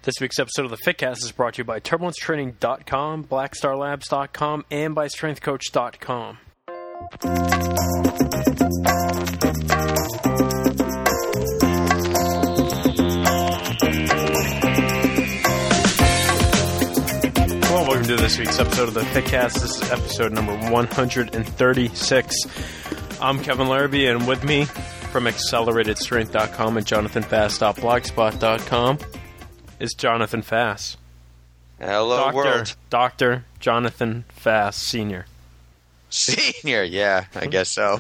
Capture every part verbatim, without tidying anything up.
This week's episode of the Fitcast is brought to you by Turbulence Training dot com, Black Star Labs dot com, and by Strength Coach dot com. Well, welcome to this week's episode of the Fitcast. This is episode number one hundred thirty-six. I'm Kevin Larrabee, and with me from Accelerated Strength dot com and Jonathan Fast dot blogspot dot com is Jonathan Fass. Hello, Doctor, world. Doctor Jonathan Fass, Senior. Senior, yeah, I guess so.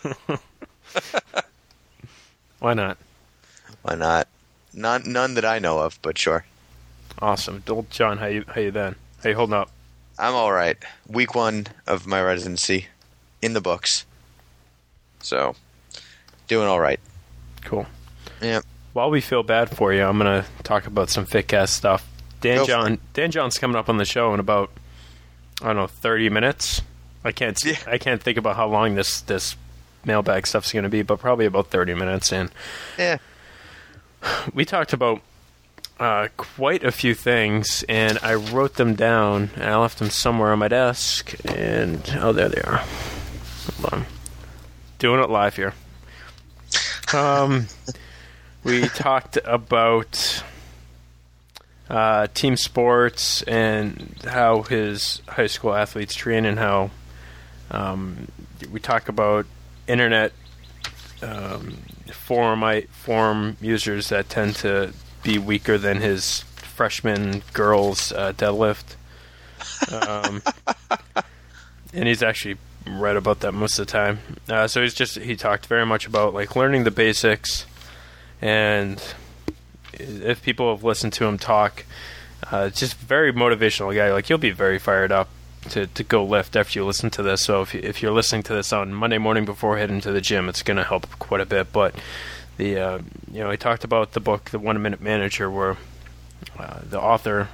Why not? Why not? None, none that I know of, but sure. Awesome. Old John, how you how you been? How you holding up? I'm all right. Week one of my residency in the books. So, doing all right. Cool. Yeah. While we feel bad for you, I'm going to talk about some Fitcast stuff. Dan Go John, Dan John's coming up on the show in about, I don't know, thirty minutes. I can't Yeah. I can't think about how long this, this mailbag stuff's going to be, but probably about thirty minutes. And Yeah. we talked about uh, quite a few things, and I wrote them down, and I left them somewhere on my desk, and, oh, there they are. Hold on. Doing it live here. Um... We talked about uh, team sports and how his high school athletes train, and how um, we talk about internet um, forum forum users that tend to be weaker than his freshman girls uh, deadlift. Um, and he's actually right about that most of the time. Uh, so he's just he talked very much about like learning the basics. And if people have listened to him talk, uh, just very motivational guy. Like, you'll be very fired up to, to go lift after you listen to this. So if, you, if you're listening to this on Monday morning before heading to the gym, it's going to help quite a bit. But the uh, you know, he talked about the book, The One Minute Manager, where uh, the author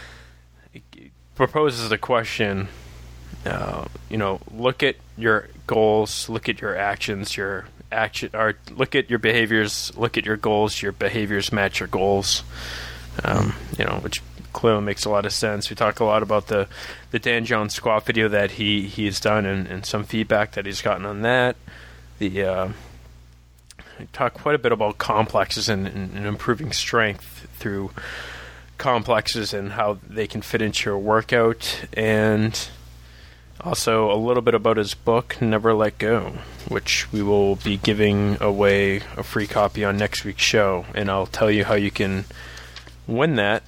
proposes the question. Uh, you know, look at your goals, look at your actions, your action, or look at your behaviors, look at your goals, your behaviors match your goals. Um, you know, which clearly makes a lot of sense. We talk a lot about the, the Dan John squat video that he he's done, and, and some feedback that he's gotten on that. The uh, we talk quite a bit about complexes and, and, and improving strength through complexes and how they can fit into your workout, and also a little bit about his book, Never Let Go, which we will be giving away a free copy on next week's show, and I'll tell you how you can win that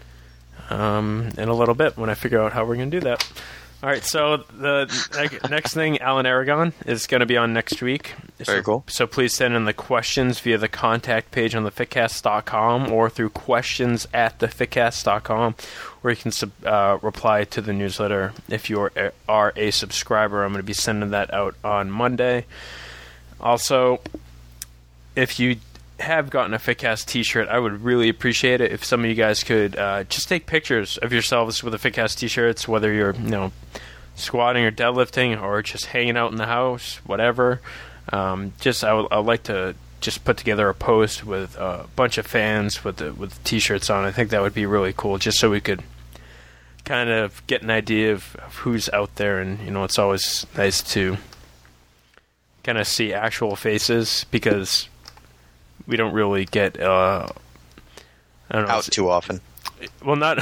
um, in a little bit when I figure out how we're going to do that. All right, so the next thing, Alan Aragon, is going to be on next week. Very so, cool. So please send in the questions via the contact page on the fitcast dot com or through questions at the fitcast dot com, or you can sub, uh, reply to the newsletter if you are, are a subscriber. I'm going to be sending that out on Monday. Also, if you have gotten a Fitcast t-shirt, I would really appreciate it if some of you guys could uh, just take pictures of yourselves with the Fitcast t-shirts, whether you're, you know, squatting or deadlifting or just hanging out in the house, whatever. Um, just I would I'd like to just put together a post with a bunch of fans with the with the t-shirts on. I think that would be really cool, just so we could kind of get an idea of, of who's out there. And you know, it's always nice to kind of see actual faces, because we don't really get uh, I don't know, Out too often. Well, not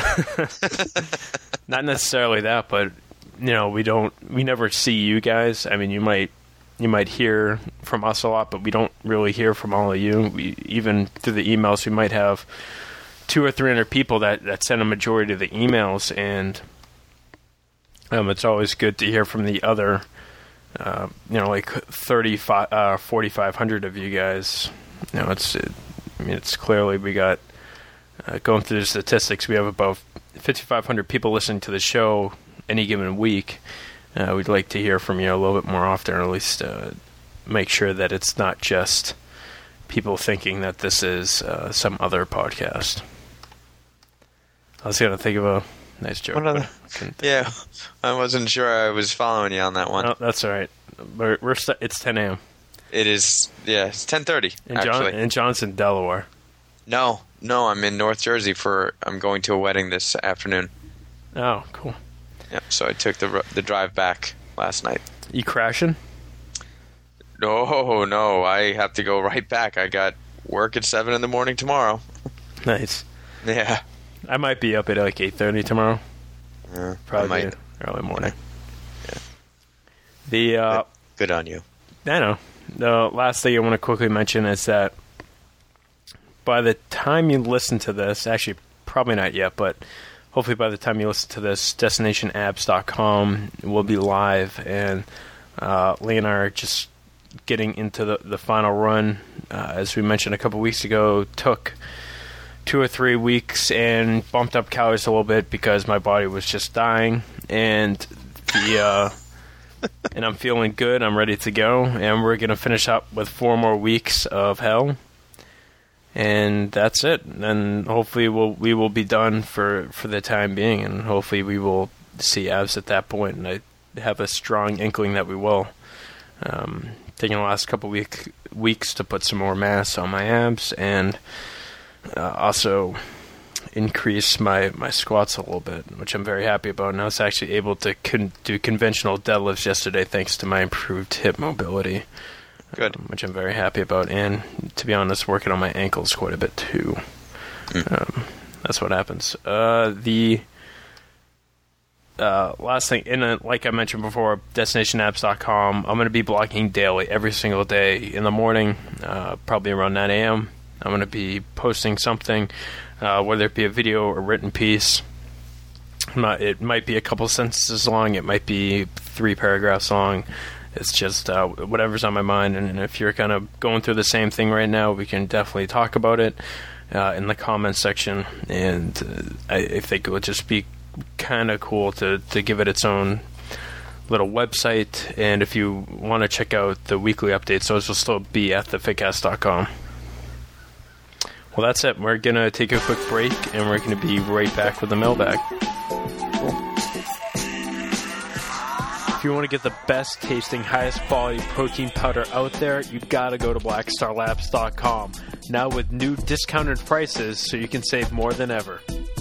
not necessarily that, but you know, we don't we never see you guys. I mean, you might you might hear from us a lot, but we don't really hear from all of you. We, even through the emails, we might have two or three hundred people that, that send a majority of the emails, and um, it's always good to hear from the other, uh, you know, like thirty-five, uh, forty-five hundred of you guys. You know, it's, it, I mean, it's clearly we got, uh, going through the statistics, we have about fifty-five hundred people listening to the show any given week. Uh, we'd like to hear from you a little bit more often, or at least uh, make sure that it's not just people thinking that this is uh, some other podcast. I was going to think of a nice joke. What other? Yeah, I wasn't sure I was following you on that one. No, that's all right. We're, we're st- it's ten a.m. It is, yeah, it's ten thirty, in, actually. John- in Johnson, Delaware. No, No, I'm in North Jersey for. I'm going to a wedding this afternoon. Oh, cool. Yeah, so I took the the drive back last night. You crashing? No, no, I have to go right back. I got work at seven in the morning tomorrow. Nice. Yeah. I might be up at like eight thirty tomorrow. Yeah, Probably I might. early morning. Yeah. The uh, Good, good on you. I know. The last thing I want to quickly mention is that by the time you listen to this, actually probably not yet, but hopefully by the time you listen to this, destination abs dot com will be live, and uh, Lee and I are just getting into the, the final run. Uh, as we mentioned a couple weeks ago, took two or three weeks and bumped up calories a little bit because my body was just dying, and the uh, and I'm feeling good. I'm ready to go, and we're gonna finish up with four more weeks of hell, and that's it. And hopefully we'll we will be done for, for the time being, and hopefully we will see abs at that point. And I have a strong inkling that we will. Um, taking the last couple week weeks to put some more mass on my abs, and uh, also increase my, my squats a little bit, which I'm very happy about. And I was actually able to con- do conventional deadlifts yesterday thanks to my improved hip mobility. Good. Um, which I'm very happy about. And to be honest, working on my ankles quite a bit too. Mm. Um, that's what happens. Uh, the uh, last thing, in a, like I mentioned before, destination abs dot com, I'm going to be blogging daily, every single day in the morning, uh, probably around nine a.m. I'm going to be posting something, uh, whether it be a video or written piece. Not, it might be a couple sentences long. It might be three paragraphs long. It's just uh, whatever's on my mind. And if you're kind of going through the same thing right now, we can definitely talk about it uh, in the comments section. And uh, I, I think it would just be kind of cool to, to give it its own little website. And if you want to check out the weekly updates, those will still be at the fitcast dot com. Well, that's it. We're going to take a quick break, and we're going to be right back with the mailbag. Cool. If you want to get the best tasting, highest quality protein powder out there, you got to go to black star labs dot com. Now with new discounted prices, so you can save more than ever.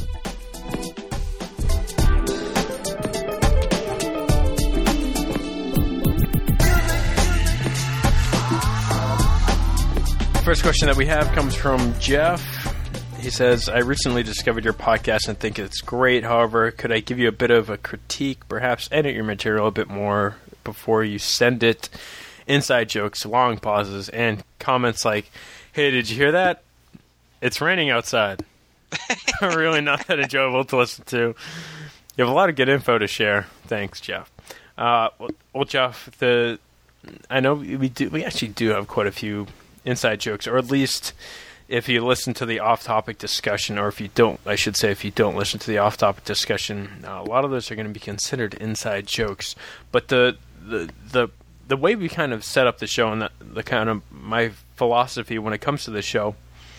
First question that we have comes from Jeff. He says, I recently discovered your podcast and think it's great. However, could I give you a bit of a critique, perhaps edit your material a bit more before you send it? Inside jokes, long pauses, and comments like, hey, did you hear that? It's raining outside. Really not that enjoyable to listen to. You have a lot of good info to share. Thanks, Jeff. Uh, well, well, Jeff, the I know we do. We actually do have quite a few inside jokes, or at least if you listen to the off-topic discussion, or if you don't, I should say, if you don't listen to the off-topic discussion, uh, a lot of those are going to be considered inside jokes. But the the the the way we kind of set up the show, and the, the kind of my philosophy when it comes to the show,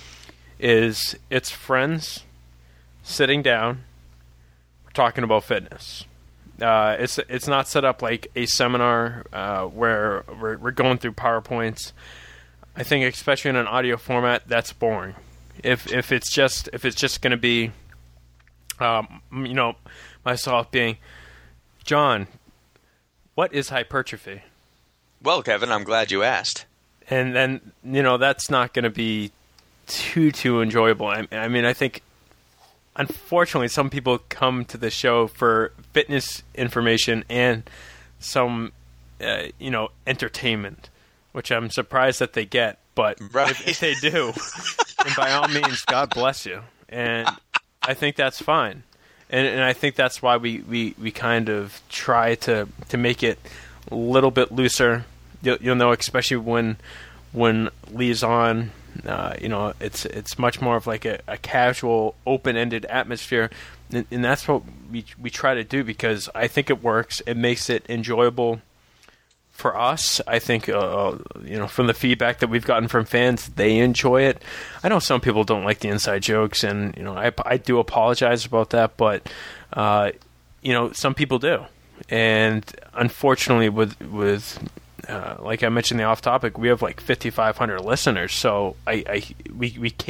is it's friends sitting down talking about fitness. Uh, it's it's not set up like a seminar uh, where we're, we're going through PowerPoints. I think, especially in an audio format, that's boring. If if it's just if it's just going to be, um, you know, myself being, John, what is hypertrophy? Well, Kevin, I'm glad you asked. And then, you know, that's not going to be too too enjoyable. I, I mean, I think, unfortunately, some people come to the show for fitness information and some, uh, you know, entertainment, which I'm surprised that they get, but right. if, if they do, then by all means, God bless you. And I think that's fine. And and I think that's why we, we, we kind of try to, to make it a little bit looser. You'll, you'll know, especially when when Lee's on, uh, you know, it's it's much more of like a, a casual, open-ended atmosphere. And, and that's what we we try to do, because I think it works. It makes it enjoyable for us. I think, uh, you know, from the feedback that we've gotten from fans, they enjoy it. I know some people don't like the inside jokes, and, you know, I, I do apologize about that, but, uh, you know, some people do. And unfortunately, with, with uh, like I mentioned, the off topic, we have like fifty-five hundred listeners, so I, I we, we can't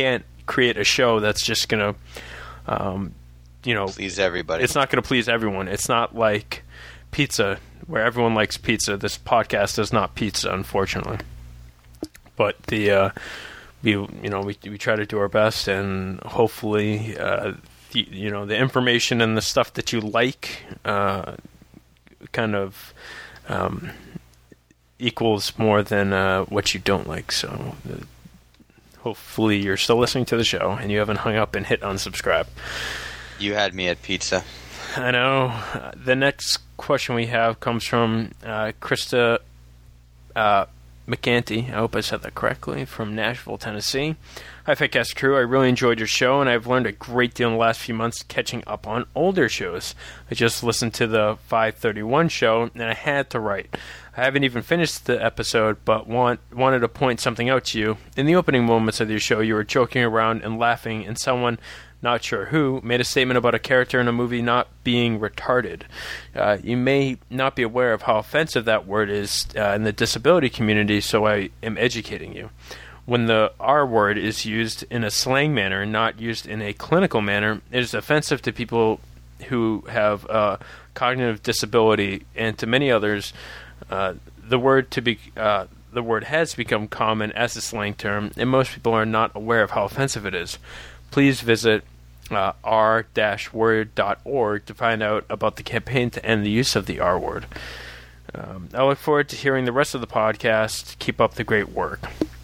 create a show that's just going to, um, you know, please everybody. It's not going to please everyone. It's not like pizza, where everyone likes pizza. This podcast is not pizza, unfortunately. But the uh, we you know we we try to do our best, and hopefully, uh, the, you know, the information and the stuff that you like, uh, kind of. Um, equals more than uh, what you don't like. So uh, hopefully you're still listening to the show and you haven't hung up and hit unsubscribe. You had me at pizza. I know. Uh, the next question we have comes from uh, Krista uh, McCanty. I hope I said that correctly. From Nashville, Tennessee. Hi, Fatcast crew. I really enjoyed your show, and I've learned a great deal in the last few months catching up on older shows. I just listened to the five thirty-one show, and I had to write. I haven't even finished the episode, but want, wanted to point something out to you. In the opening moments of your show, you were joking around and laughing, and someone, not sure who, made a statement about a character in a movie not being retarded. Uh, you may not be aware of how offensive that word is uh, in the disability community, so I am educating you. When the R word is used in a slang manner, not used in a clinical manner, it is offensive to people who have uh, cognitive disability, and to many others. Uh, the word to be uh, the word has become common as a slang term, and most people are not aware of how offensive it is. Please visit uh, r dash word dot org to find out about the campaign to end the use of the R word. Um, I look forward to hearing the rest of the podcast. Keep up the great work.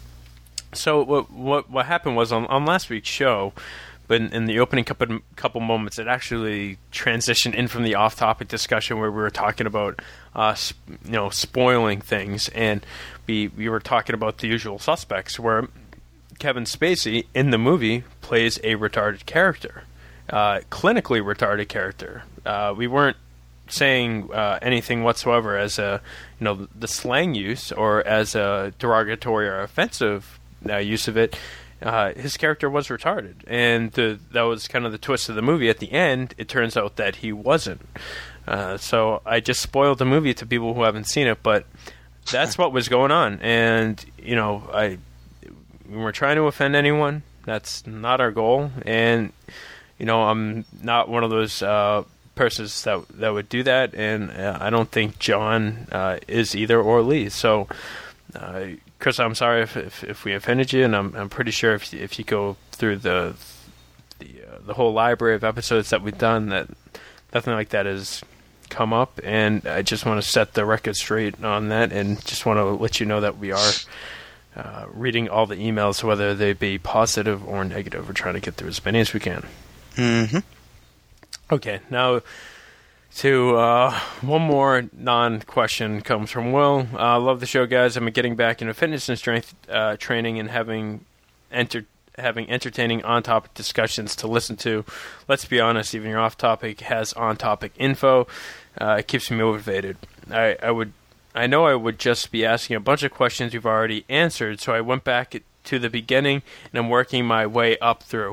So what what what happened was on, on last week's show, but in, in the opening couple couple moments, it actually transitioned in from the off-topic discussion where we were talking about uh, sp- you know spoiling things, and we we were talking about The Usual Suspects, where Kevin Spacey in the movie plays a retarded character, uh, clinically retarded character. Uh, we weren't saying uh, anything whatsoever as a you know the slang use or as a derogatory or offensive uh, use of it. Uh, his character was retarded, and the, that was kind of the twist of the movie. At the end, it turns out that he wasn't. Uh, so I just spoiled the movie to people who haven't seen it, but that's what was going on. And you know, I we weren't trying to offend anyone. That's not our goal. And you know, I'm not one of those uh, persons that that would do that, and uh, I don't think John uh, is either, or Lee. So. Uh, Chris, I'm sorry if, if if we offended you, and I'm I'm pretty sure if if you go through the the uh, the whole library of episodes that we've done, that nothing like that has come up, and I just want to set the record straight on that, and just want to let you know that we are uh, reading all the emails, whether they be positive or negative. We're trying to get through as many as we can. Mm-hmm. Okay, now. To uh, one more non-question comes from Will. Uh, love the show, guys. I'm getting back into fitness and strength uh, training and having enter- having entertaining on-topic discussions to listen to. Let's be honest, even your off-topic has on-topic info. Uh, it keeps me motivated. I, I would, I know I would just be asking a bunch of questions you've already answered, so I went back to the beginning and I'm working my way up through.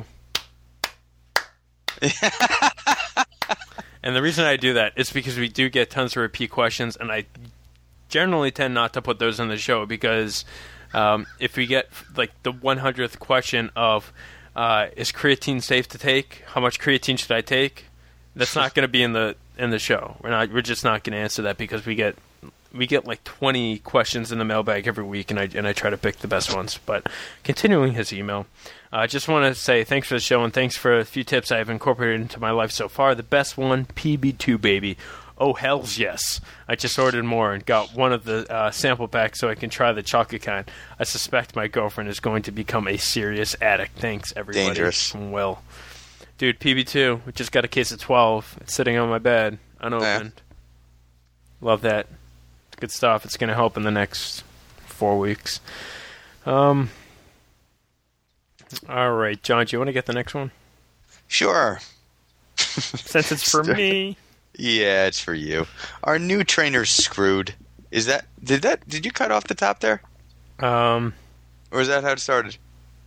And the reason I do that is because we do get tons of repeat questions, and I generally tend not to put those in the show because um, if we get like the one hundredth question of uh, is creatine safe to take? How much creatine should I take? That's not going to be in the in the show. We're not. We're just not going to answer that because we get we get like twenty questions in the mailbag every week, and I and I try to pick the best ones. But continuing his email. I uh, just want to say thanks for the show and thanks for a few tips I've incorporated into my life so far. The best one, P B two, baby. Oh, hells yes. I just ordered more and got one of the uh, sample packs so I can try the chocolate kind. I suspect my girlfriend is going to become a serious addict. Thanks, everybody. Dangerous. From Will. Dude, P B two, we just got a case of twelve. It's sitting on my bed, unopened. Yeah. Love that. Good stuff. It's going to help in the next four weeks. Um... All right, John, do you want to get the next one? Sure. Since it's for me. Yeah, it's for you. Our new trainer's screwed. Is that did that did you cut off the top there? Um or is that how it started?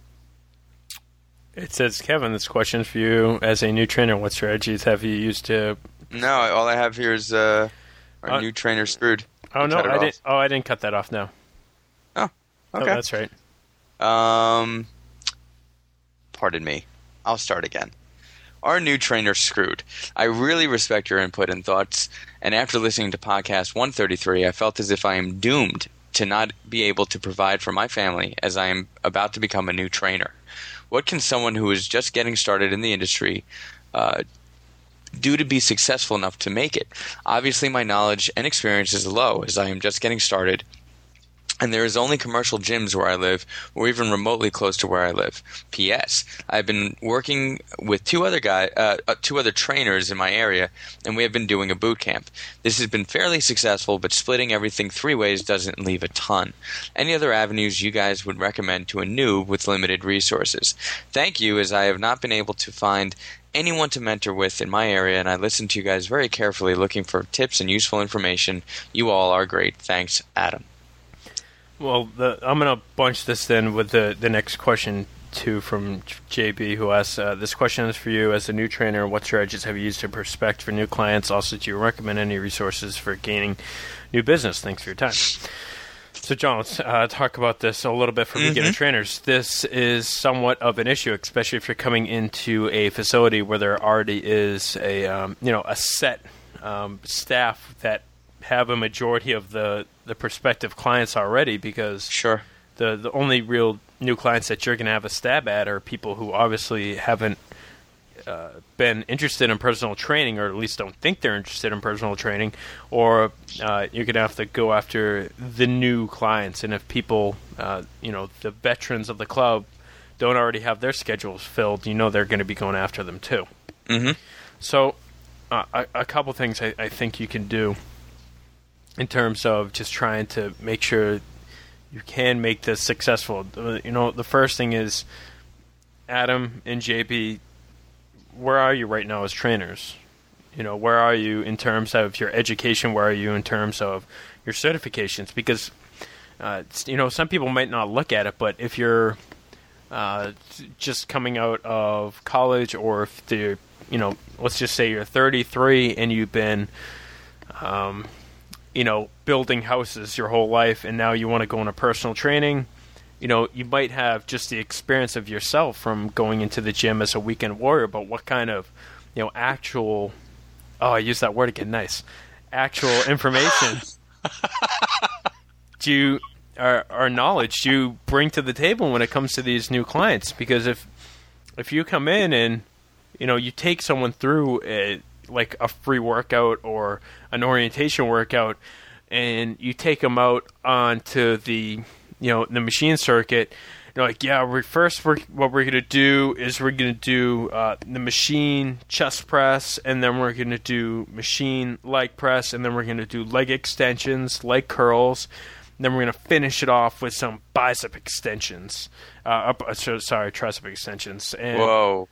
It says, Kevin, this question is for you. As a new trainer, what strategies have you used to No, all I have here is uh our uh, new trainer screwed. Oh no, I off. didn't oh I didn't cut that off, no. Oh. Okay. Oh, that's right. Um pardon me. I'll start again. Our new trainer screwed. I really respect your input and thoughts, and after listening to podcast one thirty-three, I felt as if I am doomed to not be able to provide for my family as I am about to become a new trainer. What can someone who is just getting started in the industry uh, do to be successful enough to make it? Obviously, my knowledge and experience is low as I am just getting started, and there is only commercial gyms where I live, or even remotely close to where I live. P S. I've been working with two other guy, uh, uh, two other trainers in my area, and we have been doing a boot camp. This has been fairly successful, but splitting everything three ways doesn't leave a ton. Any other avenues you guys would recommend to a noob with limited resources? Thank you, as I have not been able to find anyone to mentor with in my area, and I listen to you guys very carefully, looking for tips and useful information. You all are great. Thanks, Adam. Well, the, I'm going to bunch this then with the, the next question, too, from J B, who asks, uh, this question is for you. As a new trainer, what strategies have you used to prospect for new clients? Also, do you recommend any resources for gaining new business? Thanks for your time. So, John, let's uh, talk about this a little bit for mm-hmm. beginner trainers. This is somewhat of an issue, especially if you're coming into a facility where there already is a, um, you know, a set um, staff that have a majority of the, the prospective clients already, because sure. the, the only real new clients that you're going to have a stab at are people who obviously haven't uh, been interested in personal training, or at least don't think they're interested in personal training, or uh, you're going to have to go after the new clients. And if people, uh, you know, the veterans of the club don't already have their schedules filled, you know they're going to be going after them too. Mm-hmm. So uh, a, a couple things I, I think you can do in terms of just trying to make sure you can make this successful. You know, the first thing is, Adam and J B, where are you right now as trainers? You know, where are you in terms of your education? Where are you in terms of your certifications? Because, uh, you know, some people might not look at it, but if you're uh, just coming out of college, or if they're, you know, let's just say you're thirty-three and you've been um, you know, building houses your whole life, and now you want to go into personal training, you know, you might have just the experience of yourself from going into the gym as a weekend warrior, but what kind of, you know, actual, oh, I use that word again, nice, actual information do you, or, or knowledge do you bring to the table when it comes to these new clients? Because if, if you come in and, you know, you take someone through a, like a free workout or an orientation workout, and you take them out onto the, you know, the machine circuit, you're like, yeah, we're first we're, what we're going to do is we're going to do uh, the machine chest press, and then we're going to do machine leg press, and then we're going to do leg extensions, leg curls, and then we're going to finish it off with some bicep extensions. Uh, up, uh, so, sorry, tricep extensions. And whoa.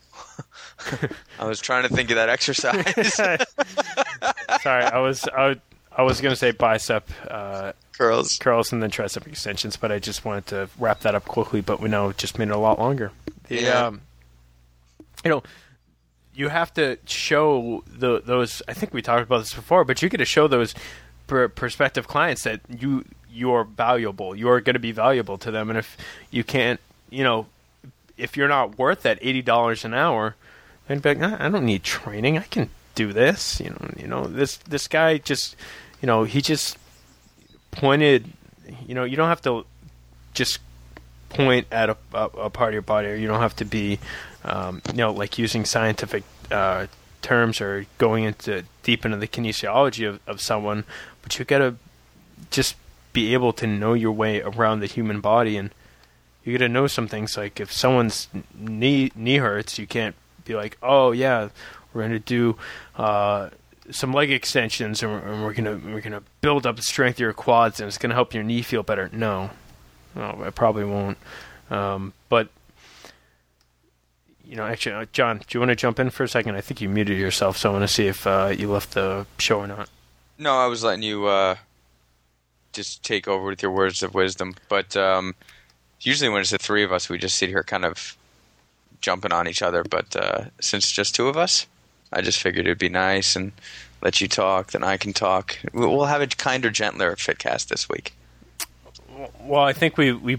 I was trying to think of that exercise. Sorry, I was I, I was going to say bicep uh, curls, curls, and then tricep extensions, but I just wanted to wrap that up quickly. But we know it just made it a lot longer. The, yeah. Um, you know, you have to show the those. I think we talked about this before, but you got to show those per, prospective clients that you you are valuable. You are going to be valuable to them, and if you can't, you know, if you're not worth that eighty dollars an hour, then be like, I don't need training. I can do this. You know, you know, this this guy just, you know, he just pointed. You know, you don't have to just point at a, a, a part of your body, or you don't have to be, um, you know, like using scientific uh, terms or going into deep into the kinesiology of, of someone. But you got to just be able to know your way around the human body, and you got to know some things. Like if someone's knee knee hurts, you can't be like, oh yeah, we're going to do uh, some leg extensions, and we're, and we're gonna we're gonna build up the strength of your quads, and it's going to help your knee feel better. No, no, I probably won't. Um, but you know, actually, uh, John, do you want to jump in for a second? I think you muted yourself, so I want to see if uh, you left the show or not. No, I was letting you uh, just take over with your words of wisdom. But um, usually when it's the three of us, we just sit here kind of jumping on each other. But uh, since it's just two of us, I just figured it'd be nice and let you talk, then I can talk. We'll have a kinder, gentler FitCast this week. Well, I think we, we both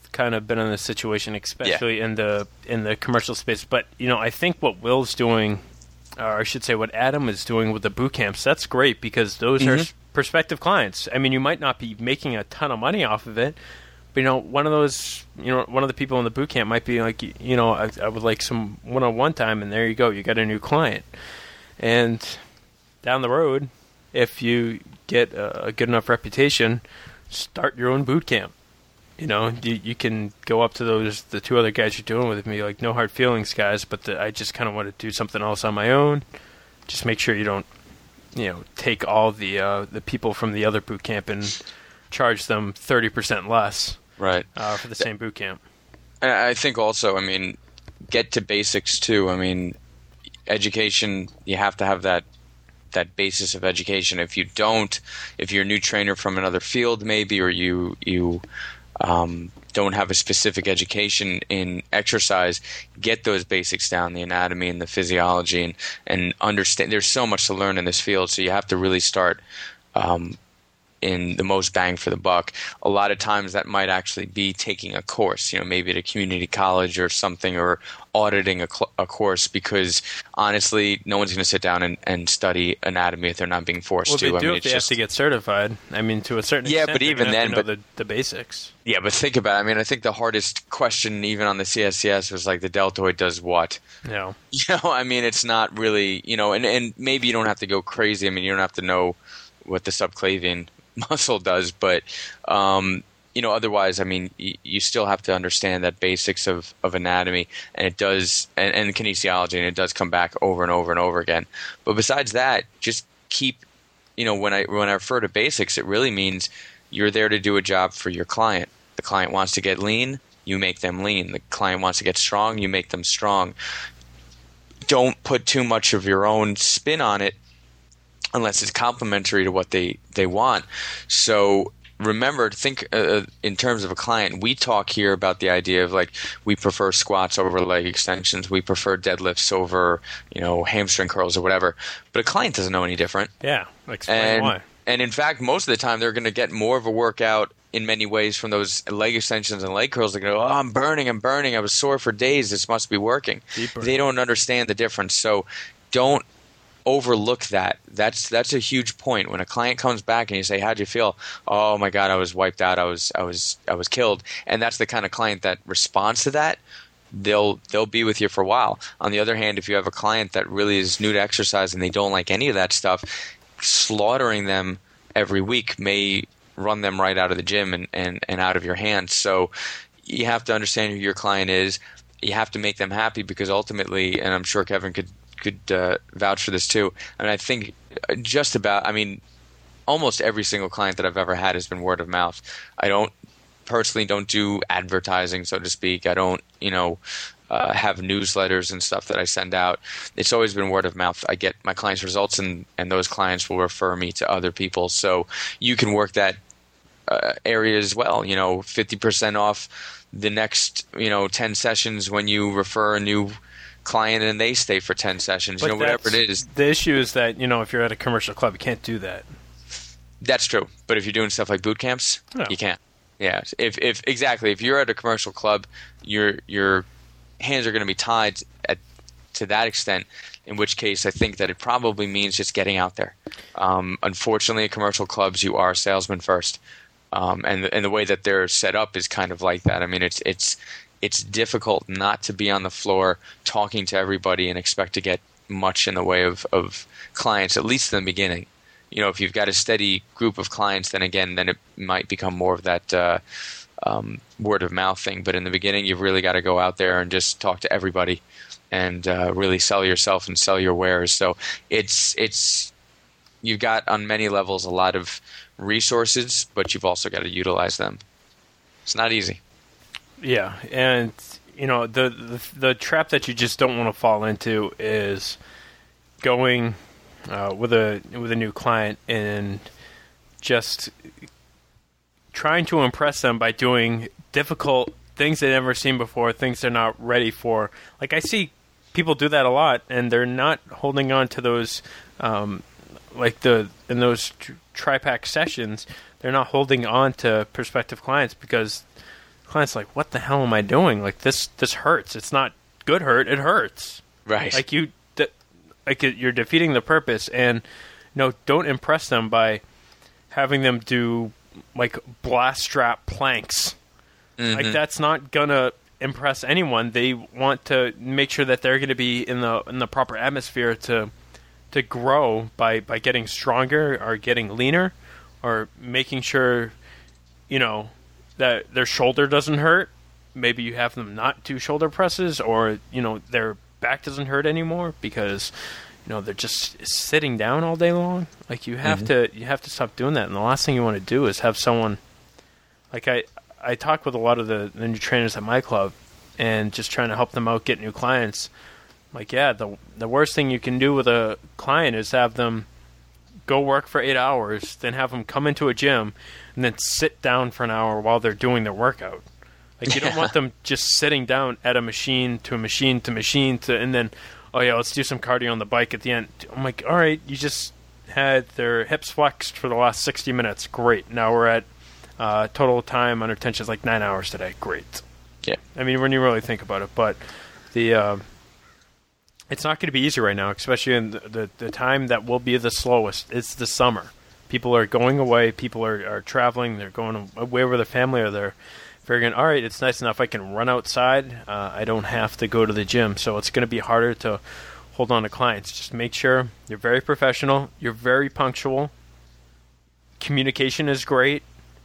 kind of been in this situation, especially yeah. in the in the commercial space. But you know, I think what Will's doing, or I should say, what Adam is doing with the boot camps, that's great because those mm-hmm. are prospective clients. I mean, you might not be making a ton of money off of it, but you know, one of those, you know, one of the people in the boot camp might be like, you know, I, I would like some one-on-one time, and there you go, you got a new client. And down the road, if you get a, a good enough reputation, start your own boot camp. You know, you, you can go up to those the two other guys you're doing with me, like, no hard feelings, guys, but the, I just kind of want to do something else on my own. Just make sure you don't, you know, take all the uh, the people from the other boot camp and charge them thirty percent less, right, uh, for the same boot camp. And I think also, I mean, get to basics too. I mean, education, you have to have that that basis of education. If you don't, if you're a new trainer from another field maybe, or you you um, don't have a specific education in exercise, get those basics down, the anatomy and the physiology, and, and understand. There's so much to learn in this field, so you have to really start um, in the most bang for the buck. A lot of times that might actually be taking a course, you know, maybe at a community college or something, or auditing a, cl- a course, because honestly, no one's going to sit down and, and study anatomy if they're not being forced well, to. They do I mean, if it's they just, have to get certified. I mean, to a certain yeah, extent, but even then, to know but the, the basics. Yeah, but think about it. I mean, I think the hardest question, even on the C S C S, was like, the deltoid does what? No. You know, I mean, it's not really, you know, and, and maybe you don't have to go crazy. I mean, you don't have to know what the subclavian muscle does, but um, you know, otherwise, I mean, y- you still have to understand that basics of, of anatomy, and it does, and, and kinesiology, and it does come back over and over and over again. But besides that, just keep, you know, when I when I refer to basics, it really means you're there to do a job for your client. The client wants to get lean, you make them lean. The client wants to get strong, you make them strong. Don't put too much of your own spin on it, unless it's complementary to what they, they want. So remember, think uh, in terms of a client. We talk here about the idea of, like, we prefer squats over leg extensions. We prefer deadlifts over, you know, hamstring curls or whatever. But a client doesn't know any different. Yeah, explain and, why. And in fact, most of the time, they're going to get more of a workout in many ways from those leg extensions and leg curls. They're going to go, oh, I'm burning, I'm burning. I was sore for days. This must be working. Deeper. They don't understand the difference. So don't overlook that. That's that's a huge point. When a client comes back and you say, how'd you feel? Oh my God, I was wiped out. I was I was I was killed. And that's the kind of client that responds to that. They'll they'll be with you for a while. On the other hand, if you have a client that really is new to exercise and they don't like any of that stuff, slaughtering them every week may run them right out of the gym and, and, and out of your hands. So you have to understand who your client is. You have to make them happy, because ultimately, and I'm sure Kevin could could uh, vouch for this too. I mean, I think just about, I mean, almost every single client that I've ever had has been word of mouth. I don't personally don't do advertising, so to speak. I don't, you know, uh, have newsletters and stuff that I send out. It's always been word of mouth. I get my clients' results, and, and those clients will refer me to other people. So you can work that uh, area as well. You know, fifty percent off the next, you know, ten sessions when you refer a new client and they stay for ten sessions, but you know, whatever it is. The issue is that, you know, if you're at a commercial club, you can't do that. That's true. But if you're doing stuff like boot camps, no. you can't. Yeah. If if exactly, if you're at a commercial club, your your hands are going to be tied at to that extent, in which case I think that it probably means just getting out there. Um, unfortunately, at commercial clubs, you are a salesman first. Um, and and the way that they're set up is kind of like that. I mean, it's it's it's difficult not to be on the floor talking to everybody and expect to get much in the way of, of clients, at least in the beginning. You know, if you've got a steady group of clients, then again, then it might become more of that uh, um, word of mouth thing. But in the beginning, you've really got to go out there and just talk to everybody and uh, really sell yourself and sell your wares. So it's it's you've got on many levels a lot of resources, but you've also got to utilize them. It's not easy. Yeah, and you know the, the the trap that you just don't want to fall into is going uh, with a with a new client and just trying to impress them by doing difficult things they've never seen before, things they're not ready for. Like, I see people do that a lot, and they're not holding on to those, um, like the in those tri-pack sessions, they're not holding on to prospective clients because client's like, what the hell am I doing? Like, this this hurts. It's not good hurt. It hurts. Right. Like, you, de- like you're defeating the purpose. And, you know, don't impress them by having them do, like, blast strap planks. Mm-hmm. Like, that's not going to impress anyone. They want to make sure that they're going to be in the in the proper atmosphere to to grow by, by getting stronger or getting leaner or making sure, you know, that their shoulder doesn't hurt. Maybe you have them not do shoulder presses, or, you know, their back doesn't hurt anymore because, you know, they're just sitting down all day long. Like, you have mm-hmm. to you have to stop doing that. And the last thing you want to do is have someone, like, I I talk with a lot of the, the new trainers at my club and just trying to help them out, get new clients. Like, yeah, the the worst thing you can do with a client is have them go work for eight hours, then have them come into a gym and then sit down for an hour while they're doing their workout. Like, you yeah. don't want them just sitting down at a machine to a machine to machine to, and then, oh yeah, let's do some cardio on the bike at the end. I'm like, all right, you just had their hips flexed for the last sixty minutes. Great. Now we're at uh, total time under tension is like nine hours today. Great. Yeah. I mean, when you really think about it, but the uh, it's not going to be easy right now, especially in the, the, the time that will be the slowest. It's the summer. People are going away. People are, are traveling. They're going away with their family, or they're figuring, all right, it's nice enough I can run outside. Uh, I don't have to go to the gym. So it's going to be harder to hold on to clients. Just make sure you're very professional. You're very punctual. Communication is great.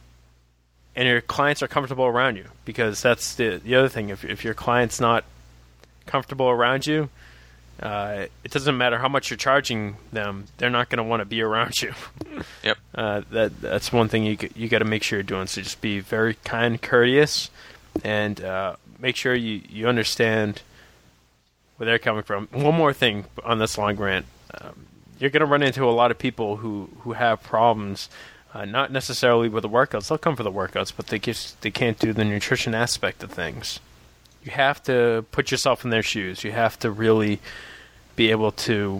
And your clients are comfortable around you, because that's the the other thing. If if your client's not comfortable around you, uh, it doesn't matter how much you're charging them; they're not going to want to be around you. Yep. Uh, that that's one thing you you got to make sure you're doing. So just be very kind, courteous, and uh, make sure you, you understand where they're coming from. One more thing on this long rant: um, you're going to run into a lot of people who, who have problems. Uh, not necessarily with the workouts. They'll come for the workouts, but they just they can't do the nutrition aspect of things. You have to put yourself in their shoes. You have to really be able to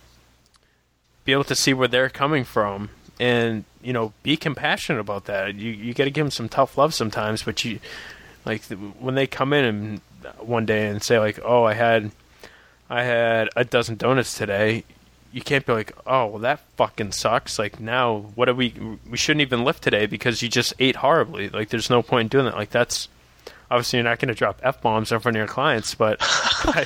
be able to see where they're coming from, and, you know, be compassionate about that. You you got to give them some tough love sometimes, but you like when they come in and one day and say like, "Oh, I had I had a dozen donuts today." You can't be like, oh, well, that fucking sucks. Like, now, what do we... We shouldn't even lift today because you just ate horribly. Like, there's no point in doing that. Like, that's... Obviously, you're not going to drop F-bombs in front of your clients, but... Like,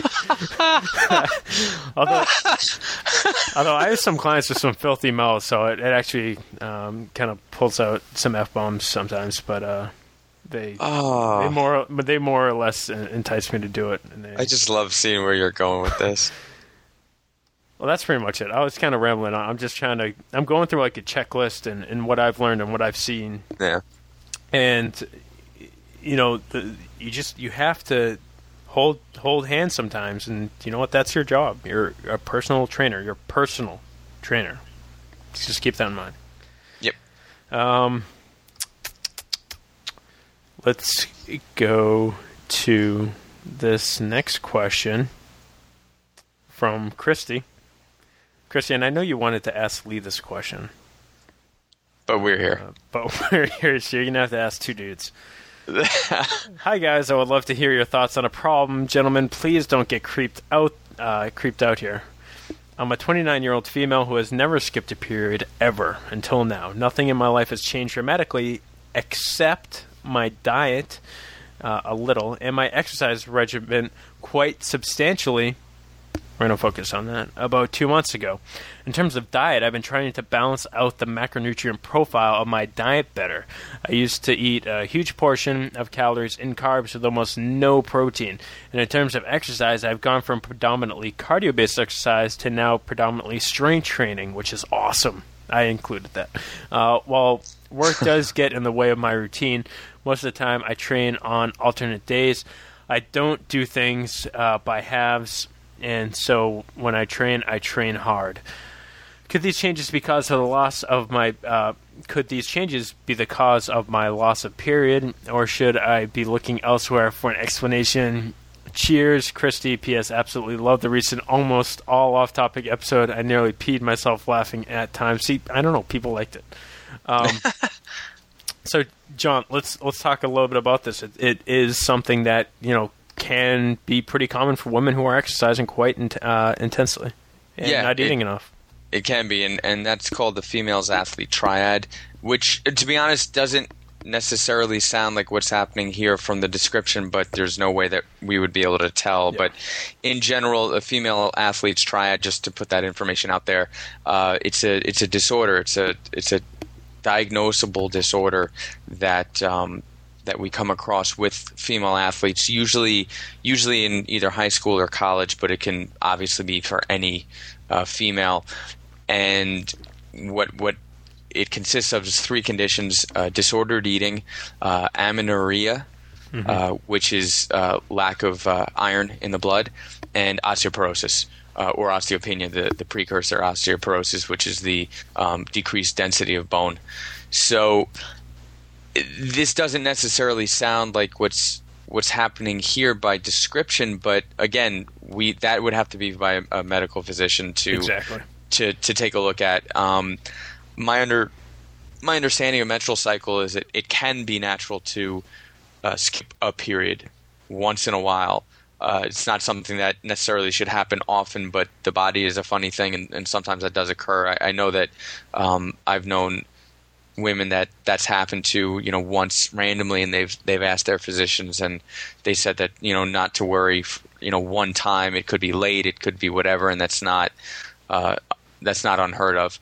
although, although I have some clients with some filthy mouths, so it, it actually um, kind of pulls out some F-bombs sometimes, but uh, they, oh. they, more, but they more or less entice me to do it. And they, I just love seeing where you're going with this. Well, that's pretty much it. I was kind of rambling on. I'm just trying to... I'm going through, like, a checklist and, and what I've learned and what I've seen. Yeah. And, you know, the, you just... You have to hold hold hands sometimes. And you know what? That's your job. You're a personal trainer. You're a personal trainer. Just keep that in mind. Yep. Um. Let's go to this next question from Christy. Christy, and I know you wanted to ask Lee this question. But we're here. Uh, but we're here, so you're going to have to ask two dudes. Hi, guys. I would love to hear your thoughts on a problem. Gentlemen, please don't get creeped out uh, creeped out here. I'm a twenty-nine-year-old female who has never skipped a period ever until now. Nothing in my life has changed dramatically except my diet uh, a little and my exercise regimen quite substantially. We're going to focus on that. About two months ago. In terms of diet, I've been trying to balance out the macronutrient profile of my diet better. I used to eat a huge portion of calories in carbs with almost no protein. And in terms of exercise, I've gone from predominantly cardio-based exercise to now predominantly strength training, which is awesome. I included that. Uh, while work does get in the way of my routine, most of the time I train on alternate days. I don't do things uh, by halves. And so when I train, I train hard. Could these changes be because of the loss of my? Uh, could these changes be the cause of my loss of period, or should I be looking elsewhere for an explanation? Cheers, Christy. P S. Absolutely love the recent almost all off-topic episode. I nearly peed myself laughing at times. See, I don't know. People liked it. Um, So, John, let's let's talk a little bit about this. It, it is something that, you know, can be pretty common for women who are exercising quite in, uh, intensely and yeah, not eating it, enough. It can be, and, and that's called the females athlete triad, which, to be honest, doesn't necessarily sound like what's happening here from the description, but there's no way that we would be able to tell. Yeah. But in general, a female athlete's triad, just to put that information out there, uh, it's a it's a disorder. It's a it's a diagnosable disorder that um, that we come across with female athletes, usually usually in either high school or college, but it can obviously be for any uh, female. And what what it consists of is three conditions: uh, disordered eating, uh, amenorrhea, mm-hmm. uh, which is uh, lack of uh, iron in the blood, and osteoporosis, uh, or osteopenia, the, the precursor osteoporosis, which is the um, decreased density of bone. So this doesn't necessarily sound like what's what's happening here by description, but again, we that would have to be by a, a medical physician to exactly. to to take a look at. Um, My under my understanding of menstrual cycle is that it can be natural to uh, skip a period once in a while. Uh, it's not something that necessarily should happen often, but the body is a funny thing, and, and sometimes that does occur. I, I know that um, I've known women that that's happened to, you know, once randomly, and they've they've asked their physicians, and they said that, you know, not to worry. You know, one time it could be late, it could be whatever, and that's not uh, that's not unheard of.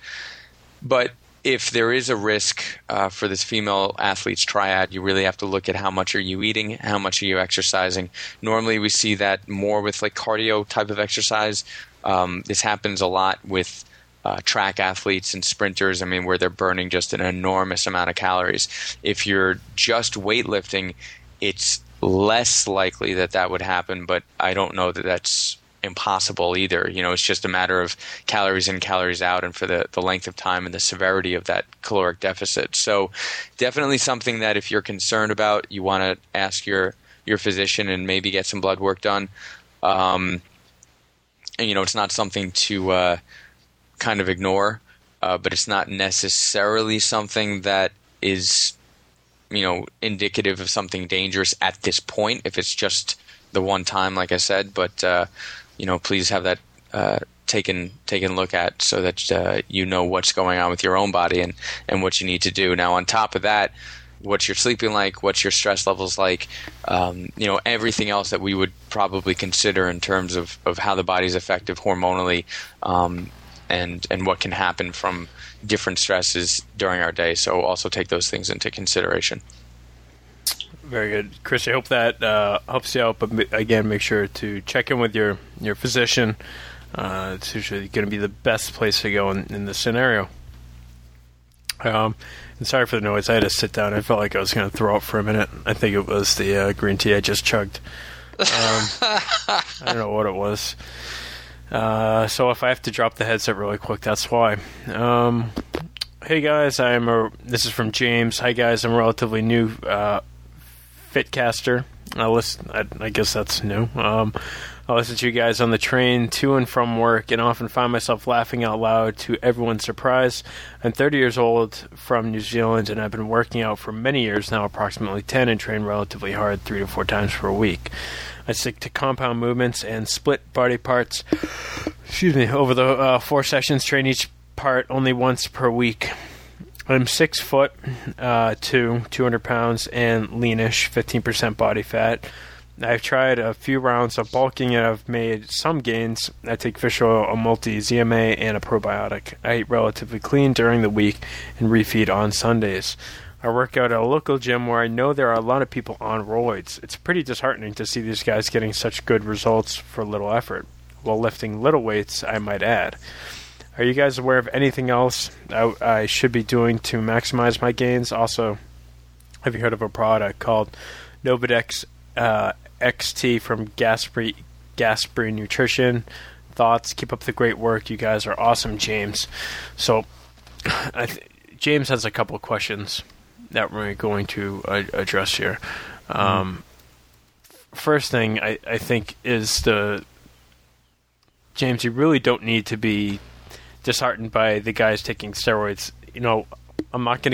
But if there is a risk uh, for this female athlete's triad, you really have to look at how much are you eating, how much are you exercising. Normally we see that more with like cardio type of exercise. Um, this happens a lot with uh, track athletes and sprinters, I mean, where they're burning just an enormous amount of calories. If you're just weightlifting, it's less likely that that would happen, but I don't know that that's impossible either. You know, it's just a matter of calories in, calories out, and for the, the length of time and the severity of that caloric deficit. So definitely something that if you're concerned about, you want to ask your, your physician and maybe get some blood work done. Um, and, you know, it's not something to uh, kind of ignore, uh, but it's not necessarily something that is, you know, indicative of something dangerous at this point, if it's just the one time, like I said. But, uh, you know, please have that uh, taken taken a look at so that uh, you know what's going on with your own body and, and what you need to do. Now, on top of that, what's your sleeping like? What's your stress levels like? Um, you know, everything else that we would probably consider in terms of, of how the body's affected hormonally, um, and and what can happen from different stresses during our day. So also take those things into consideration. Very good, Chris. I hope that uh, helps you out. But again, make sure to check in with your your physician. Uh, it's usually going to be the best place to go in, in this scenario. Um, and sorry for the noise. I had to sit down. I felt like I was going to throw up for a minute. I think it was the uh, green tea I just chugged. Um, I don't know what it was. Uh, so if I have to drop the headset really quick, that's why. Um, hey guys, I'm a. This is from James. Hi guys, I'm a relatively new. Uh, Fitcaster. I listen. I, I guess that's new. Um, I listen to you guys on the train to and from work, and often find myself laughing out loud to everyone's surprise. I'm thirty years old from New Zealand, and I've been working out for many years now, approximately ten, and train relatively hard, three to four times per week. I stick to compound movements and split body parts. Excuse me. Over the uh, four sessions, train each part only once per week. I'm six foot uh, two, two hundred pounds, and leanish, fifteen percent body fat. I've tried a few rounds of bulking and I've made some gains. I take fish oil, a multi, Z M A, and a probiotic. I eat relatively clean during the week and refeed on Sundays. I work out at a local gym where I know there are a lot of people on roids. It's pretty disheartening to see these guys getting such good results for little effort, while lifting little weights, I might add. Are you guys aware of anything else I, I should be doing to maximize my gains? Also, have you heard of a product called Novadex uh, X T from Gaspre, Gaspre Nutrition? Thoughts? Keep up the great work. You guys are awesome, James. So, I th- James has a couple of questions that we're going to uh, address here. Um, mm. First thing I, I think is the James, you really don't need to be disheartened by the guys taking steroids. You know, I'm not going to get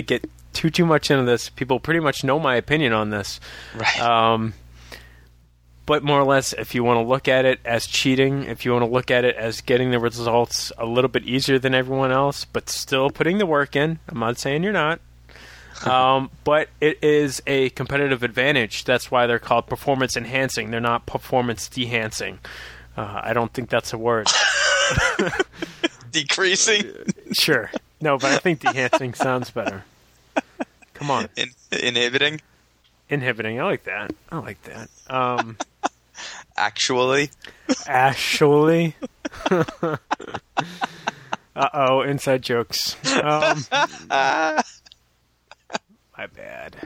too too much into this. People pretty much know my opinion on this. Right. Um, but more or less, if you want to look at it as cheating, if you want to look at it as getting the results a little bit easier than everyone else, but still putting the work in, I'm not saying you're not. um, but it is a competitive advantage. That's why they're called performance enhancing. They're not performance dehancing. Uh, I don't think that's a word. Decreasing? Sure. No, but I think dehancing sounds better. Come on. In- inhibiting? Inhibiting. I like that. I like that. Um, Actually? Actually? Uh-oh, inside jokes. Um, my bad.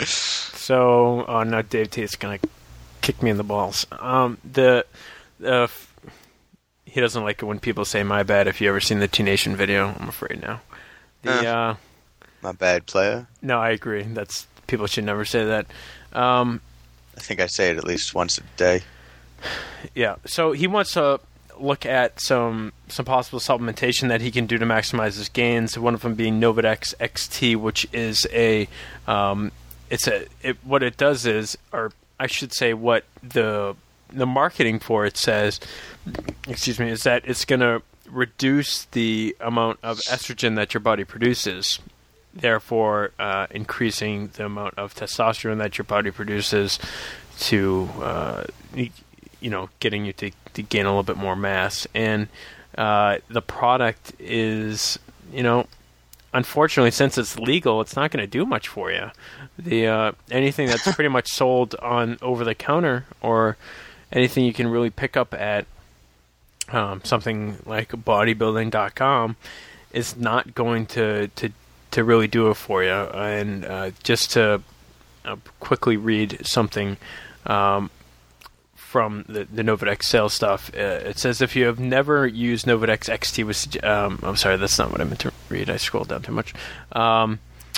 So, oh no, Dave T is going to kick me in the balls. Um, the, uh, he doesn't like it when people say my bad. If you ever seen the T-Nation video, I'm afraid now. The, uh, uh, my bad, player. No, I agree. That's people should never say that. Um, I think I say it at least once a day. Yeah. So he wants to look at some some possible supplementation that he can do to maximize his gains. One of them being Novadex X T, which is a um, it's a it, what it does is, or I should say, what the the marketing for it says, excuse me, is that it's going to reduce the amount of estrogen that your body produces, therefore uh, increasing the amount of testosterone that your body produces to, uh, you, you know, getting you to, to gain a little bit more mass. And uh, the product is, you know, unfortunately, since it's legal, it's not going to do much for you. The uh, anything that's pretty much sold on over the counter, or anything you can really pick up at um, something like bodybuilding dot com, is not going to, to to really do it for you. And uh, just to uh, quickly read something um, from the, the Novadex sales stuff, uh, it says if you have never used Novadex X T, with, um, I'm sorry, that's not what I meant to read. I scrolled down too much. Um,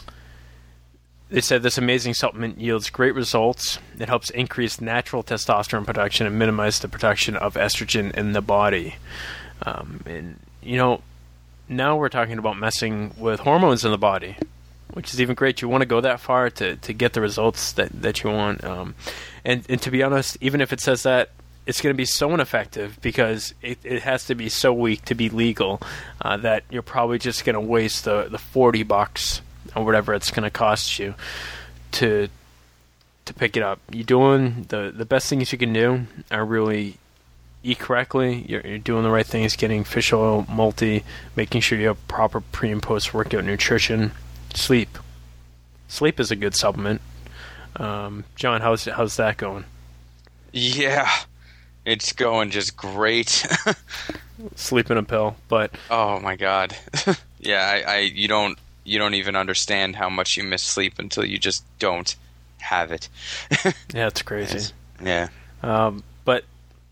They said this amazing supplement yields great results. It helps increase natural testosterone production and minimize the production of estrogen in the body. Um, and, you know, now we're talking about messing with hormones in the body, which is even great. You want to go that far to, to get the results that, that you want. Um, and, and to be honest, even if it says that, it's going to be so ineffective because it, it has to be so weak to be legal uh, that you're probably just going to waste the, the forty bucks or whatever it's going to cost you to to pick it up. You're doing the the best things you can do are really eat correctly. You're, you're doing the right things, getting fish oil, multi, making sure you have proper pre and post workout nutrition, sleep. Sleep is a good supplement. Um, John, how's how's that going? Yeah, it's going just great. Sleeping a pill, but oh my god, yeah, I, I you don't. You don't even understand how much you miss sleep until you just don't have it. Yeah, it's crazy. Yeah. Um, but,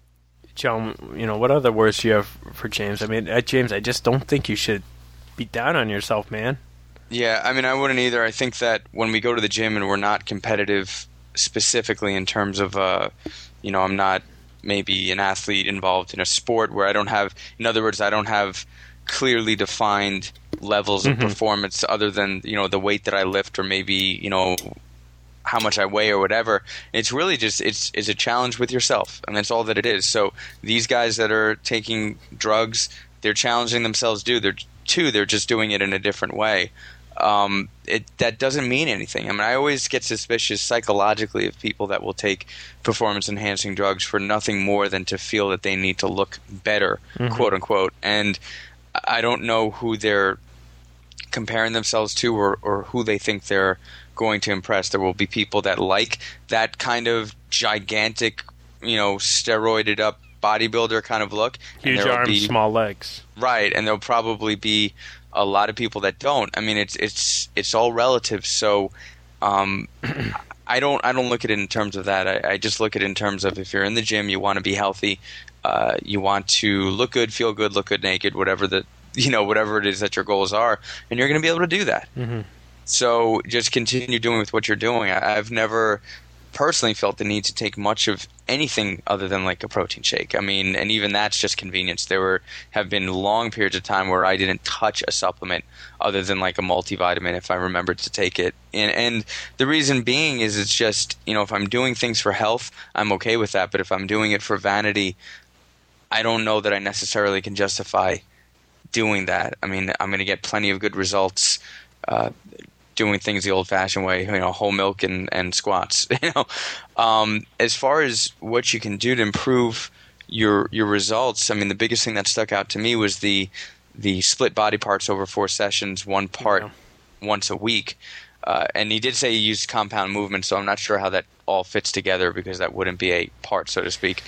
John, you know, what other words do you have for James? I mean, at James, I just don't think you should be down on yourself, man. Yeah, I mean, I wouldn't either. I think that when we go to the gym and we're not competitive specifically in terms of, uh, you know, I'm not maybe an athlete involved in a sport where I don't have, in other words, I don't have clearly defined levels of mm-hmm. performance other than, you know, the weight that I lift or maybe, you know, how much I weigh or whatever. It's really just it's it's a challenge with yourself, and that's all that it is. So these guys that are taking drugs, they're challenging themselves too. They're too they're just doing it in a different way. Um, it that doesn't mean anything. I mean, I always get suspicious psychologically of people that will take performance enhancing drugs for nothing more than to feel that they need to look better, mm-hmm. quote unquote. And I don't know who they're comparing themselves to or, or who they think they're going to impress. There will be people that like that kind of gigantic, you know, steroided up bodybuilder kind of look. Huge arms, be, small legs. Right, and there'll probably be a lot of people that don't. I mean, it's it's it's all relative. So um, I don't I don't look at it in terms of that. I, I just look at it in terms of if you're in the gym, you want to be healthy. Uh, you want to look good, feel good, look good naked, whatever the you know whatever it is that your goals are, and you're going to be able to do that. Mm-hmm. So just continue doing with what you're doing. I, I've never personally felt the need to take much of anything other than like a protein shake. I mean, and even that's just convenience. There were have been long periods of time where I didn't touch a supplement other than like a multivitamin if I remembered to take it. And and the reason being is it's just, you know, if I'm doing things for health, I'm okay with that. But if I'm doing it for vanity, I don't know that I necessarily can justify doing that. I mean, I'm going to get plenty of good results uh, doing things the old-fashioned way, you know, whole milk and, and squats. You know, um, as far as what you can do to improve your your results, I mean, the biggest thing that stuck out to me was the the split body parts over four sessions, one part yeah. once a week. Uh, and he did say he used compound movement, so I'm not sure how that all fits together because that wouldn't be a part, so to speak.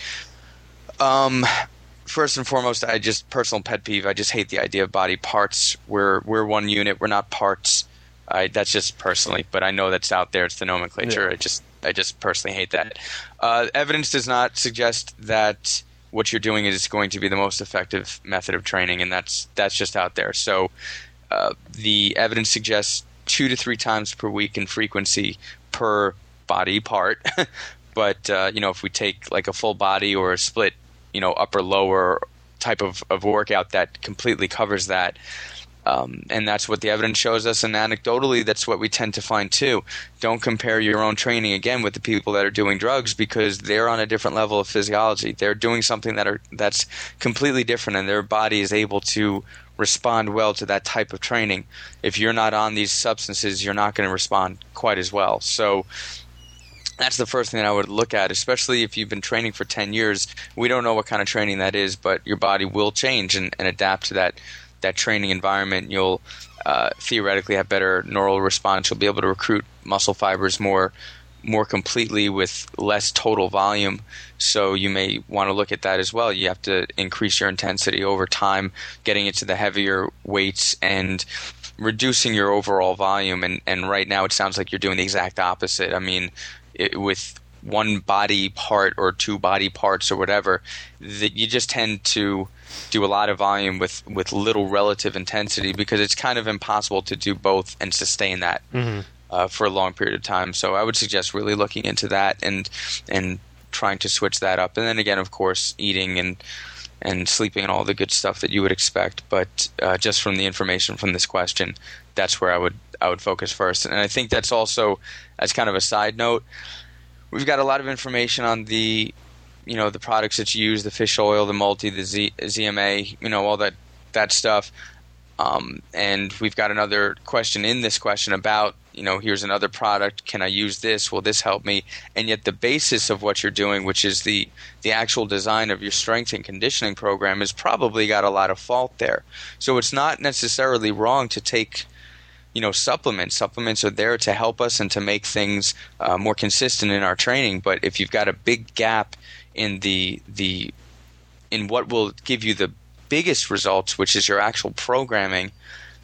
Um, first and foremost, I just personal pet peeve. I just hate the idea of body parts. We're we're one unit. We're not parts. I, that's just personally, but I know that's out there. It's the nomenclature. Yeah. I just I just personally hate that. Uh, evidence does not suggest that what you're doing is going to be the most effective method of training, and that's that's just out there. So uh, the evidence suggests two to three times per week in frequency per body part. But uh, you know, if we take like a full body or a split, you know, upper lower type of, of workout that completely covers that. Um, and that's what the evidence shows us, and anecdotally, that's what we tend to find too. Don't compare your own training again with the people that are doing drugs because they're on a different level of physiology. They're doing something that are that's completely different, and their body is able to respond well to that type of training. If you're not on these substances, you're not going to respond quite as well. So that's the first thing I would look at, especially if you've been training for ten years. We don't know what kind of training that is, but your body will change and, and adapt to that that training environment. You'll uh, theoretically have better neural response. You'll be able to recruit muscle fibers more more completely with less total volume. So you may want to look at that as well. You have to increase your intensity over time, getting into the heavier weights and reducing your overall volume. And, and right now it sounds like you're doing the exact opposite. I mean, it, with one body part or two body parts or whatever, that you just tend to do a lot of volume with, with little relative intensity because it's kind of impossible to do both and sustain that mm-hmm. uh, for a long period of time. So I would suggest really looking into that and and trying to switch that up. And then again, of course, eating and and sleeping and all the good stuff that you would expect. But uh, just from the information from this question, that's where I would I would focus first. And I think that's also, as kind of a side note, we've got a lot of information on the, you know, the products that you use, the fish oil, the multi, the Z, ZMA, you know, all that that stuff. Um, and we've got another question in this question about, you know, here's another product. Can I use this? Will this help me? And yet the basis of what you're doing, which is the, the actual design of your strength and conditioning program, has probably got a lot of fault there. So it's not necessarily wrong to take, you know, supplements. Supplements are there to help us and to make things uh, more consistent in our training. But if you've got a big gap in the the in what will give you the biggest results, which is your actual programming,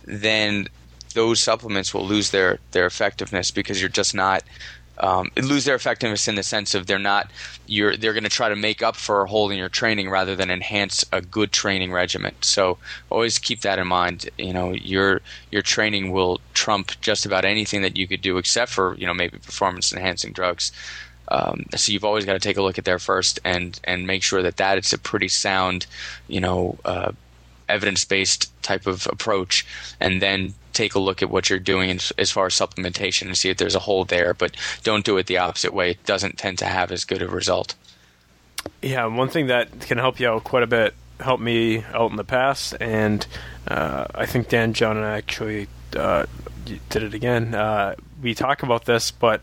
then those supplements will lose their, their effectiveness because you're just not um, lose their effectiveness in the sense of they're not you're they're going to try to make up for a hole in your training rather than enhance a good training regimen. So always keep that in mind. You know, your your training will trump just about anything that you could do except for, you know, maybe performance enhancing drugs. Um, so you've always got to take a look at there first and, and make sure that that it's a pretty sound, you know, uh, evidence-based type of approach, and then take a look at what you're doing as, as far as supplementation and see if there's a hole there. But don't do it the opposite way. It doesn't tend to have as good a result. Yeah, one thing that can help you out quite a bit, helped me out in the past, and uh, I think Dan John and I actually uh, did it again. Uh, we talk about this, but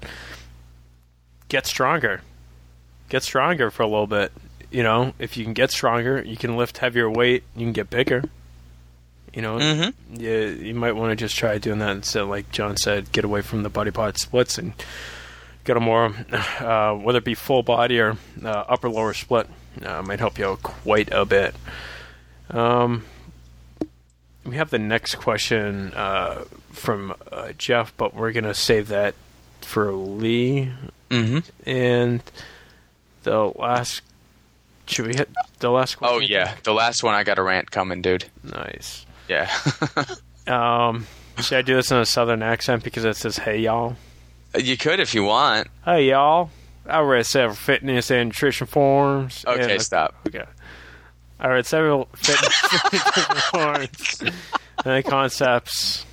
get stronger. Get stronger for a little bit. You know, if you can get stronger, you can lift heavier weight, you can get bigger. You know, mm-hmm. you, you might want to just try doing that instead, like John said, get away from the body part splits and get a more, uh, whether it be full body or uh, upper lower split, uh, might help you out quite a bit. Um, we have the next question uh, from uh, Jeff, but we're going to save that for Lee. Mm-hmm. And the last, should we hit the last question? Oh, yeah. The last one, I got a rant coming, dude. Nice. Yeah. um, should I do this in a southern accent because it says, hey, y'all? You could if you want. Hey, y'all. I read several fitness and nutrition forums. Okay, and, stop. Okay. I read several fitness and nutrition forums. And the concepts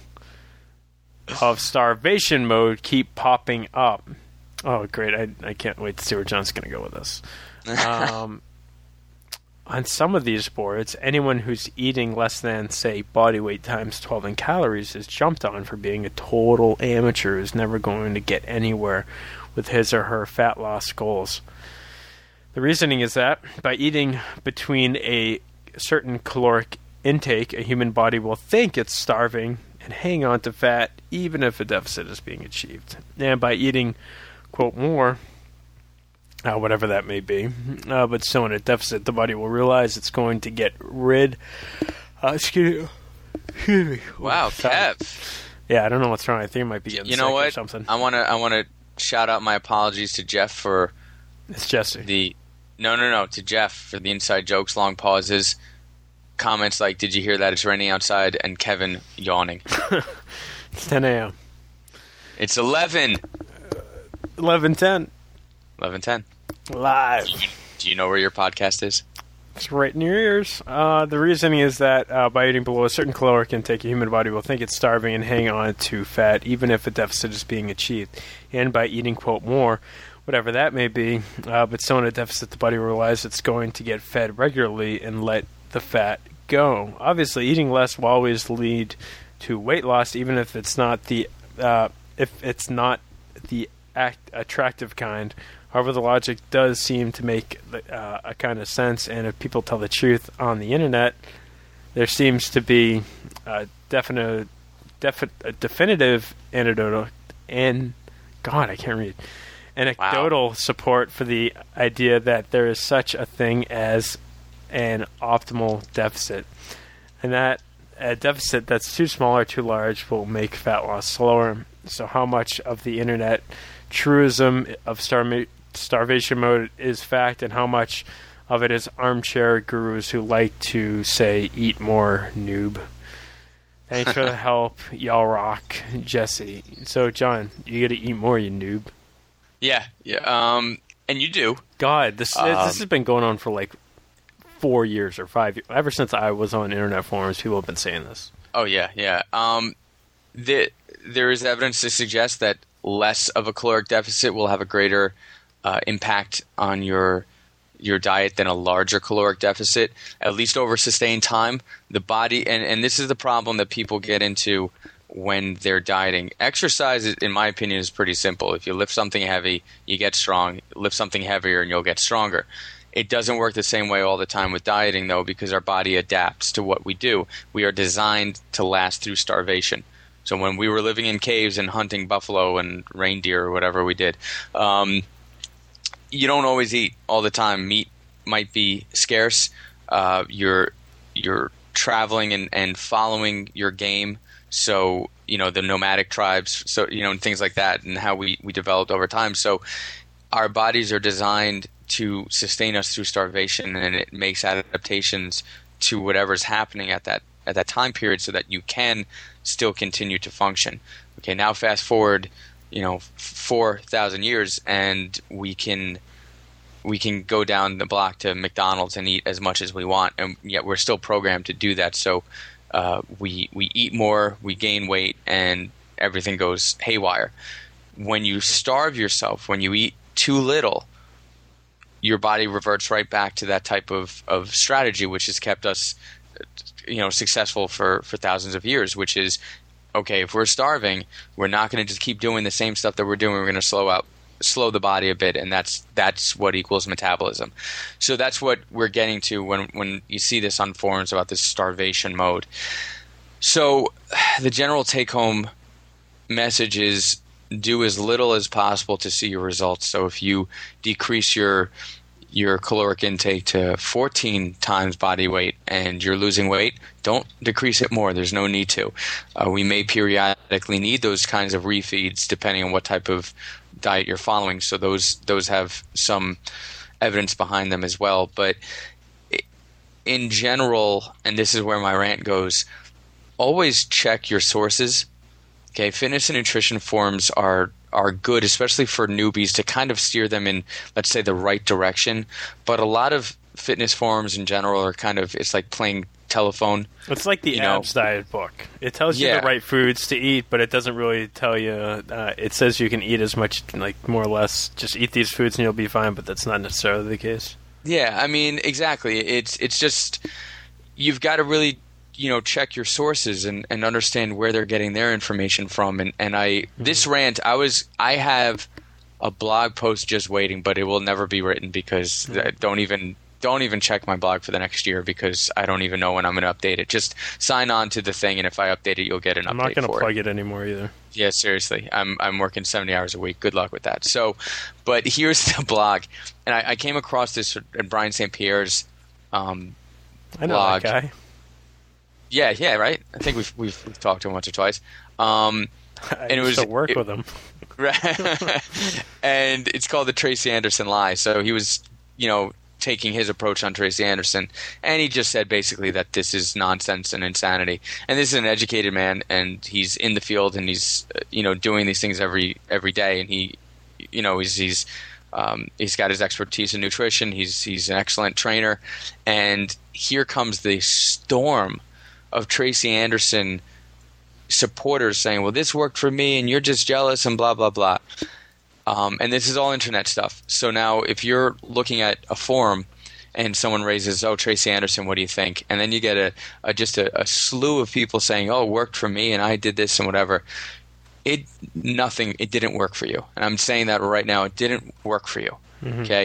of starvation mode keep popping up. Oh, great. I, I can't wait to see where John's going to go with this. Um, on some of these boards, anyone who's eating less than, say, body weight times twelve in calories is jumped on for being a total amateur who's never going to get anywhere with his or her fat loss goals. The reasoning is that by eating between a certain caloric intake, a human body will think it's starving and hang on to fat even if a deficit is being achieved. And by eating, quote, more, uh, whatever that may be, uh, but still in a deficit, the body will realize it's going to get rid uh, excuse, excuse me. Wow, Kev. Yeah, I don't know what's wrong. I think it might be getting You know sick what? or something. I want to I want to shout out my apologies to Jeff for It's Jesse. the no no no to Jeff for the inside jokes, long pauses, comments like "Did you hear that? It's raining outside," and Kevin yawning. It's ten a.m. It's eleven. eleven ten. eleven ten. Live. Do you know where your podcast is? It's right in your ears. Uh, the reasoning is that uh, by eating below a certain caloric intake, a human body will think it's starving and hang on to fat, even if a deficit is being achieved. And by eating, quote, more, whatever that may be, uh, but still in a deficit, the body will realize it's going to get fed regularly and let the fat go. Obviously, eating less will always lead to weight loss, even if it's not the uh, if it's not the act attractive kind. However, the logic does seem to make uh, a kind of sense, and if people tell the truth on the internet, there seems to be a definite, defi- a definitive anecdotal and God, I can't read anecdotal wow. support for the idea that there is such a thing as an optimal deficit, and that a deficit that's too small or too large will make fat loss slower. So, how much of the internet truism of star- starvation mode is fact, and how much of it is armchair gurus who like to say, eat more, noob? Thanks for the help. Y'all rock. Jesse. So, John, you gotta eat more, you noob. Yeah, yeah. Um, and you do. God, this um, this has been going on for like four years or five years. Ever since I was on internet forums, people have been saying this. Oh, yeah, yeah. Um, the, there is evidence to suggest that less of a caloric deficit will have a greater uh, impact on your your diet than a larger caloric deficit, at least over sustained time. The body, and, and this is the problem that people get into when they're dieting. Exercise, in my opinion, is pretty simple. If you lift something heavy, you get strong. Lift something heavier, and you'll get stronger. It doesn't work the same way all the time with dieting, though, because our body adapts to what we do. We are designed to last through starvation. So when we were living in caves and hunting buffalo and reindeer or whatever we did, um, you don't always eat all the time. Meat might be scarce. Uh, you're you're traveling and, and following your game. So, you know, the nomadic tribes, so, you know, and things like that, and how we, we developed over time. So our bodies are designed to sustain us through starvation, and it makes adaptations to whatever's happening at that at that time period so that you can still continue to function. Okay, now fast forward, you know, four thousand years, and we can we can go down the block to McDonald's and eat as much as we want, and yet we're still programmed to do that. So uh, we we eat more, we gain weight, and everything goes haywire. When you starve yourself, when you eat too little, your body reverts right back to that type of, of strategy, which has kept us, you know, successful for, for thousands of years, which is, okay, if we're starving, we're not going to just keep doing the same stuff that we're doing. We're going to slow out, slow the body a bit, and that's that's what equals metabolism. So that's what we're getting to when, when you see this on forums about this starvation mode. So the general take-home message is do as little as possible to see your results. So if you decrease your your caloric intake to fourteen times body weight and you're losing weight, don't decrease it more. There's no need to. Uh, we may periodically need those kinds of refeeds depending on what type of diet you're following. So those those have some evidence behind them as well. But in general, and this is where my rant goes, always check your sources. Okay, fitness and nutrition forums are are good, especially for newbies, to kind of steer them in, let's say, the right direction. But a lot of fitness forums in general are kind of, it's like playing telephone. It's like the you know. Abs diet book. It tells you Yeah. the right foods to eat, but it doesn't really tell you. Uh, it says you can eat as much, like more or less, just eat these foods and you'll be fine. But that's not necessarily the case. Yeah, I mean, exactly. It's it's just you've got to really, you know, check your sources and, and understand where they're getting their information from. And and I mm-hmm. this rant, I was I have a blog post just waiting, but it will never be written because mm-hmm. I don't even. Don't even check my blog for the next year because I don't even know when I'm going to update it. Just sign on to the thing, and if I update it, you'll get an I'm update not going to for plug it. it anymore either. Yeah, seriously. I'm I'm working seventy hours a week. Good luck with that. So, but here's the blog. And I, I came across this at Brian Saint Pierre's um, I know blog. that guy. Yeah, yeah, right? I think we've we've, we've talked to him once or twice. Um, I and it used was to work it, with him. Right. And it's called the Tracy Anderson Lie. So he was, you know, taking his approach on Tracy Anderson, and he just said basically that this is nonsense and insanity. And this is an educated man, and he's in the field, and he's uh, you know doing these things every every day, and he you know he's he's um, he's got his expertise in nutrition. He's he's an excellent trainer, and here comes the storm of Tracy Anderson supporters saying, "Well, this worked for me, and you're just jealous," and blah blah blah. Um, and this is all internet stuff. So now if you're looking at a forum and someone raises, oh, Tracy Anderson, what do you think? And then you get a, a just a, a slew of people saying, oh, it worked for me and I did this and whatever. It nothing. It didn't work for you. And I'm saying that right now. It didn't work for you. Mm-hmm. Okay.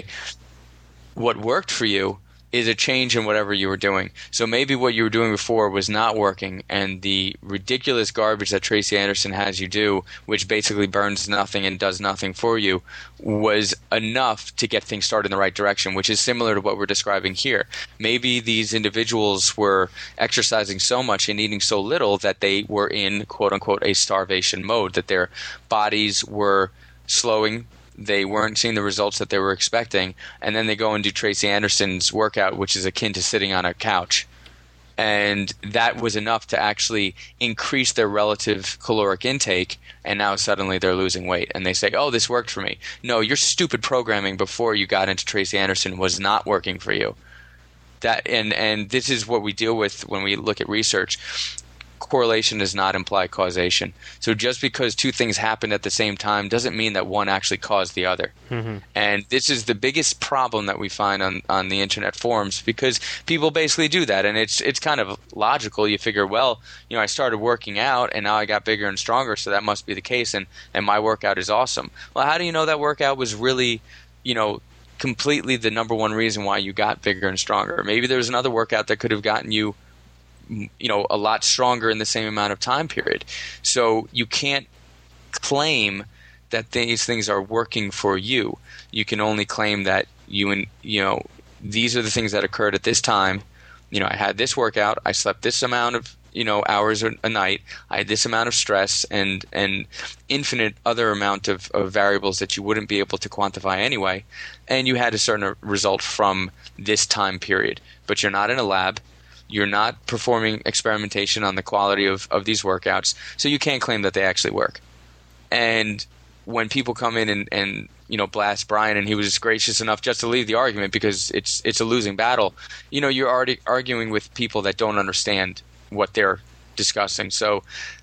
What worked for you is a change in whatever you were doing. So maybe what you were doing before was not working, and the ridiculous garbage that Tracy Anderson has you do, which basically burns nothing and does nothing for you, was enough to get things started in the right direction, which is similar to what we're describing here. Maybe these individuals were exercising so much and eating so little that they were in, quote-unquote, a starvation mode, that their bodies were slowing. They weren't seeing the results that they were expecting, and then they go and do Tracy Anderson's workout, which is akin to sitting on a couch. And that was enough to actually increase their relative caloric intake, and now suddenly they're losing weight. And they say, oh, this worked for me. No, your stupid programming before you got into Tracy Anderson was not working for you. That and, and this is what we deal with when we look at research. Correlation does not imply causation. So just because two things happened at the same time doesn't mean that one actually caused the other. Mm-hmm. And this is the biggest problem that we find on, on the internet forums, because people basically do that. And it's it's kind of logical. You figure, well, you know, I started working out and now I got bigger and stronger, so that must be the case, and, and my workout is awesome. Well, how do you know that workout was really, you know, completely the number one reason why you got bigger and stronger? Maybe there was another workout that could have gotten you you know, a lot stronger in the same amount of time period. So you can't claim that these things are working for you. You can only claim that you and you know these are the things that occurred at this time. You know, I had this workout, I slept this amount of you know hours a night, I had this amount of stress, and and infinite other amount of, of variables that you wouldn't be able to quantify anyway, and you had a certain result from this time period. But you're not in a lab. You're not performing experimentation on the quality of, of these workouts, so you can't claim that they actually work. And when people come in and, and you know blast Brian, and he was gracious enough just to leave the argument because it's it's a losing battle, you know you're already arguing with people that don't understand what they're discussing. So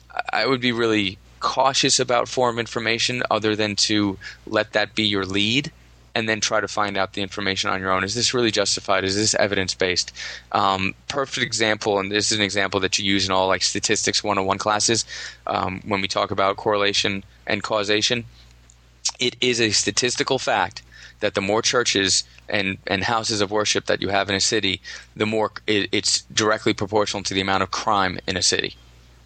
I would be really cautious about forum information, other than to let that be your lead, and then try to find out the information on your own. Is this really justified? Is this evidence-based? Um, perfect example, and this is an example that you use in all like statistics one oh one classes um, when we talk about correlation and causation. It is a statistical fact that the more churches and, and houses of worship that you have in a city, the more it, it's directly proportional to the amount of crime in a city.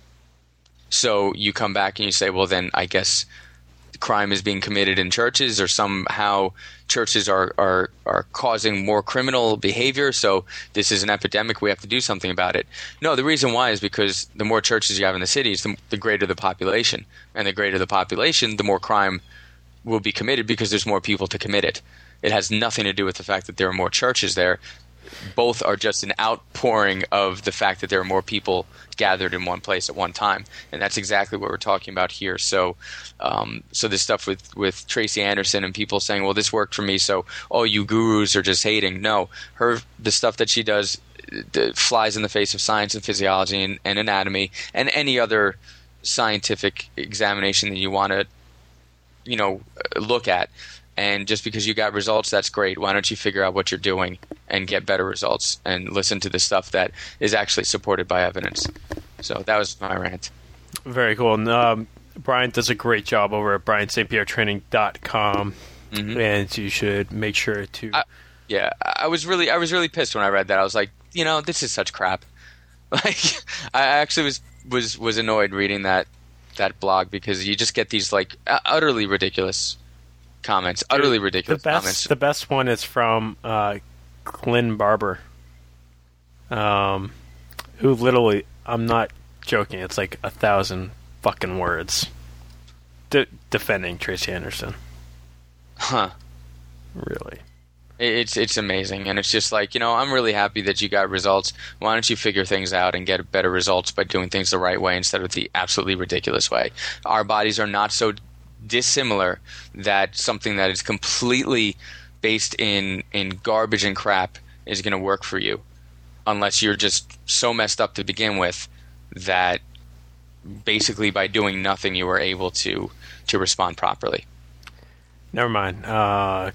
So you come back and you say, well, then I guess crime is being committed in churches, or somehow churches are, are, are causing more criminal behavior, so this is an epidemic, we have to do something about it. No, the reason why is because the more churches you have in the cities, the, the greater the population. And the greater the population, the more crime will be committed because there's more people to commit it. It has nothing to do with the fact that there are more churches there. both are just an outpouring of the fact that there are more people gathered in one place at one time, and that's exactly what we're talking about here. So, um, so this stuff with with Tracy Anderson and people saying, "Well, this worked for me," so oh, you gurus are just hating. No, her the stuff that she does uh, flies in the face of science and physiology and, and anatomy and any other scientific examination that you want to, you know, look at. And just because you got results, that's great. Why don't you figure out what you're doing and get better results and listen to the stuff that is actually supported by evidence? So that was my rant. Very cool. And, um, Brian does a great job over at brian st pierre training dot com, mm-hmm. and you should make sure to. I, yeah, I was really, I was really pissed when I read that. I was like, you know, this is such crap. Like, I actually was was was annoyed reading that that blog because you just get these like utterly ridiculous comments, utterly ridiculous the best, comments. The best one is from uh, Glenn Barber, um, who literally, I'm not joking, it's like a thousand fucking words de- defending Tracy Anderson. Huh. Really. It's it's amazing, and it's just like, you know, I'm really happy that you got results. Why don't you figure things out and get better results by doing things the right way instead of the absolutely ridiculous way? Our bodies are not so dissimilar that something that is completely based in in garbage and crap is going to work for you, unless you're just so messed up to begin with that basically by doing nothing you were able to to respond properly. Never mind. Uh,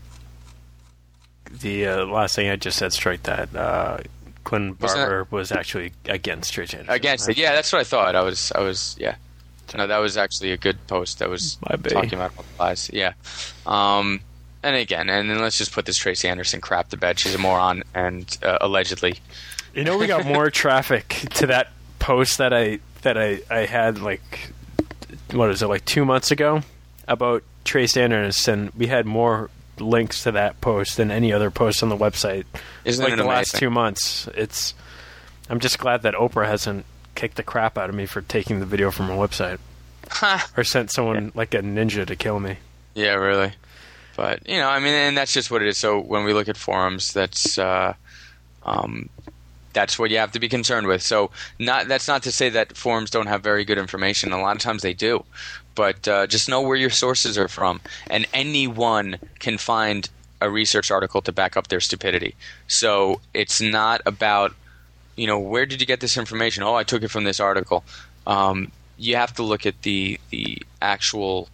the uh, last thing I just said, strike that. Uh, Glenn Barber was actually against Tracy Anderson. Against it, yeah, that's what I thought. I was, I was, yeah. No, that was actually a good post. That was talking about all the lies. Yeah. Um, and again, and then let's just put this Tracy Anderson crap to bed. She's a moron, and uh, allegedly. You know, we got more traffic to that post that I that I, I had like what is it like two months ago about Tracy Anderson. We had more links to that post than any other post on the website. Isn't like it the amazing? last two months. It's. I'm just glad that Oprah hasn't kicked the crap out of me for taking the video from a website. Or sent someone yeah. like a ninja to kill me. Yeah, really. But, you know, I mean, and that's just what it is. So when we look at forums, that's uh, um, that's what you have to be concerned with. So not that's not to say that forums don't have very good information. A lot of times they do. But uh, just know where your sources are from. And anyone can find a research article to back up their stupidity. So it's not about, you know, where did you get this information? Oh, I took it from this article. Um, you have to look at the the actual,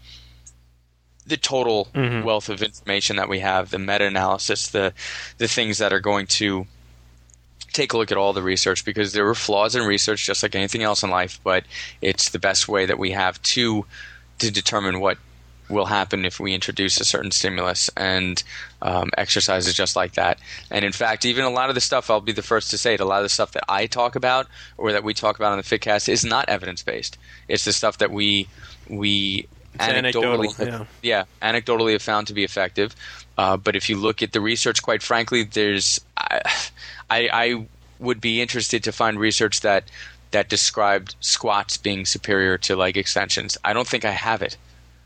the total mm-hmm. wealth of information that we have, the meta-analysis, the the things that are going to take a look at all the research, because there were flaws in research just like anything else in life, but it's the best way that we have to to determine what will happen if we introduce a certain stimulus, and um, exercise is just like that. And in fact, even a lot of the stuff, I'll be the first to say it, a lot of the stuff that I talk about or that we talk about on the FitCast is not evidence-based. It's the stuff that we we anecdotally, yeah. yeah, anecdotally have found to be effective. Uh, but if you look at the research, quite frankly, there's I, I, I would be interested to find research that that described squats being superior to leg extensions. I don't think I have it.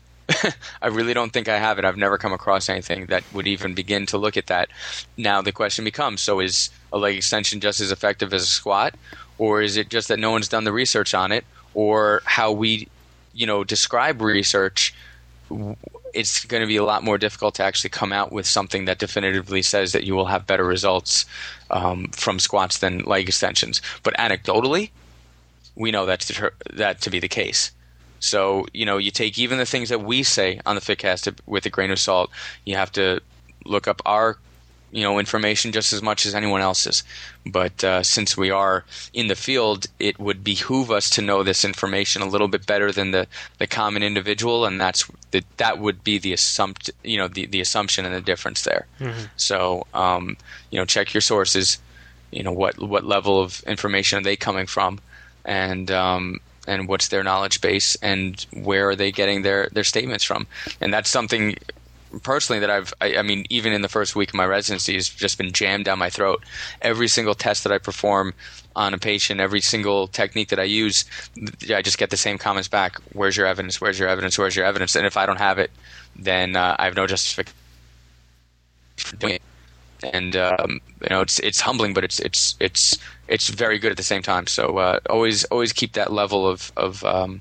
I really don't think I have it. I've never come across anything that would even begin to look at that. Now the question becomes, so is a leg extension just as effective as a squat? Or is it just that no one's done the research on it? Or how we, you know, describe research, it's going to be a lot more difficult to actually come out with something that definitively says that you will have better results um, from squats than leg extensions. But anecdotally, we know that's to, that to be the case. So, you know, you take even the things that we say on the FitCast with a grain of salt. You have to look up our, you know, information just as much as anyone else's. But uh, since we are in the field, it would behoove us to know this information a little bit better than the, the common individual, and that's the, that would be the assumpt, you know, the, the assumption and the difference there. Mm-hmm. So, um, you know, check your sources. You know, what what level of information are they coming from, and um, and what's their knowledge base, and where are they getting their, their statements from. And that's something personally that I've, I, I mean, even in the first week of my residency has just been jammed down my throat. Every single test that I perform on a patient, every single technique that I use, I just get the same comments back. Where's your evidence? Where's your evidence? Where's your evidence? And if I don't have it, then uh, I have no justification for doing it. and um, you know it's it's humbling, but it's it's it's it's very good at the same time. So uh, always always keep that level of of um,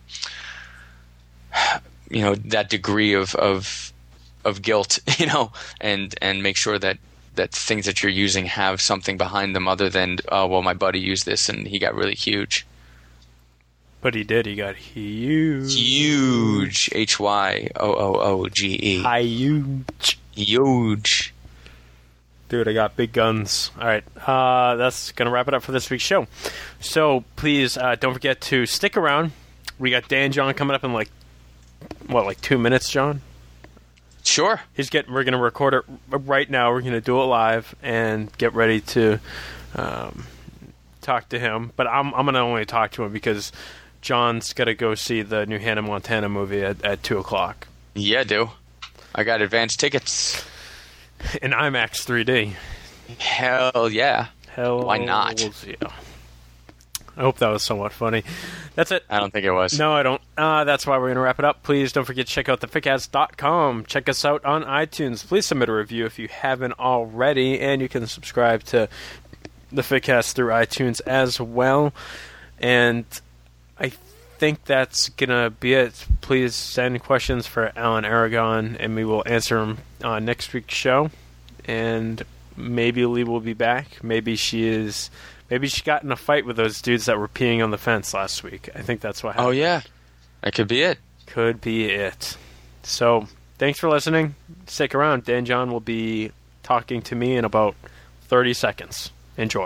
you know that degree of of of guilt, you know, and and make sure that that things that you're using have something behind them other than, oh, well, my buddy used this and he got really huge. But he did. He got huge. Huge. H Y O O O G E. Huge. Huge. Dude, I got big guns. All right. Uh, that's going to wrap it up for this week's show. So please uh, don't forget to stick around. We got Dan John coming up in like, what, like two minutes, John? Sure. He's getting. We're going to record it right now. We're going to do it live and get ready to um, talk to him. But I'm I'm going to only talk to him because John's got to go see the new Hannah Montana movie at, at two o'clock. Yeah, do. I got advance tickets. In IMAX three D. Hell yeah. Hell Why not? Yeah. I hope that was somewhat funny. That's it. I don't think it was. No, I don't. Uh, that's why we're going to wrap it up. Please don't forget to check out the fitcast dot com. Check us out on iTunes. Please submit a review if you haven't already, and you can subscribe to the Fitcast through iTunes as well. And I think that's going to be it. Please send questions for Alan Aragon, and we will answer them on next week's show. And maybe Lee will be back. Maybe she is... Maybe she got in a fight with those dudes that were peeing on the fence last week. I think that's what happened. Oh, yeah. That could be it. Could be it. So, thanks for listening. Stick around. Dan John will be talking to me in about thirty seconds. Enjoy.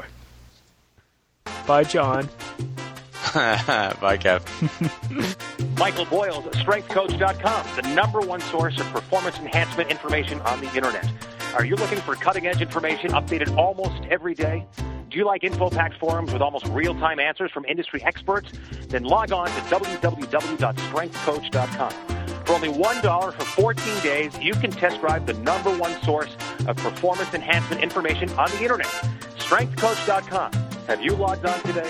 Bye, John. Bye, Kev. Michael Boyles, strength coach dot com, the number one source of performance enhancement information on the Internet. Are you looking for cutting-edge information updated almost every day? Do you like InfoPack forums with almost real-time answers from industry experts? Then log on to w w w dot strength coach dot com. For only one dollar for fourteen days, you can test drive the number one source of performance enhancement information on the Internet. strength coach dot com. Have you logged on today?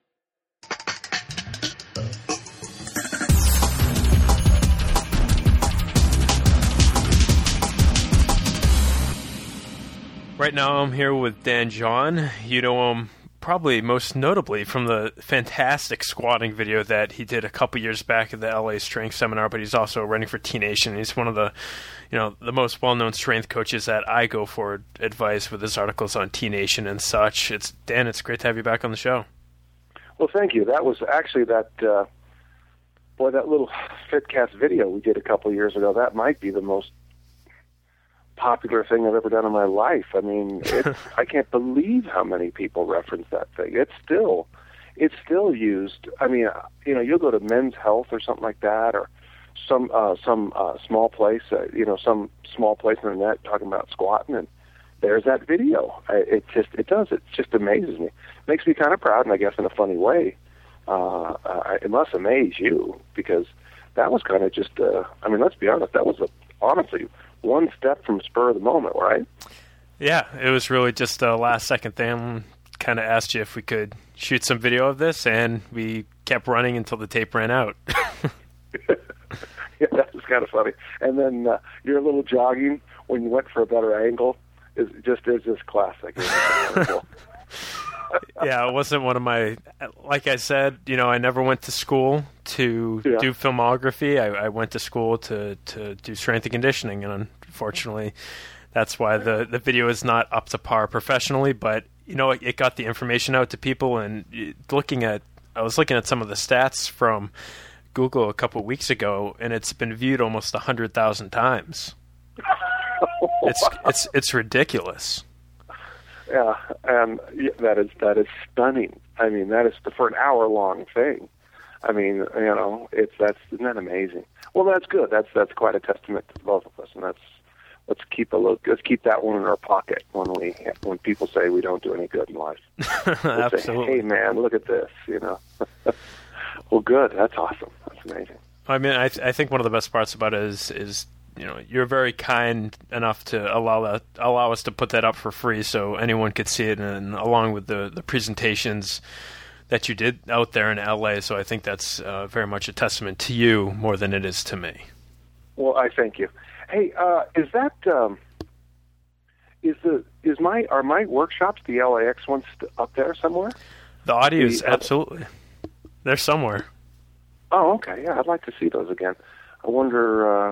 Right now I'm here with Dan John. You know him probably most notably from the fantastic squatting video that he did a couple years back at the L A Strength Seminar, but he's also running for T Nation. He's one of the, you know, the most well-known strength coaches that I go for advice with his articles on T Nation and such. It's Dan, it's great to have you back on the show. Well, thank you. That was actually that, uh, boy, that little FitCast video we did a couple years ago, that might be the most popular thing I've ever done in my life. I mean, it's, I can't believe how many people reference that thing. It's still, it's still used. I mean, you know, you'll go to Men's Health or something like that, or some uh, some uh, small place, uh, you know, some small place on the net talking about squatting, and there's that video. I, it just, it does. It just amazes me. Makes me kind of proud, and I guess in a funny way. Uh, uh, it must amaze you, because that was kind of just. Uh, I mean, let's be honest. That was a, honestly. one step from spur of the moment, right? Yeah, it was really just a last-second thing. Kind of asked you if we could shoot some video of this, and we kept running until the tape ran out. Yeah, that was kind of funny. And then uh, your little jogging when you went for a better angle is just is just classic. Yeah, it wasn't one of my. Like I said, you know, I never went to school to yeah. do filmography. I, I went to school to, to do strength and conditioning, and unfortunately, that's why the, the video is not up to par professionally. But you know, it, it got the information out to people, and looking at, I was looking at some of the stats from Google a couple of weeks ago, and it's been viewed almost a hundred thousand times. It's it's it's ridiculous. Yeah, and that is that is stunning. I mean, that is for an hour long thing. I mean, you know, it's that's isn't that amazing? Well, that's good. That's that's quite a testament to both of us, and that's let's keep a look. Let's keep that one in our pocket when we when people say we don't do any good in life. Absolutely. Say, hey, man, look at this. You know. Well, good. That's awesome. That's amazing. I mean, I th- I think one of the best parts about it is is. You know, you're very kind enough to allow that, allow us to put that up for free, so anyone could see it, and along with the, the presentations that you did out there in L A. So I think that's uh, very much a testament to you more than it is to me. Well, I thank you. Hey, uh, is that um, is the is my are my workshops, the L A X ones, up there somewhere? The audios, The- absolutely. They're somewhere. Oh, okay. Yeah, I'd like to see those again. I wonder. Uh,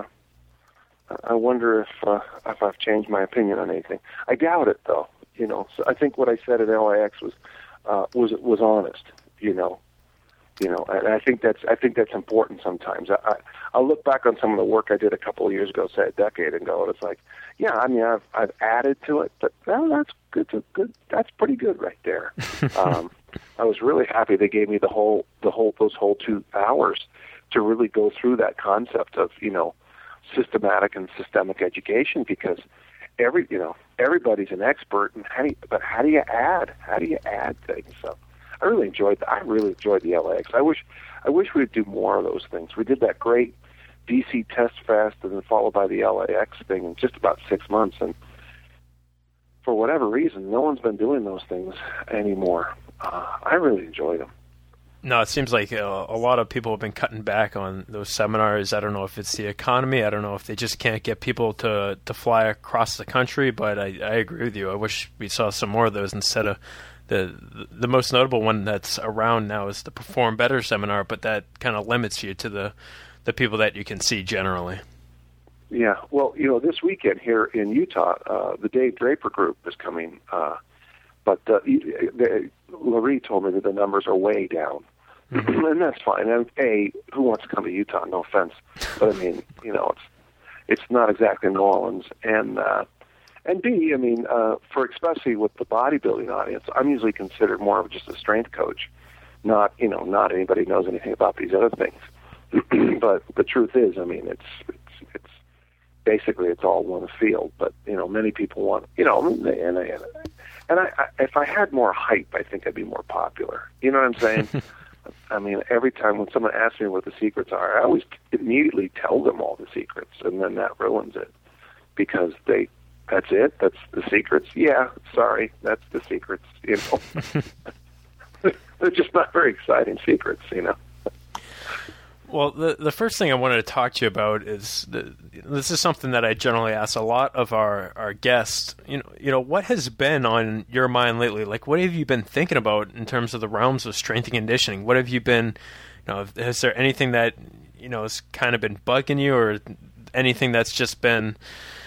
I wonder if uh, if I've changed my opinion on anything. I doubt it, though. You know, so I think what I said at L A X was uh, was was honest. You know, you know, and I think that's I think that's important sometimes. I, I I'll look back on some of the work I did a couple of years ago, say a decade ago, and it's like, yeah, I mean, I've I've added to it, but well, that's good. To, good. That's pretty good right there. um, I was really happy they gave me the whole the whole those whole two hours to really go through that concept of, you know, systematic and systemic education, because every you know everybody's an expert, and how do you, but how do you add how do you add things? So I really enjoyed I really enjoyed the L A X. I wish I wish we'd do more of those things. We did that great D C Test Fest and then followed by the L A X thing in just about six months, and for whatever reason, no one's been doing those things anymore. Uh, I really enjoyed them. No, it seems like uh, a lot of people have been cutting back on those seminars. I don't know if it's the economy. I don't know if they just can't get people to, to fly across the country, but I, I agree with you. I wish we saw some more of those instead of the the most notable one that's around now is the Perform Better seminar, but that kind of limits you to the, the people that you can see generally. Yeah, well, you know, this weekend here in Utah, uh, the Dave Draper Group is coming, uh, but uh, the, Larry told me that the numbers are way down, mm-hmm. and that's fine. And A, who wants to come to Utah? No offense, but I mean, you know, it's it's not exactly New Orleans, and uh, and B, I mean, uh, for especially with the bodybuilding audience, I'm usually considered more of just a strength coach, not you know, not anybody who knows anything about these other things. But the truth is, I mean, it's it's it's. Basically, it's all one field, but you know, many people want, you know, and and, and, and I, I, if I had more hype, I think I'd be more popular. You know what I'm saying? I mean, every time when someone asks me what the secrets are, I always immediately tell them all the secrets, and then that ruins it because they, that's it, that's the secrets. Yeah, sorry, that's the secrets. You know, they're just not very exciting secrets, you know. Well, the the first thing I wanted to talk to you about is the, this is something that I generally ask a lot of our, our guests. You know, you know, what has been on your mind lately? Like, what have you been thinking about in terms of the realms of strength and conditioning? What have you been, you know, is there anything that, you know, has kind of been bugging you, or anything that's just been,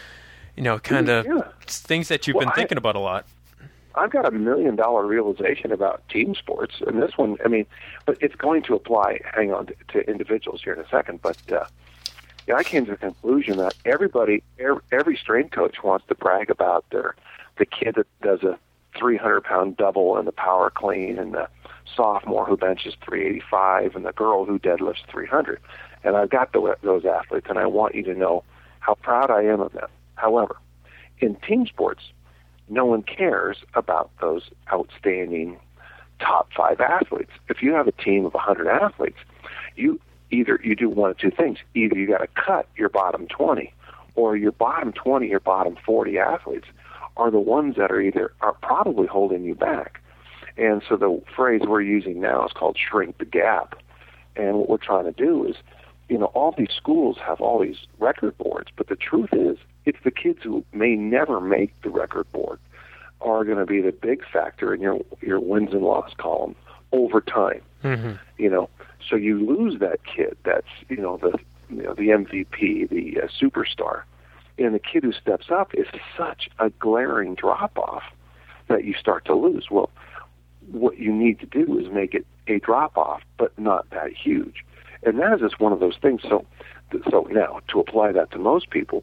you know, kind of yeah. things that you've well, been thinking I, about a lot? I've got a million dollar realization about team sports, and this one, I mean, but it's going to apply, hang on, to, to individuals here in a second, but uh, yeah, I came to the conclusion that everybody, every, every strength coach wants to brag about their, the kid that does a three hundred pound double and the power clean, and the sophomore who benches three eighty-five, and the girl who deadlifts three hundred. And I've got the, those athletes, and I want you to know how proud I am of them. However, in team sports, no one cares about those outstanding top five athletes. If you have a team of one hundred athletes, you either you do one of two things. Either you got to cut your bottom twenty, or your bottom twenty or bottom forty athletes are the ones that are either are probably holding you back. And so the phrase we're using now is called shrink the gap. And what we're trying to do is, you know, all these schools have all these record boards, but the truth is, it's the kids who may never make the record board are going to be the big factor in your your wins and loss column over time. Mm-hmm. You know, so you lose that kid that's, you know, the you know the M V P, the uh, superstar, and the kid who steps up is such a glaring drop off that you start to lose. Well, what you need to do is make it a drop off, but not that huge. And that is just one of those things. So, so now to apply that to most people,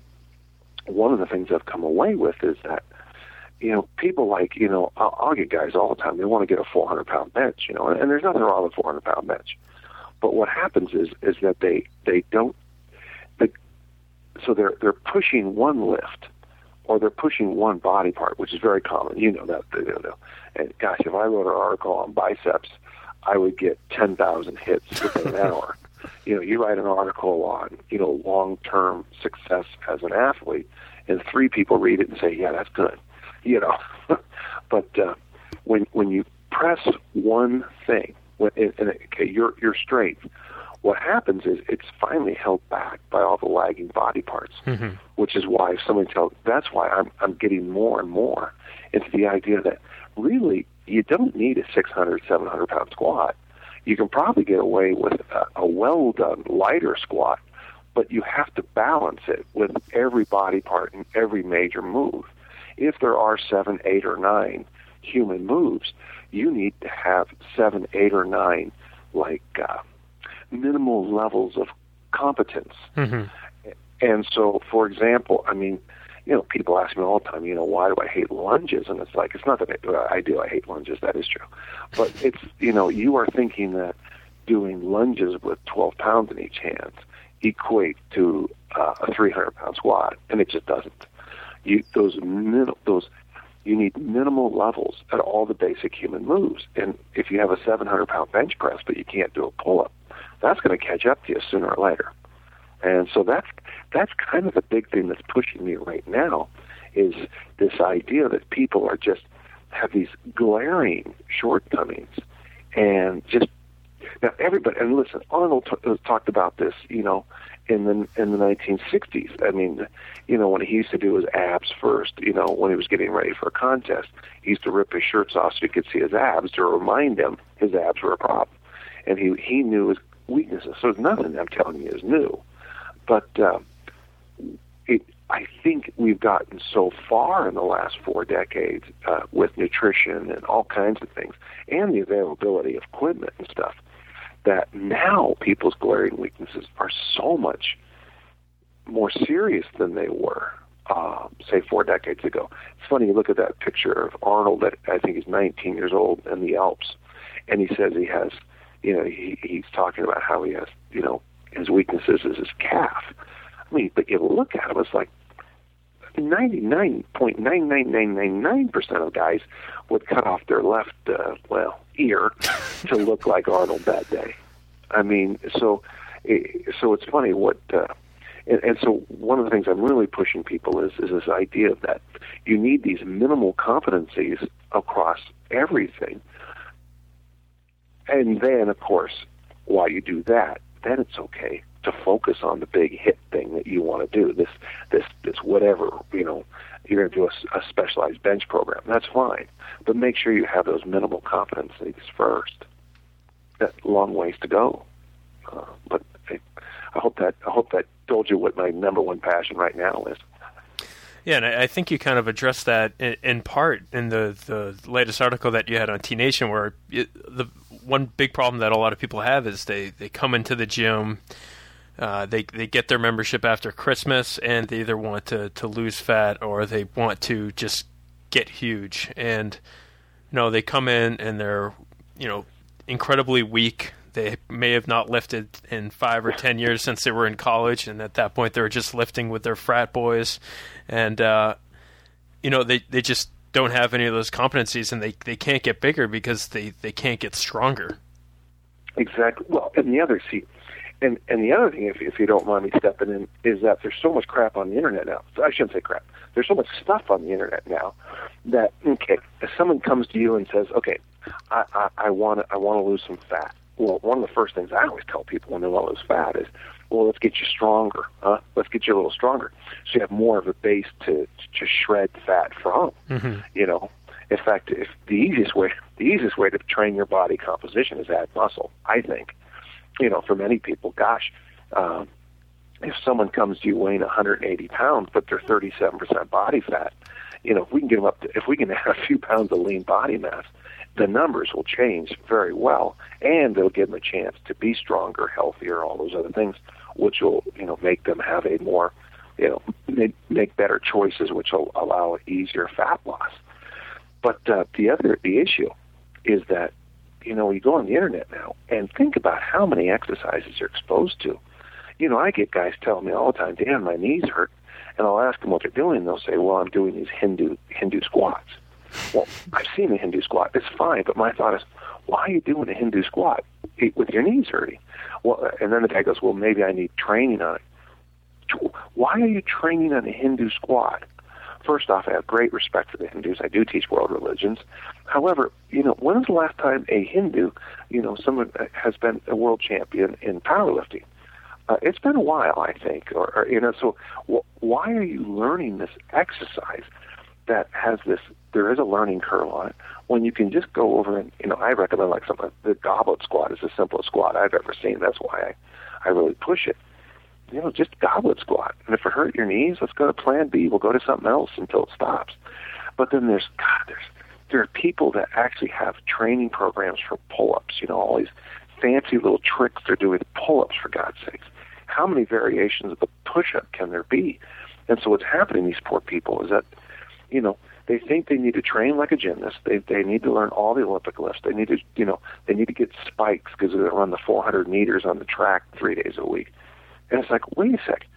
one of the things I've come away with is that, you know, people like, you know, I'll, I'll get guys all the time, they want to get a four hundred pound bench, you know, and, and there's nothing wrong with a four hundred pound bench. But what happens is, is that they, they don't, they, so they're, they're pushing one lift, or they're pushing one body part, which is very common. You know that. You know, and gosh, if I wrote an article on biceps, I would get ten thousand hits within an hour. You know, you write an article on, you know, long-term success as an athlete, and three people read it and say, yeah, that's good. You know, but uh, when when you press one thing, when, and, and, okay, your your strength, what happens is it's finally held back by all the lagging body parts, mm-hmm. which is why if somebody tells, that's why I'm I'm getting more and more into the idea that really you don't need a six hundred, seven hundred pound squat. You can probably get away with a, a well-done, lighter squat, but you have to balance it with every body part and every major move. If there are seven, eight, or nine human moves, you need to have seven, eight, or nine, like, uh, minimal levels of competence. Mm-hmm. And so, for example, I mean, you know, people ask me all the time, you know, why do I hate lunges? And it's like, it's not that I, I do, I hate lunges, that is true. But it's, you know, you are thinking that doing lunges with twelve pounds in each hand equate to uh, a three hundred pound squat, and it just doesn't. You, those, min- those, you need minimal levels at all the basic human moves. And if you have a seven hundred pound bench press, but you can't do a pull-up, that's going to catch up to you sooner or later. And so that's that's kind of the big thing that's pushing me right now, is this idea that people are just have these glaring shortcomings, and just now everybody. And listen, Arnold t- talked about this, you know, in the in the nineteen sixties. I mean, you know, when he used to do his abs first, you know, when he was getting ready for a contest, he used to rip his shirts off so he could see his abs to remind him his abs were a problem, and he he knew his weaknesses. So it's nothing I'm telling you is new. But uh, it, I think we've gotten so far in the last four decades uh, with nutrition and all kinds of things, and the availability of equipment and stuff, that now people's glaring weaknesses are so much more serious than they were, uh, say, four decades ago. It's funny, you look at that picture of Arnold, that I think he's nineteen years old, in the Alps, and he says he has, you know, he, he's talking about how he has, you know, his weaknesses is his calf. I mean, but you look at him, it's like ninety-nine point nine nine nine nine nine percent of guys would cut off their left, uh, well, ear to look like Arnold that day. I mean, so so it's funny what, uh, and, and so one of the things I'm really pushing people is, is this idea that you need these minimal competencies across everything. And then, of course, while you do that, then it's okay to focus on the big hit thing that you want to do. This, this, this whatever, you know, you're going to do a, a specialized bench program. That's fine, but make sure you have those minimal competencies first. That long ways to go, uh, but I, I hope that I hope that told you what my number one passion right now is. Yeah, and I think you kind of addressed that in, in part in the, the latest article that you had on T Nation, where it, the one big problem that a lot of people have is they, they come into the gym, uh, they they get their membership after Christmas, and they either want to, to lose fat or they want to just get huge. And, you know, they come in and they're, you know, incredibly weak. They may have not lifted in five or ten years since they were in college, and at that point they were just lifting with their frat boys. And, uh, you know, they, they just don't have any of those competencies, and they, they can't get bigger because they, they can't get stronger. Exactly. Well, and the other, see, and, and the other thing, if, if you don't mind me stepping in, is that there's so much crap on the internet now. I shouldn't say crap. There's so much stuff on the internet now that, okay, if someone comes to you and says, okay, I, I, I want to I want to lose some fat. Well, one of the first things I always tell people when they want to lose fat is, well, let's get you stronger. Huh? Let's get you a little stronger, so you have more of a base to to shred fat from. Mm-hmm. You know, in fact, if the easiest way the easiest way to train your body composition is add muscle. I think, you know, for many people, gosh, um, if someone comes to you weighing one hundred eighty pounds, but they're thirty-seven percent body fat, you know, if we can get them up to, if we can add a few pounds of lean body mass, the numbers will change very well, and they'll give them a chance to be stronger, healthier, all those other things, which will, you know, make them have a more, you know, make, make better choices, which will allow easier fat loss. But uh, the other, the issue is that, you know, you go on the internet now and think about how many exercises you're exposed to. You know, I get guys telling me all the time, Dan, my knees hurt, and I'll ask them what they're doing, and they'll say, well, I'm doing these Hindu Hindu squats. Well, I've seen a Hindu squat. It's fine, but my thought is, why are you doing a Hindu squat with your knees hurting? Well, and then the guy goes, well, maybe I need training on it. Why are you training on a Hindu squat first off, I have great respect for the Hindus. I do teach world religions. However, you know, when was the last time a Hindu, you know, someone has been a world champion in powerlifting? Uh, it's been a while, I think. Or, or you know, so w- why are you learning this exercise that has this? There is a learning curve on it. When you can just go over and, you know, I recommend like something. The goblet squat is the simplest squat I've ever seen. That's why I, I really push it. You know, just goblet squat. And if it hurt your knees, let's go to Plan B. We'll go to something else until it stops. But then there's God, there's there are people that actually have training programs for pull-ups. You know, all these fancy little tricks they're doing pull-ups, for God's sakes. How many variations of the push-up can there be? And so what's happening to these poor people is that, you know, they think they need to train like a gymnast. They they need to learn all the Olympic lifts. They need to, you know, they need to get spikes because they're going to run the four hundred meters on the track three days a week. And it's like, wait a sec.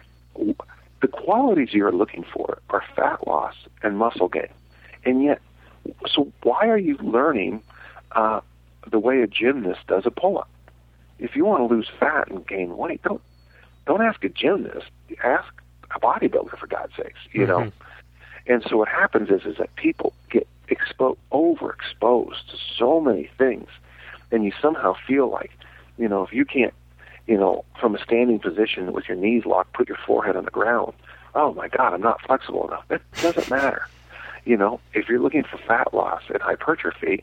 The qualities you're looking for are fat loss and muscle gain. And yet, so why are you learning uh, the way a gymnast does a pull-up? If you want to lose fat and gain weight, don't don't ask a gymnast. Ask a bodybuilder, for God's sakes, you know. Mm-hmm. And so what happens is is that people get expo- overexposed to so many things, and you somehow feel like, you know, if you can't, you know, from a standing position with your knees locked, put your forehead on the ground, oh my God, I'm not flexible enough. That doesn't matter. You know, if you're looking for fat loss and hypertrophy,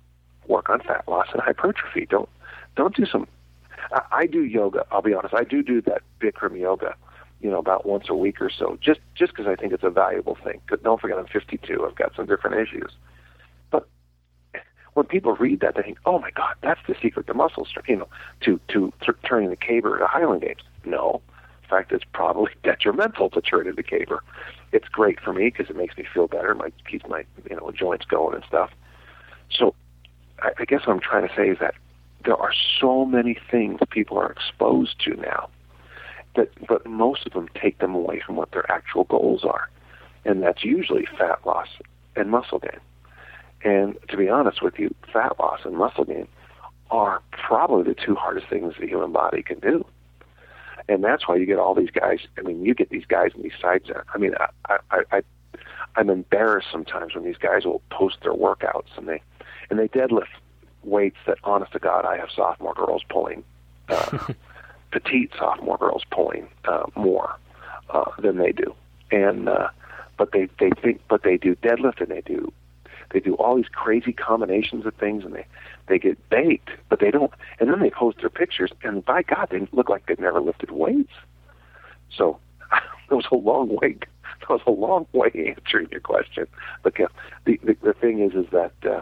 work on fat loss and hypertrophy. Don't don't do some. I, I do yoga. I'll be honest. I do do that Bikram yoga, you know, about once a week or so, just just because I think it's a valuable thing. Don't forget, I'm fifty-two. I've got some different issues. But when people read that, they think, "Oh my God, that's the secret to muscle strength." You know, to to th- turning the caber to Highland Games. No, in fact, it's probably detrimental to turn into caber. It's great for me because it makes me feel better. My keeps my you know joints going and stuff. So, I, I guess what I'm trying to say is that there are so many things people are exposed to now, that but most of them take them away from what their actual goals are, and that's usually fat loss and muscle gain. And to be honest with you, fat loss and muscle gain are probably the two hardest things the human body can do. And that's why you get all these guys. I mean, you get these guys in these sites. I mean, I, I, I, I'm embarrassed sometimes when these guys will post their workouts and they, and they deadlift weights that, honest to God, I have sophomore girls pulling, uh, petite sophomore girls pulling uh, more uh, than they do. And uh, but they they think, but they do deadlift and they do. They do all these crazy combinations of things, and they, they get baked, but they don't. And then they post their pictures, and by God, they look like they've never lifted weights. So it was a long way. That was a long way answering your question. But uh, the, the the thing is, is that uh,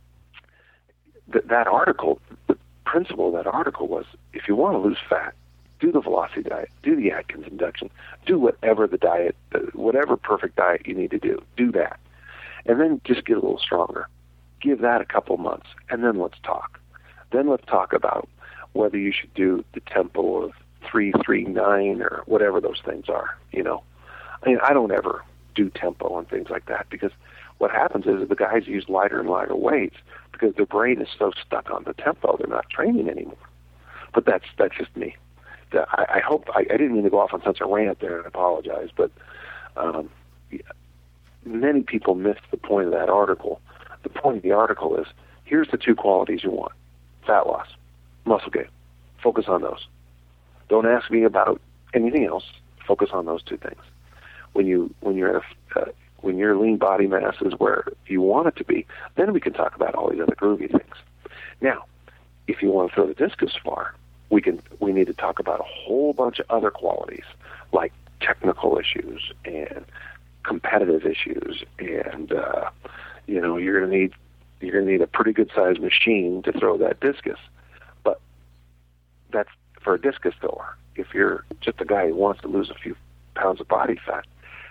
th- that article, the principle of that article was, if you want to lose fat, do the Velocity diet, do the Atkins induction, do whatever the diet, whatever perfect diet you need to do, do that. And then just get a little stronger. Give that a couple months, and then let's talk. Then let's talk about whether you should do the tempo of three, three, nine, or whatever those things are. You know, I mean, I don't ever do tempo and things like that, because what happens is the guys use lighter and lighter weights because their brain is so stuck on the tempo, they're not training anymore. But that's that's just me. I, I hope I, I didn't mean to go off on such a rant there, and I apologize, but. Um, yeah. Many people missed the point of that article. The point of the article is, here's the two qualities you want: fat loss, muscle gain. Focus on those. Don't ask me about anything else. Focus on those two things. When you when you're at a, uh, when your lean body mass is where you want it to be, then we can talk about all these other groovy things. Now, if you want to throw the discus far, we can we need to talk about a whole bunch of other qualities like technical issues and competitive issues, and uh, you know you're going to need you're going to need a pretty good sized machine to throw that discus. But that's for a discus thrower. If you're just a guy who wants to lose a few pounds of body fat,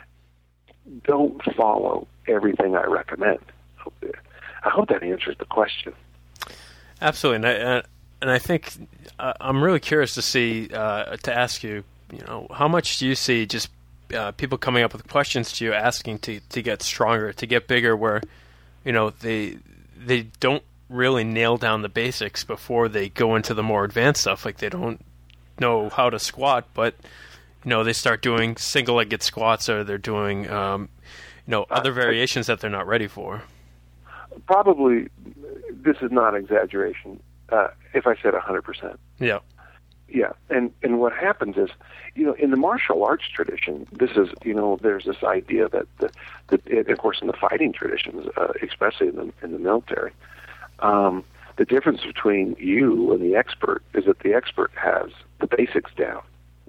don't follow everything I recommend. I hope that answers the question. Absolutely, and I, and I think uh, I'm really curious to see uh, to ask you. You know, how much do you see just Uh, people coming up with questions to you, asking to, to get stronger, to get bigger, where, you know, they they don't really nail down the basics before they go into the more advanced stuff. Like, they don't know how to squat, but, you know, they start doing single-legged squats, or they're doing, um, No, other Uh, variations that they're not ready for. Probably, this is not exaggeration, uh, if I said one hundred percent. Yeah. Yeah, and, and what happens is, you know, in the martial arts tradition, this is, you know, there's this idea that, the, that it, of course, in the fighting traditions, uh, especially in the, in the military, um, the difference between you and the expert is that the expert has the basics down.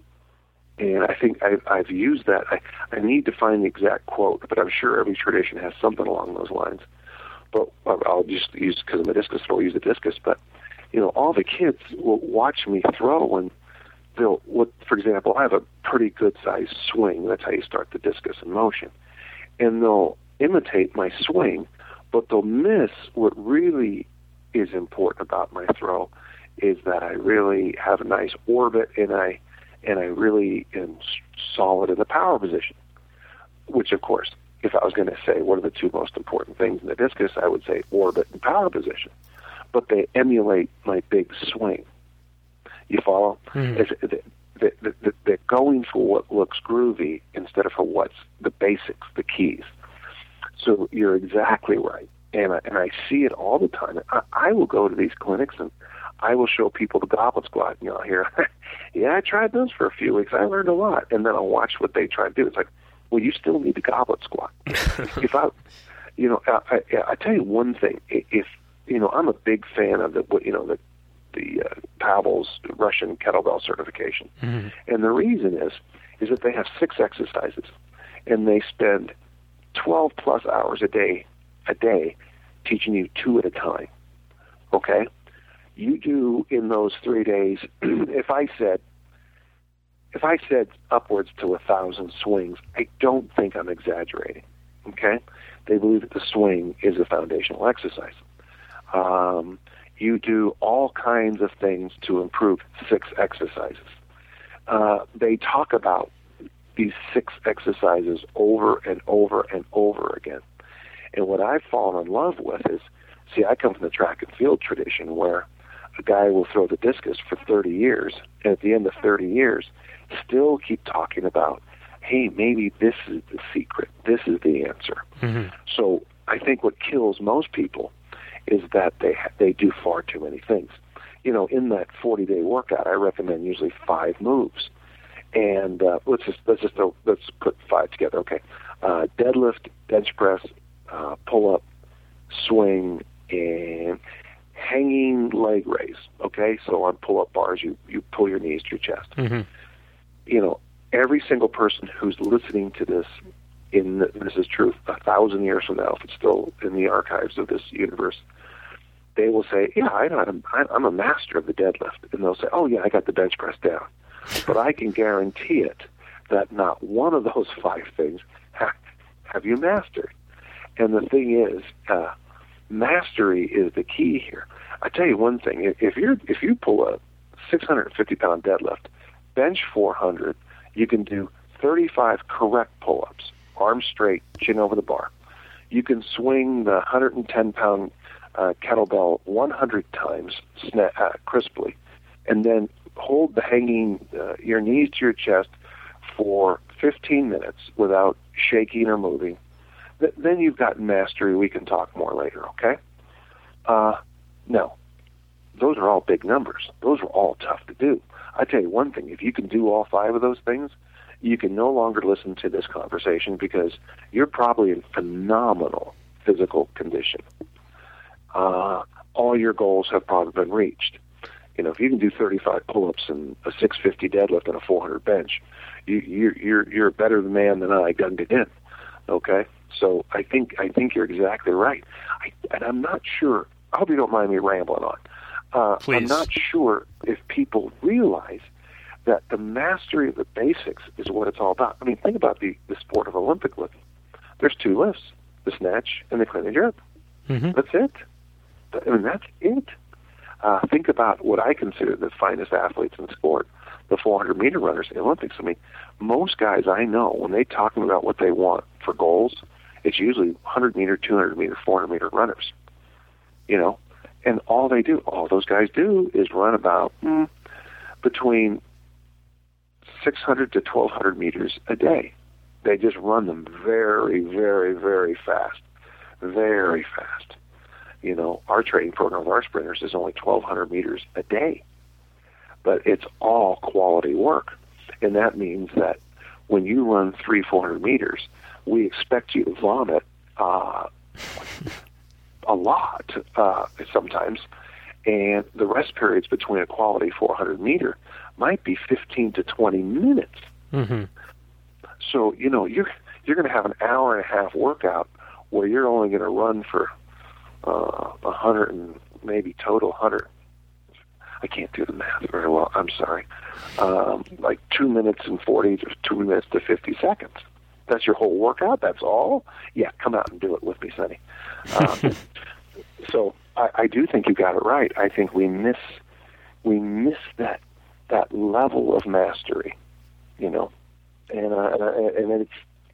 And I think I, I've used that. I, I need to find the exact quote, but I'm sure every tradition has something along those lines. But I'll just use, because I'm a discus thrower, I'll use a discus, but you know, all the kids will watch me throw, and they'll, what, for example, I have a pretty good-sized swing. That's how you start the discus in motion. And they'll imitate my swing, but they'll miss what really is important about my throw, is that I really have a nice orbit, and I and I really am solid in the power position, which, of course, if I was going to say what are the two most important things in the discus, I would say orbit and power position. But they emulate my big swing. You follow? Mm-hmm. They're going for what looks groovy instead of for what's the basics, the keys. So you're exactly right. And I, and I see it all the time. I, I will go to these clinics and I will show people the goblet squat. You know, here, yeah, I tried those for a few weeks. I learned a lot. And then I'll watch what they try to do. It's like, well, you still need the goblet squat. if I, you know, I, I, I tell you one thing. If You know, I'm a big fan of the, you know, the the uh, Pavel's Russian kettlebell certification, mm-hmm. and the reason is is that they have six exercises, and they spend twelve plus hours a day a day teaching you two at a time. Okay, you do in those three days. if I said if I said upwards to a thousand swings, I don't think I'm exaggerating. Okay, they believe that the swing is a foundational exercise. Um, you do all kinds of things to improve six exercises. Uh, they talk about these six exercises over and over and over again. And what I've fallen in love with is, see, I come from the track and field tradition where a guy will throw the discus for thirty years, and at the end of thirty years, still keep talking about, hey, maybe this is the secret, this is the answer. Mm-hmm. So I think what kills most people is that they ha- they do far too many things. You know, in that forty-day workout, I recommend usually five moves, and uh, let's just let's just uh, let's put five together. Okay, uh, deadlift, bench press, uh, pull up, swing, and hanging leg raise. Okay, so on pull up bars, you you pull your knees to your chest. Mm-hmm. You know, every single person who's listening to this, in the, this is true a thousand years from now, if it's still in the archives of this universe, they will say, yeah, I know, I'm, I'm a master of the deadlift. And they'll say, oh, yeah, I got the bench press down. But I can guarantee it that not one of those five things ha- have you mastered. And the thing is, uh, mastery is the key here. I tell you one thing, if you're if you pull a six hundred fifty pound deadlift, bench four hundred, you can do thirty-five correct pull-ups, arms straight, chin over the bar. You can swing the one hundred ten pound uh, kettlebell one hundred times sna- uh, crisply, and then hold the hanging, uh, your knees to your chest for fifteen minutes without shaking or moving. Th- then you've got mastery. We can talk more later, okay? Uh, no. Those are all big numbers. Those are all tough to do. I tell you one thing, if you can do all five of those things, you can no longer listen to this conversation because you're probably in phenomenal physical condition. Uh, all your goals have probably been reached. You know, if you can do thirty-five pull-ups and a six fifty deadlift and a four hundred bench, you, you're you're you're a better man than I gunned it in. Okay, so I think I think you're exactly right. I, and I'm not sure. I hope you don't mind me rambling on. Uh, Please. I'm not sure if people realize that the mastery of the basics is what it's all about. I mean, think about the, the sport of Olympic lifting. There's two lifts, the snatch and the clean and jerk. Mm-hmm. That's it. I mean, that's it. Uh, think about what I consider the finest athletes in sport, the four hundred meter runners in the Olympics. I mean, most guys I know, when they talk about what they want for goals, it's usually one hundred meter, two hundred meter, four hundred meter runners. You know, and all they do, all those guys do is run about mm, between six hundred to twelve hundred meters a day. They just run them very, very, very fast, very fast. You know, our training program with our sprinters is only twelve hundred meters a day, but it's all quality work. And that means that when you run three, four hundred meters, we expect you to vomit uh, a lot uh, sometimes, and the rest periods between a quality four hundred meter might be fifteen to twenty minutes. Mm-hmm. So, you know, you're, you're going to have an hour and a half workout where you're only going to run for uh, one hundred and maybe total one hundred. I can't do the math very well. I'm sorry. Um, like two minutes and forty to two minutes to fifty seconds. That's your whole workout? That's all? Yeah, come out and do it with me, Sonny. Um, so I, I do think you got it right. I think we miss we miss that that level of mastery, you know, and uh, and it's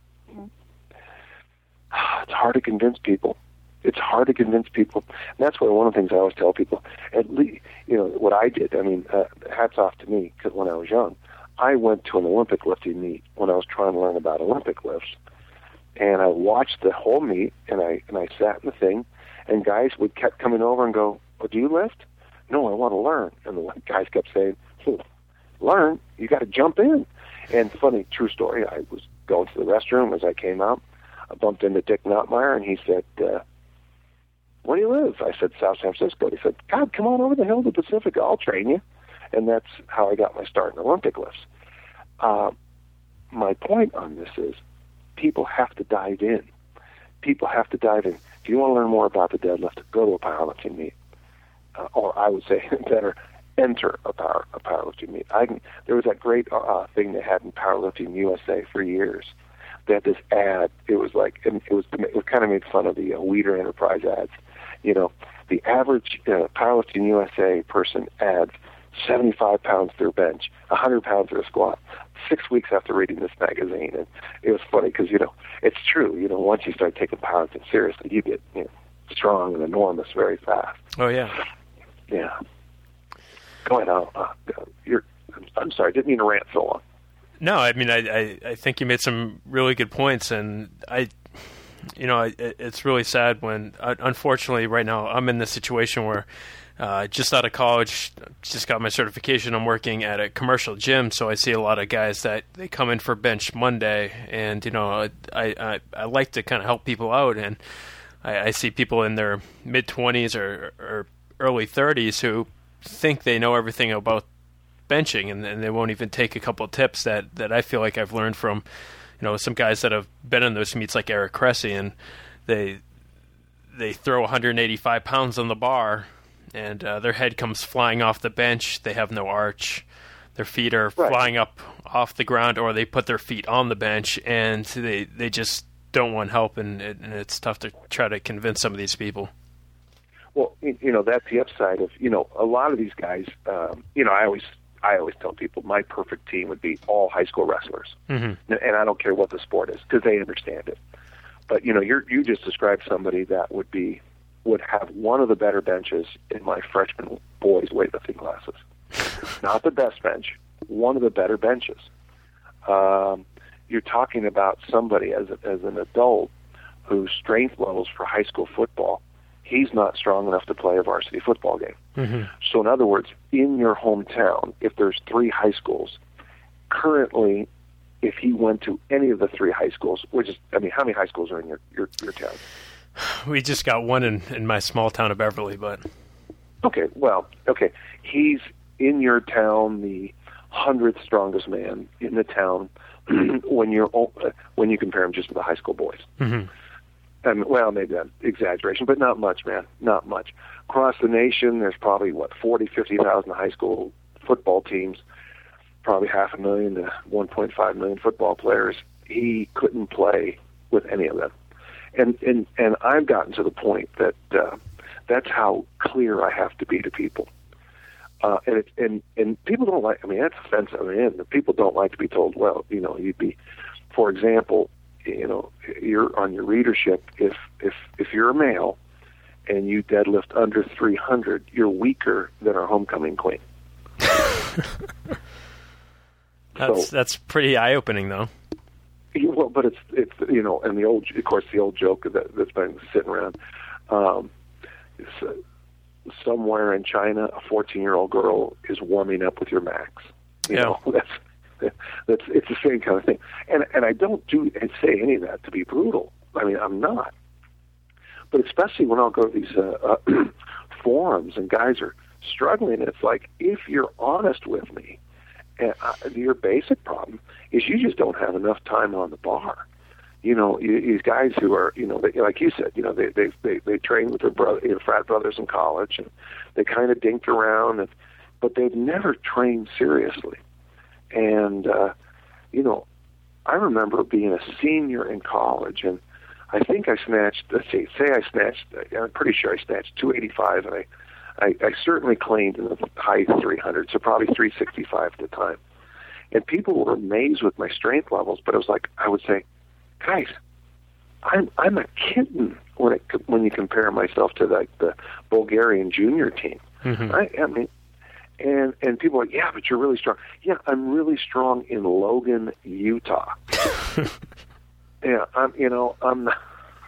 it's hard to convince people. It's hard to convince people. And that's why one of the things I always tell people, at least, you know, what I did, I mean, uh, hats off to me, because when I was young, I went to an Olympic lifting meet when I was trying to learn about Olympic lifts. And I watched the whole meet, and I and I sat in the thing, and guys would kept coming over and go, well, do you lift? No, I want to learn. And the guys kept saying, oh, learn? You got to jump in. And funny, true story, I was going to the restroom as I came out. I bumped into Dick Notmeyer, and he said, uh, where do you live? I said, South San Francisco. He said, God, come on over the hill to Pacifica. I'll train you. And that's how I got my start in Olympic lifts. Uh, my point on this is people have to dive in. People have to dive in. If you want to learn more about the deadlift, go to a powerlifting meet. Uh, or I would say better, enter a power a powerlifting meet. I can, there was that great uh, thing they had in Powerlifting U S A for years. They had this ad. It was like, and it was it was kind of made fun of the uh, Weider Enterprise ads. You know, the average uh, Powerlifting U S A person adds seventy-five pounds to their bench, one hundred pounds to their squat, six weeks after reading this magazine. And it was funny because, you know, it's true. You know, once you start taking powerlifting seriously, you get, you know, strong and enormous very fast. Oh, yeah. Yeah. Go ahead. Uh, uh, you're, I'm sorry. I didn't mean to rant so long. No, I mean, I, I, I think you made some really good points, and I, you know, it, it's really sad when, unfortunately, right now I'm in this situation where uh, just out of college, just got my certification. I'm working at a commercial gym, so I see a lot of guys that they come in for bench Monday, and you know, I I, I like to kind of help people out, and I, I see people in their mid twenties or, or early thirties who think they know everything about benching, and, and they won't even take a couple of tips that, that I feel like I've learned from, you know, some guys that have been in those meets like Eric Cressy, and they they throw one hundred eighty-five pounds on the bar, and uh, their head comes flying off the bench. They have no arch. Their feet are right. flying up off the ground, or they put their feet on the bench, and they they just don't want help, and, it, and it's tough to try to convince some of these people. Well, you know, that's the upside of, you know, a lot of these guys, um, you know, I always I always tell people my perfect team would be all high school wrestlers. Mm-hmm. And I don't care what the sport is because they understand it. But, you know, you're, you just described somebody that would be would have one of the better benches in my freshman boys' weightlifting classes. Not the best bench, one of the better benches. Um, you're talking about somebody as a, as an adult whose strength levels for high school football, he's not strong enough to play a varsity football game. Mm-hmm. So in other words, in your hometown, if there's three high schools, currently, if he went to any of the three high schools, which is, I mean, how many high schools are in your, your, your town? We just got one in, in my small town of Beverly, but... Okay, well, okay. He's in your town, the hundredth strongest man in the town when you're when you compare him just to the high school boys. Mm-hmm. And, well, maybe that's exaggeration, but not much, man, not much. Across the nation, there's probably, what, forty, fifty thousand high school football teams, probably half a million to one point five million football players. He couldn't play with any of them. And and, and I've gotten to the point that uh, that's how clear I have to be to people. Uh, and, it, and and people don't like, I mean, that's offensive. I mean, people don't like to be told, well, you know, you'd be, for example, you know, you're on your readership, if if if you're a male and you deadlift under three hundred, you're weaker than our homecoming queen. that's so, that's pretty eye-opening, though. Yeah, well, but it's it's you know, and the old, of course, the old joke that that's been sitting around. Um, is, uh, somewhere in China, a fourteen-year-old girl is warming up with your Max. You yeah. know, that's that's it's the same kind of thing. And and I don't do and say any of that to be brutal. I mean, I'm not. But especially when I'll go to these uh, uh, forums and guys are struggling, it's like, if you're honest with me, and uh, your basic problem is you just don't have enough time on the bar. You know, you, these guys who are, you know, they, like you said, you know, they they they, they train with their brother, you know, frat brothers in college, and they kind of dinked around, and, but they've never trained seriously. And uh, you know, I remember being a senior in college, and I think I snatched, let's see, say I snatched, I'm pretty sure I snatched two eighty-five, and I, I, I certainly cleaned in the high three hundreds, so probably three sixty-five at the time. And people were amazed with my strength levels, but it was like, I would say, guys, I'm I'm a kitten when it when you compare myself to like the Bulgarian junior team. Mm-hmm. I, I mean, and and people are like, yeah, but you're really strong. Yeah, I'm really strong in Logan, Utah. Yeah, I'm. You know, I'm. Not,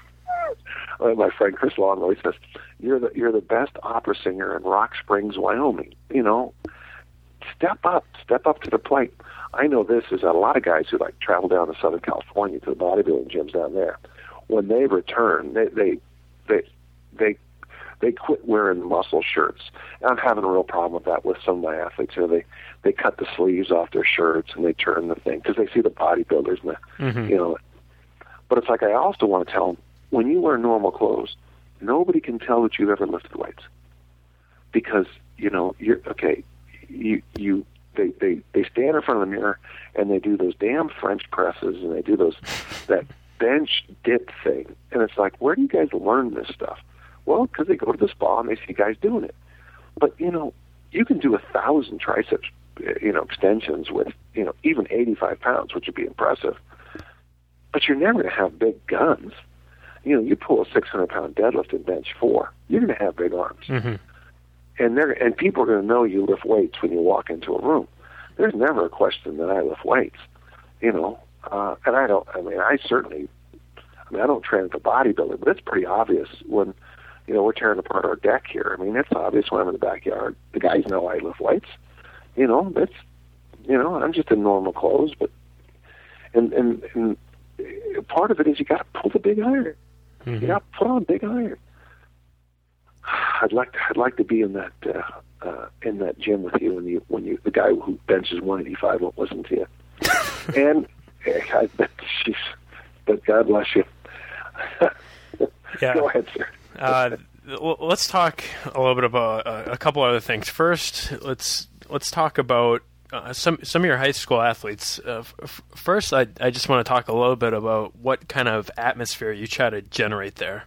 my friend Chris Long always says, "You're the you're the best opera singer in Rock Springs, Wyoming." You know, step up, step up to the plate. I know this is a lot of guys who like travel down to Southern California to the bodybuilding gyms down there. When they return, they they they they they quit wearing muscle shirts. And I'm having a real problem with that with some of my athletes. You know, they they cut the sleeves off their shirts and they turn the thing because they see the bodybuilders and the, mm-hmm. you know. But it's like, I also want to tell them, when you wear normal clothes, nobody can tell that you've ever lifted weights, because you know you're okay. You you they they they stand in front of the mirror and they do those damn French presses and they do those that bench dip thing, and it's like, where do you guys learn this stuff? Well, because they go to the spa and they see guys doing it. But you know, you can do a thousand triceps, you know, extensions with you know even eighty-five pounds, which would be impressive. But you're never going to have big guns. You know, you pull a six hundred pound deadlift and bench four, you're going to have big arms. Mm-hmm. And they're and people are going to know you lift weights when you walk into a room. There's never a question that I lift weights. You know, uh, and I don't. I mean, I certainly. I mean, I don't train for bodybuilding, but it's pretty obvious when, you know, we're tearing apart our deck here. I mean, it's obvious when I'm in the backyard. The guys know I lift weights. You know, that's. You know, I'm just in normal clothes, but. And and and. Part of it is you got to pull the big iron. Mm-hmm. You got to put on big iron. I'd like to. I'd like to be in that uh, uh, in that gym with you when you when you the guy who benches one eighty-five won't listen to you. And I bet she's. But God bless you. Yeah. Go ahead, sir. Uh, well, let's talk a little bit about uh, a couple other things. First, let's let's talk about. Uh, some some of your high school athletes. Uh, f- first, I I just want to talk a little bit about what kind of atmosphere you try to generate there.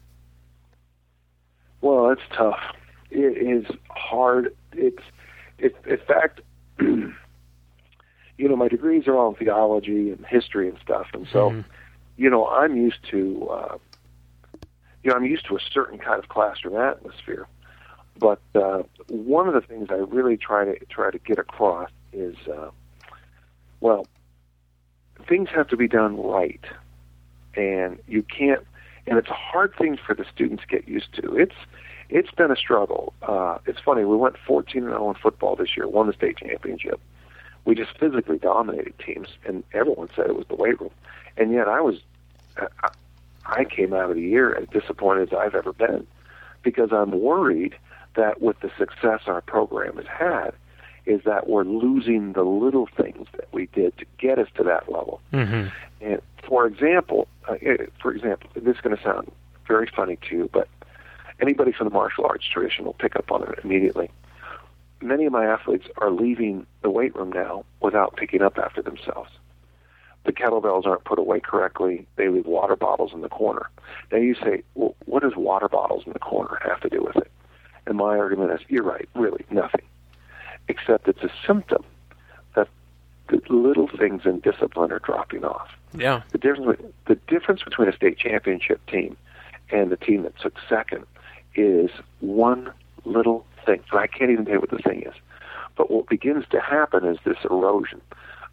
Well, it's tough. It is hard. It's it, in fact, you know, my degrees are all in theology and history and stuff, and so, mm-hmm. you know, I'm used to, uh, you know, I'm used to a certain kind of classroom atmosphere. But uh, one of the things I really try to try to get across is, uh, well, things have to be done right, and you can't. And it's a hard thing for the students to get used to. It's it's been a struggle. Uh, it's funny. We went fourteen and oh in football this year, won the state championship. We just physically dominated teams, and everyone said it was the weight room. And yet, I was, I, I came out of the year as disappointed as I've ever been, because I'm worried that with the success our program has had, is that we're losing the little things that we did to get us to that level. Mm-hmm. And for example, uh, for example, this is going to sound very funny to you, but anybody from the martial arts tradition will pick up on it immediately. Many of my athletes are leaving the weight room now without picking up after themselves. The kettlebells aren't put away correctly. They leave water bottles in the corner. Now you say, well, what does water bottles in the corner have to do with it? And my argument is, you're right, really, nothing. Except it's a symptom that the little things in discipline are dropping off. Yeah. The difference, the difference between a state championship team and the team that took second is one little thing. And I can't even tell you what the thing is. But what begins to happen is this erosion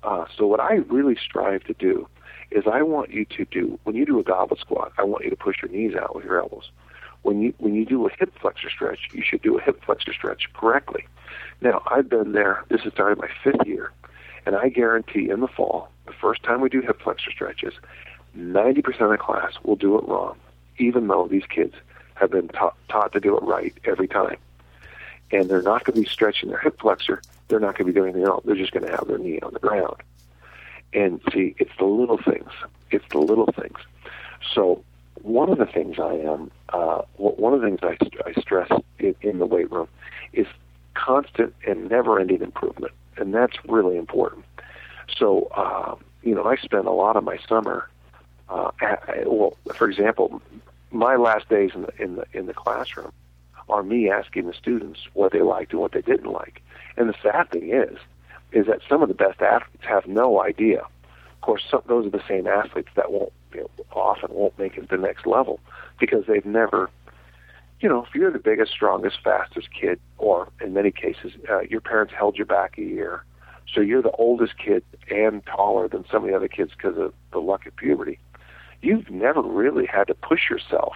Uh, so what I really strive to do is I want you to do, when you do a goblet squat, I want you to push your knees out with your elbows. When you when you do a hip flexor stretch, you should do a hip flexor stretch correctly. Now, I've been there. This has started my fifth year, and I guarantee in the fall, the first time we do hip flexor stretches, ninety percent of the class will do it wrong, even though these kids have been taught, taught to do it right every time. And they're not going to be stretching their hip flexor. They're not going to be doing anything else. They're just going to have their knee on the ground. And see, it's the little things. It's the little things. So one of the things I am, uh, one of the things I, I stress in, in the weight room is constant and never-ending improvement, and that's really important. So, uh, you know, I spend a lot of my summer. Uh, at, well, for example, my last days in the in the in the classroom are me asking the students what they liked and what they didn't like. And the sad thing is, is that some of the best athletes have no idea. Of course, some, those are the same athletes that won't, you know, often won't make it to the next level because they've never, you know, if you're the biggest, strongest, fastest kid, or in many cases, uh, your parents held you back a year, so you're the oldest kid and taller than some of the other kids because of the luck of puberty, you've never really had to push yourself.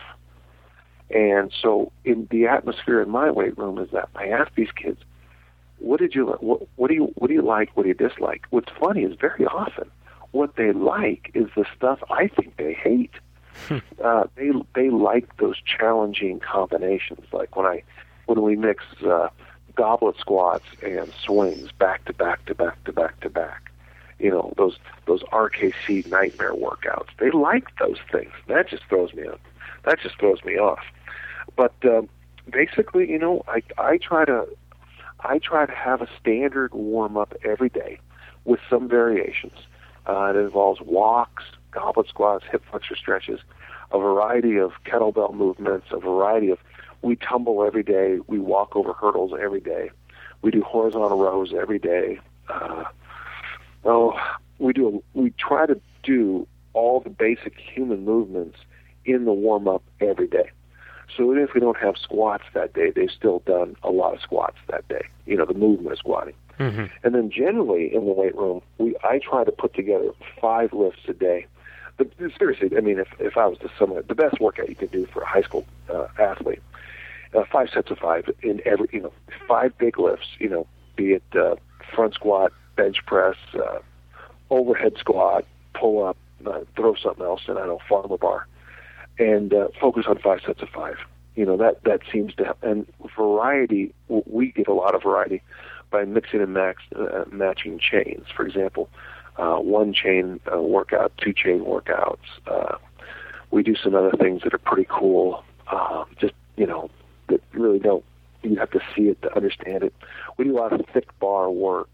And so in the atmosphere in my weight room is that I ask these kids, what did you what, what do you what do you like, what do you dislike? What's funny is very often what they like is the stuff I think they hate. uh, they they like those challenging combinations, like when I when we mix uh, goblet squats and swings back to back to back to back to back. You know, those those R K C nightmare workouts. They like those things. That just throws me off. That just throws me off. But uh, basically, you know, I I try to I try to have a standard warm up every day with some variations. Uh, it involves walks, goblet squats, hip flexor stretches, a variety of kettlebell movements, a variety of. We tumble every day. We walk over hurdles every day. We do horizontal rows every day. Uh, oh, we do. We try to do all the basic human movements in the warm up every day. So even if we don't have squats that day, they've still done a lot of squats that day. You know, the movement of squatting. Mm-hmm. And then generally in the weight room, we I try to put together five lifts a day. But seriously, I mean, if if I was to sum it, the best workout you could do for a high school uh, athlete, uh, five sets of five in every, you know, five big lifts. You know, be it uh, front squat, bench press, uh, overhead squat, pull up, uh, throw something else, and I don't know, farmer bar. And uh, focus on five sets of five. You know, that, that seems to help. And variety, we get a lot of variety by mixing and max, uh, matching chains. For example, uh, one chain uh, workout, two chain workouts. Uh, we do some other things that are pretty cool, uh, just, you know, that really don't, you have to see it to understand it. We do a lot of thick bar work.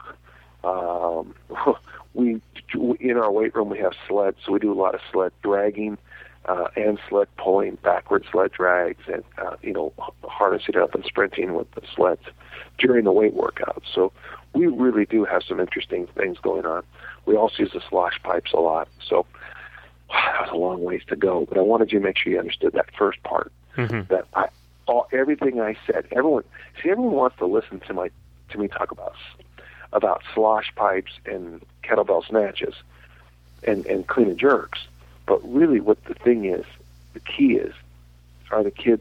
Um, we, in our weight room, we have sleds, so we do a lot of sled dragging. Uh, and sled pulling, backward sled drags, and, uh, you know, harnessing up and sprinting with the sleds during the weight workouts. So we really do have some interesting things going on. We also use the slosh pipes a lot. So that was a long ways to go, but I wanted you to make sure you understood that first part, mm-hmm. that I, all, everything I said, everyone, see, everyone wants to listen to my to me talk about about slosh pipes and kettlebell snatches and, and clean and jerks. But really what the thing is, the key is, are the kids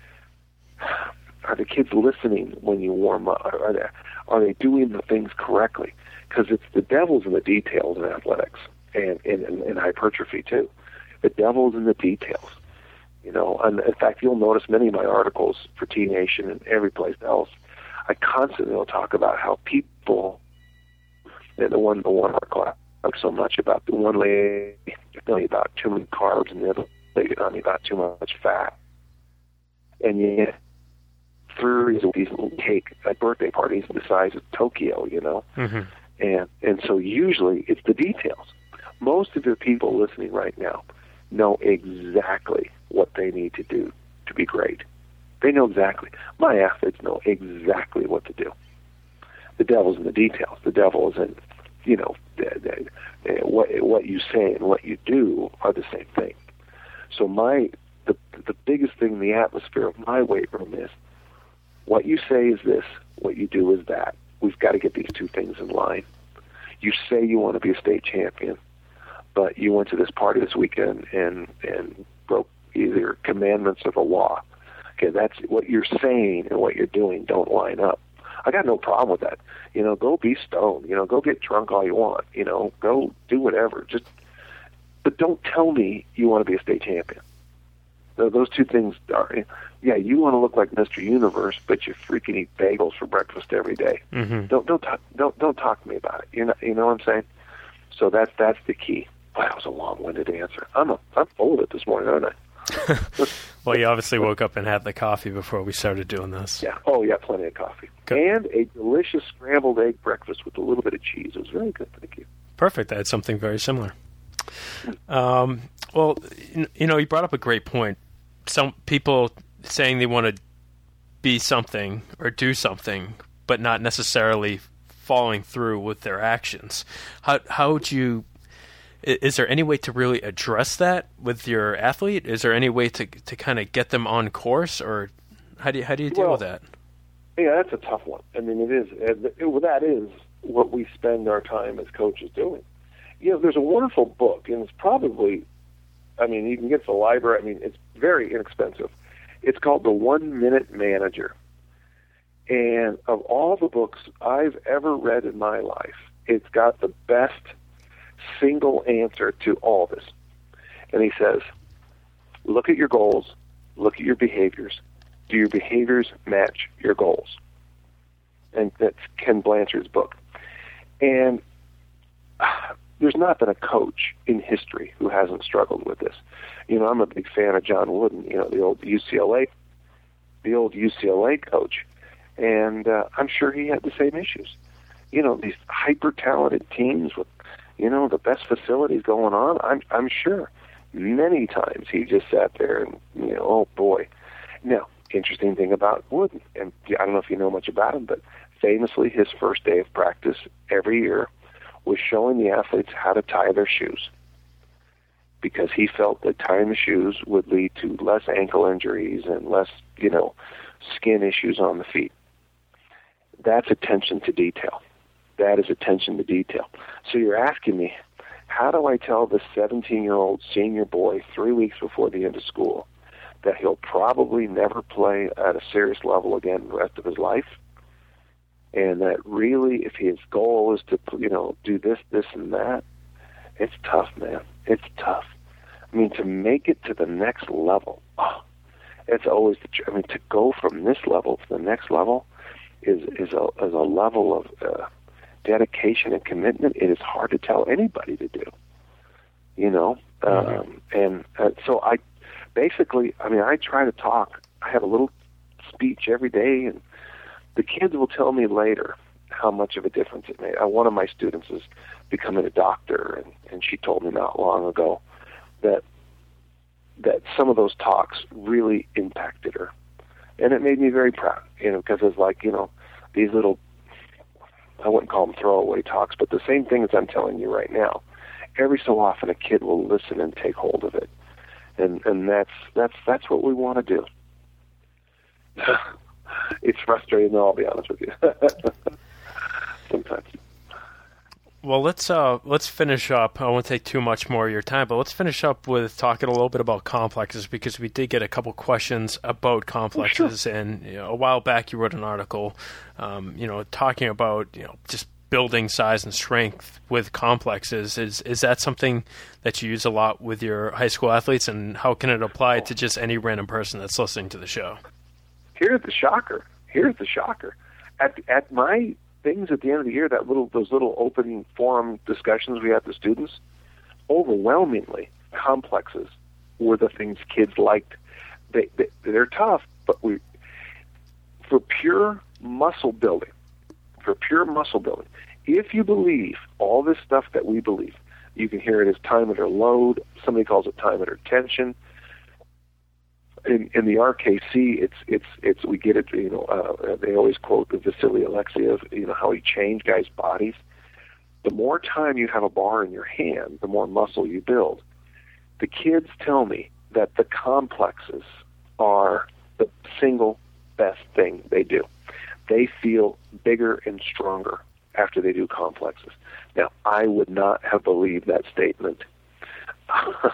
are the kids listening when you warm up? Are they, are they doing the things correctly? Because it's the devil's in the details in athletics and in, in, in hypertrophy too. The devil's in the details. You know, and in fact, you'll notice many of my articles for T Nation and every place else, I constantly will talk about how people, and the one, the one article I talk so much about, the one lady telling me about too many carbs and the other lady telling me about too much fat. And yet, three of these little cake at birthday parties the size of Tokyo, you know. Mm-hmm. And and so usually it's the details. Most of the people listening right now know exactly what they need to do to be great. They know exactly. My athletes know exactly what to do. The devil's in the details. The devil is in, you know, the, the, what what you say and what you do are the same thing. So my the the biggest thing in the atmosphere of my weight room is what you say is this, what you do is that. We've got to get these two things in line. you say you want to be a state champion, but you went to this party this weekend and, and broke either commandments of the law. Okay, that's what you're saying and what you're doing don't line up. I got no problem with that. You know, go be stoned. You know, go get drunk all you want. You know, go do whatever. Just, but don't tell me you want to be a state champion. Those two things are, yeah, you want to look like Mister Universe, but you freaking eat bagels for breakfast every day. Mm-hmm. Don't don't talk don't don't talk to me about it. You know you know what I'm saying? So that's that's the key. Wow, that was a long-winded answer. I'm a, I'm full of it this morning, aren't I? Well, you obviously woke up and had the coffee before we started doing this. Yeah. Oh, yeah, plenty of coffee. Good. And a delicious scrambled egg breakfast with a little bit of cheese. It was very good. Thank you. Perfect. I had something very similar. Um, well, you know, you brought up a great point. Some people saying they want to be something or do something, but not necessarily following through with their actions. How how would you? Is there any way to really address that with your athlete? Is there any way to to kind of get them on course, or how do you, how do you deal well, with that? Yeah, that's a tough one. I mean, it is. It, that is what we spend our time as coaches doing. You know, there's a wonderful book, and it's probably, I mean, you can get it at the library. I mean, it's very inexpensive. It's called The One Minute Manager. And of all the books I've ever read in my life, it's got the best single answer to all this. And he says, look at your goals, look at your behaviors. Do your behaviors match your goals? And that's Ken Blanchard's book. And uh, there's not been a coach in history who hasn't struggled with this. You know, I'm a big fan of John Wooden, you know, the old U C L A, the old U C L A coach. And uh, I'm sure he had the same issues. You know, these hyper-talented teams with, you know, the best facilities going on, I'm I'm sure many times he just sat there and, you know, oh, boy. Now, interesting thing about Wooden, and I don't know if you know much about him, but famously his first day of practice every year was showing the athletes how to tie their shoes, because he felt that tying the shoes would lead to less ankle injuries and less, you know, skin issues on the feet. That's attention to detail. That is attention to detail. So you're asking me, how do I tell this seventeen-year-old senior boy three weeks before the end of school that he'll probably never play at a serious level again the rest of his life? And that really, if his goal is to, you know, do this, this, and that, it's tough, man. It's tough. I mean, to make it to the next level, oh, it's always the, I mean, to go from this level to the next level is is a, is a level of uh, dedication and commitment it is hard to tell anybody to do, you know? Mm-hmm. Um, and uh, so I basically, I mean, I try to talk. I have a little speech every day, and the kids will tell me later how much of a difference it made. Uh, one of my students is becoming a doctor, and, and she told me not long ago that that some of those talks really impacted her. And it made me very proud, you know, because it's like, you know, these little, I wouldn't call them throwaway talks, but the same things I'm telling you right now. Every so often a kid will listen and take hold of it. And and that's that's that's what we want to do. It's frustrating, though, I'll be honest with you. Sometimes. Well, let's uh, let's finish up. I won't take too much more of your time, but let's finish up with talking a little bit about complexes, because we did get a couple questions about complexes. Oh, sure. And you know, a while back, you wrote an article, um, you know, talking about you know just building size and strength with complexes. Is is that something that you use a lot with your high school athletes, and how can it apply to just any random person that's listening to the show? Here's the shocker. Here's the shocker. At at my things at the end of the year, that little those little open forum discussions we had with students, overwhelmingly complexes were the things kids liked. They, they they're tough, but we for pure muscle building, for pure muscle building. If you believe all this stuff that we believe, you can hear it as time under load. Somebody calls it time under tension. In, in the R K C, it's it's it's we get it. You know, uh, they always quote the Vasily Alexiev. You know how he changed guys' bodies. The more time you have a bar in your hand, the more muscle you build. The kids tell me that the complexes are the single best thing they do. They feel bigger and stronger after they do complexes. Now, I would not have believed that statement. uh,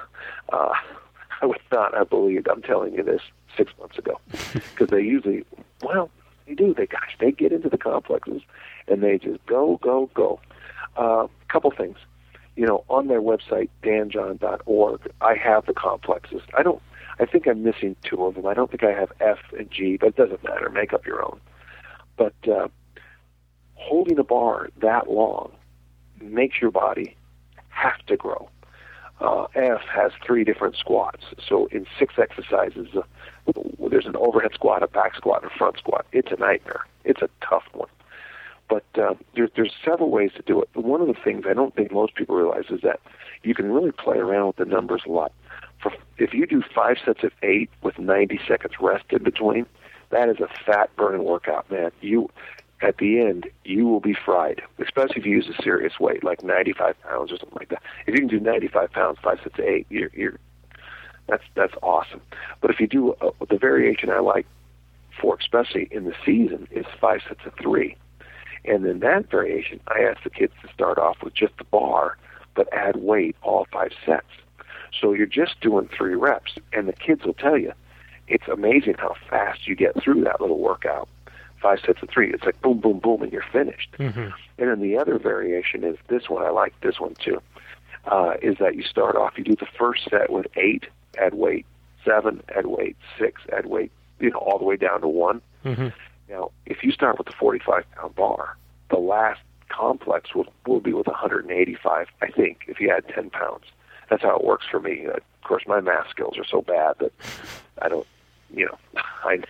I would not have believed I'm telling you this six months ago, because they usually, well, they do. They, gosh, they get into the complexes, and they just go, go, go. A uh, couple things. You know, on their website, dan john dot org, I have the complexes. I don't. I think I'm missing two of them. I don't think I have F and G, but it doesn't matter. Make up your own. But uh, holding a bar that long makes your body have to grow. Uh, F has three different squats. So in six exercises, uh, there's an overhead squat, a back squat, and a front squat. It's a nightmare. It's a tough one. But uh, there's, there's several ways to do it. But one of the things I don't think most people realize is that you can really play around with the numbers a lot. For, if you do five sets of eight with ninety seconds rest in between, that is a fat-burning workout, man. You, at the end, you will be fried, especially if you use a serious weight, like ninety-five pounds or something like that. If you can do ninety-five pounds, five sets of eight, you're, you're, that's that's awesome. But if you do uh, the variation I like for, especially in the season, is five sets of three. And in that variation, I ask the kids to start off with just the bar, but add weight all five sets. So you're just doing three reps, and the kids will tell you, it's amazing how fast you get through that little workout. Five sets of three. It's like boom, boom, boom, and you're finished. Mm-hmm. And then the other variation is this one. I like this one too, uh, is that you start off, you do the first set with eight, add weight, seven, add weight, six, add weight, you know, all the way down to one. Mm-hmm. Now, if you start with the forty-five pound bar, the last complex will, will be with one hundred eighty-five, I think, if you add ten pounds. That's how it works for me. Uh, of course, my math skills are so bad that I don't, you know, I,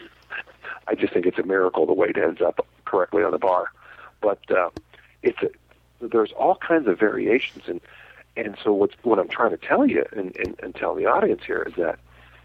I just think it's a miracle the weight ends up correctly on the bar. But uh, it's a, there's all kinds of variations, and and so what's, what I'm trying to tell you and, and, and tell the audience here is that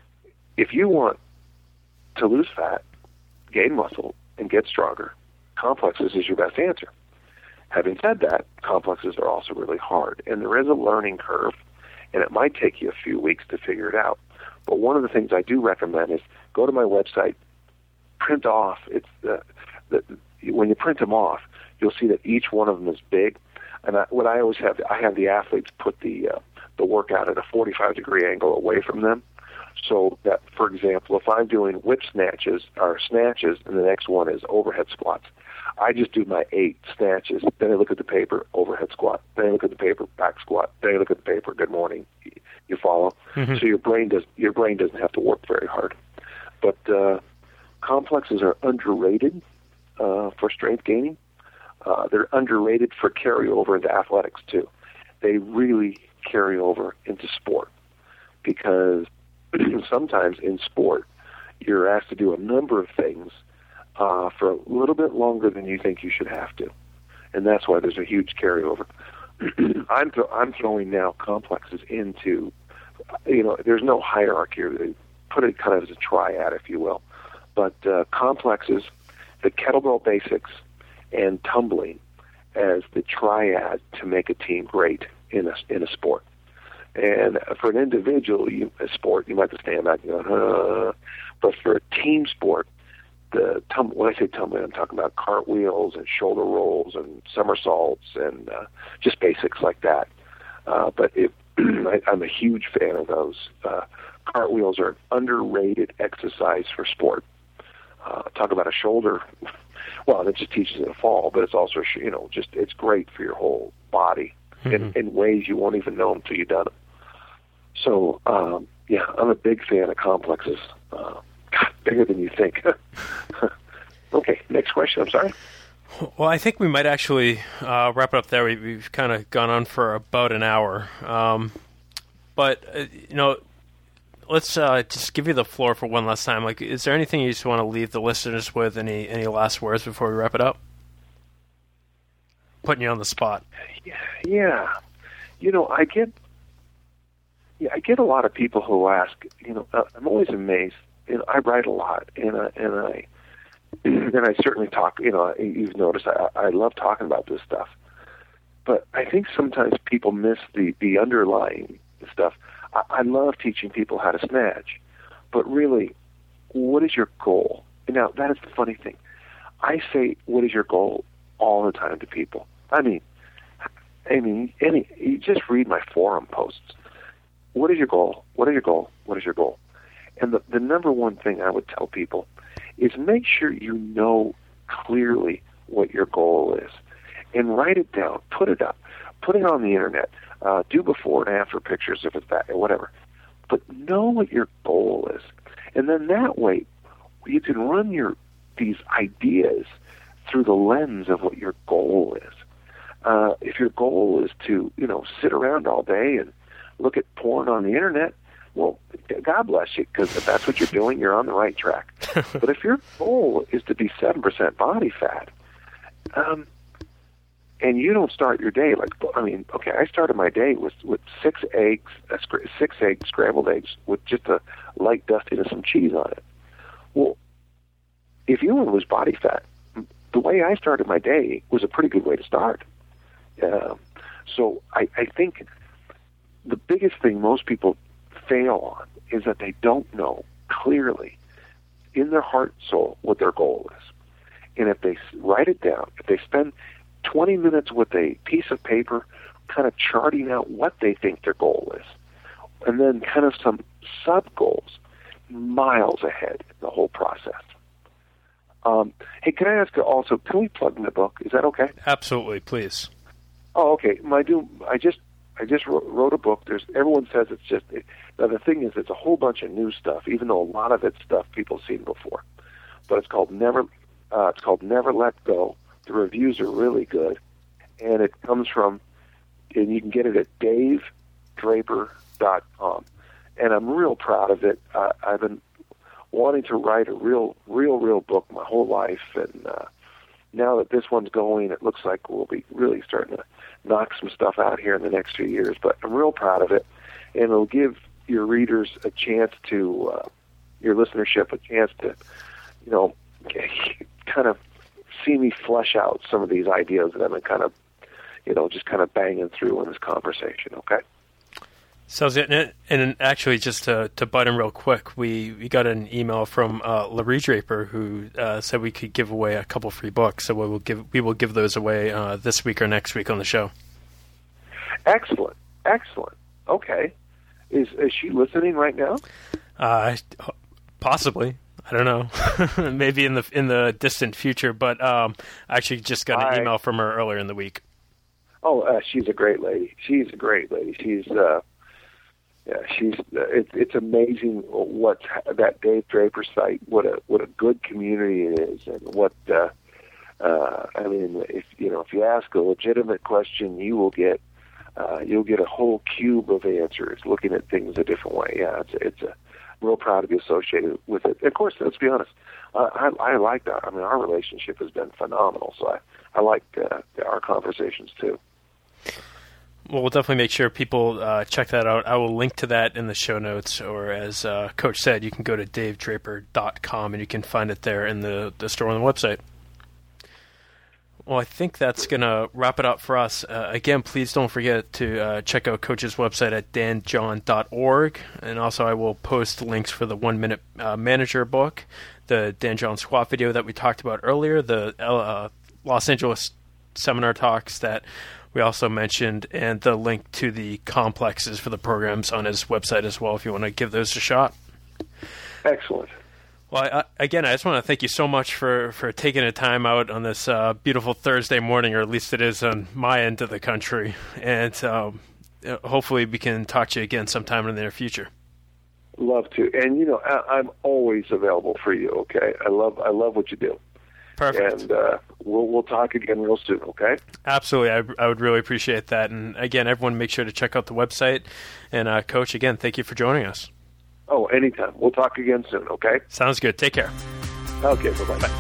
if you want to lose fat, gain muscle, and get stronger, complexes is your best answer. Having said that, complexes are also really hard, and there is a learning curve, and it might take you a few weeks to figure it out. But one of the things I do recommend is go to my website, print off. It's the, the when you print them off, you'll see that each one of them is big. And I, what I always have, I have the athletes put the uh, the workout at a forty-five degree angle away from them. So that, for example, if I'm doing whip snatches or snatches, and the next one is overhead squats, I just do my eight snatches. Then I look at the paper, overhead squat. Then I look at the paper, back squat. Then I look at the paper, good morning. You follow? Mm-hmm. So your brain does your brain doesn't have to work very hard. But uh, complexes are underrated uh, for strength gaining. Uh, they're underrated for carryover into athletics too. They really carry over into sport because sometimes in sport you're asked to do a number of things uh, for a little bit longer than you think you should have to, and that's why there's a huge carryover. I'm th- I'm throwing now complexes into, you know, there's no hierarchy. They put it kind of as a triad, if you will, but uh, complexes, the kettlebell basics, and tumbling as the triad to make a team great in a in a sport. And for an individual you, a sport, you might have to stand back and go, uh, but for a team sport, the tum- when I say tumbling, I'm talking about cartwheels and shoulder rolls and somersaults and uh, just basics like that. Uh, but it, I, I'm a huge fan of those. Uh, cartwheels are an underrated exercise for sport. Uh, talk about a shoulder. Well, it just teaches you to fall, but it's also, you know, just it's great for your whole body mm-hmm. in, in ways you won't even know until you've done it. So, um, yeah, I'm a big fan of complexes. Uh, God, bigger than you think. Okay, next question. I'm sorry. Well, I think we might actually uh, wrap it up there. We, we've kind of gone on for about an hour. Um, but, uh, you know, let's uh, just give you the floor for one last time. Like, is there anything you just want to leave the listeners with? Any any last words before we wrap it up? Putting you on the spot. Yeah, yeah. You know, I get, yeah, I get a lot of people who ask. You know, uh, I'm always amazed. You know, I write a lot, and I, and I and I certainly talk. You know, you've noticed I, I love talking about this stuff, but I think sometimes people miss the the underlying stuff. I love teaching people how to snatch, but really, what is your goal? Now, that is the funny thing. I say, what is your goal all the time to people. I mean, I mean, any you just read my forum posts. What is your goal? What is your goal? What is your goal? And the, the number one thing I would tell people is make sure you know clearly what your goal is. And write it down. Put it up. Put it on the internet. Uh, do before and after pictures if it's that or whatever. But know what your goal is. And then that way you can run your these ideas through the lens of what your goal is. Uh, if your goal is to, you know, sit around all day and look at porn on the internet, well, God bless you, because if that's what you're doing, you're on the right track. But if your goal is to be seven percent body fat, um, and you don't start your day like, I mean, okay, I started my day with, with six eggs, uh, six eggs, scrambled eggs, with just a light dusting of some cheese on it. Well, if you want to lose body fat, the way I started my day was a pretty good way to start. Uh, so I, I think the biggest thing most people fail on is that they don't know clearly in their heart and soul what their goal is. And if they write it down, if they spend twenty minutes with a piece of paper kind of charting out what they think their goal is, and then kind of some sub-goals miles ahead in the whole process. Um, hey, can I ask you also, can we plug my book? Is that okay? Absolutely, please. Oh, okay. My do I just I just wrote, wrote a book. There's everyone says it's just now the thing is it's a whole bunch of new stuff, even though a lot of it's stuff people have seen before. But it's called Never uh, it's called Never Let Go. The reviews are really good, and it comes from and you can get it at dave draper dot com. And I'm real proud of it. Uh, I've been wanting to write a real, real, real book my whole life, and uh, now that this one's going, it looks like we'll be really starting to knock some stuff out here in the next few years. But I'm real proud of it, and it'll give your readers a chance to, uh, your listenership a chance to, you know, kind of see me flesh out some of these ideas that I've been kind of, you know, just kind of banging through in this conversation, okay? Sounds good. And, and actually, just to, to butt in real quick, we, we got an email from uh, Larry Draper who uh, said we could give away a couple free books. So we will give we will give those away uh, this week or next week on the show. Excellent, excellent. Okay, is is she listening right now? Uh, possibly. I don't know. Maybe in the in the distant future. But um, I actually just got an I, email from her earlier in the week. Oh, uh, she's a great lady. She's a great lady. She's. Uh, Yeah, she's. It, it's amazing what that Dave Draper site. What a what a good community it is, and what uh, uh, I mean. If you know, if you ask a legitimate question, you will get uh, you'll get a whole cube of answers, looking at things a different way. Yeah, it's it's a. I'm real proud to be associated with it. Of course, let's be honest. Uh, I I like that. I mean, our relationship has been phenomenal. So I I like uh, our conversations too. Well, we'll definitely make sure people uh, check that out. I will link to that in the show notes, or as uh, Coach said, you can go to dave draper dot com and you can find it there in the, the store on the website. Well, I think that's going to wrap it up for us. Uh, again, please don't forget to uh, check out Coach's website at dan john dot org, and also I will post links for the One Minute uh, Manager book, the Dan John Squat video that we talked about earlier, the uh, Los Angeles seminar talks that we also mentioned, and the link to the complexes for the programs on his website as well, if you want to give those a shot. Excellent. Well, I, again, I just want to thank you so much for, for taking the time out on this uh, beautiful Thursday morning, or at least it is on my end of the country. And um, hopefully we can talk to you again sometime in the near future. Love to. And, you know, I, I'm always available for you, okay? I love I love what you do. Perfect. And uh, we'll we'll talk again real soon, okay? Absolutely. I, I would really appreciate that. And, again, everyone make sure to check out the website. And, uh, Coach, again, thank you for joining us. Oh, anytime. We'll talk again soon, okay? Sounds good. Take care. Okay, bye-bye. Bye.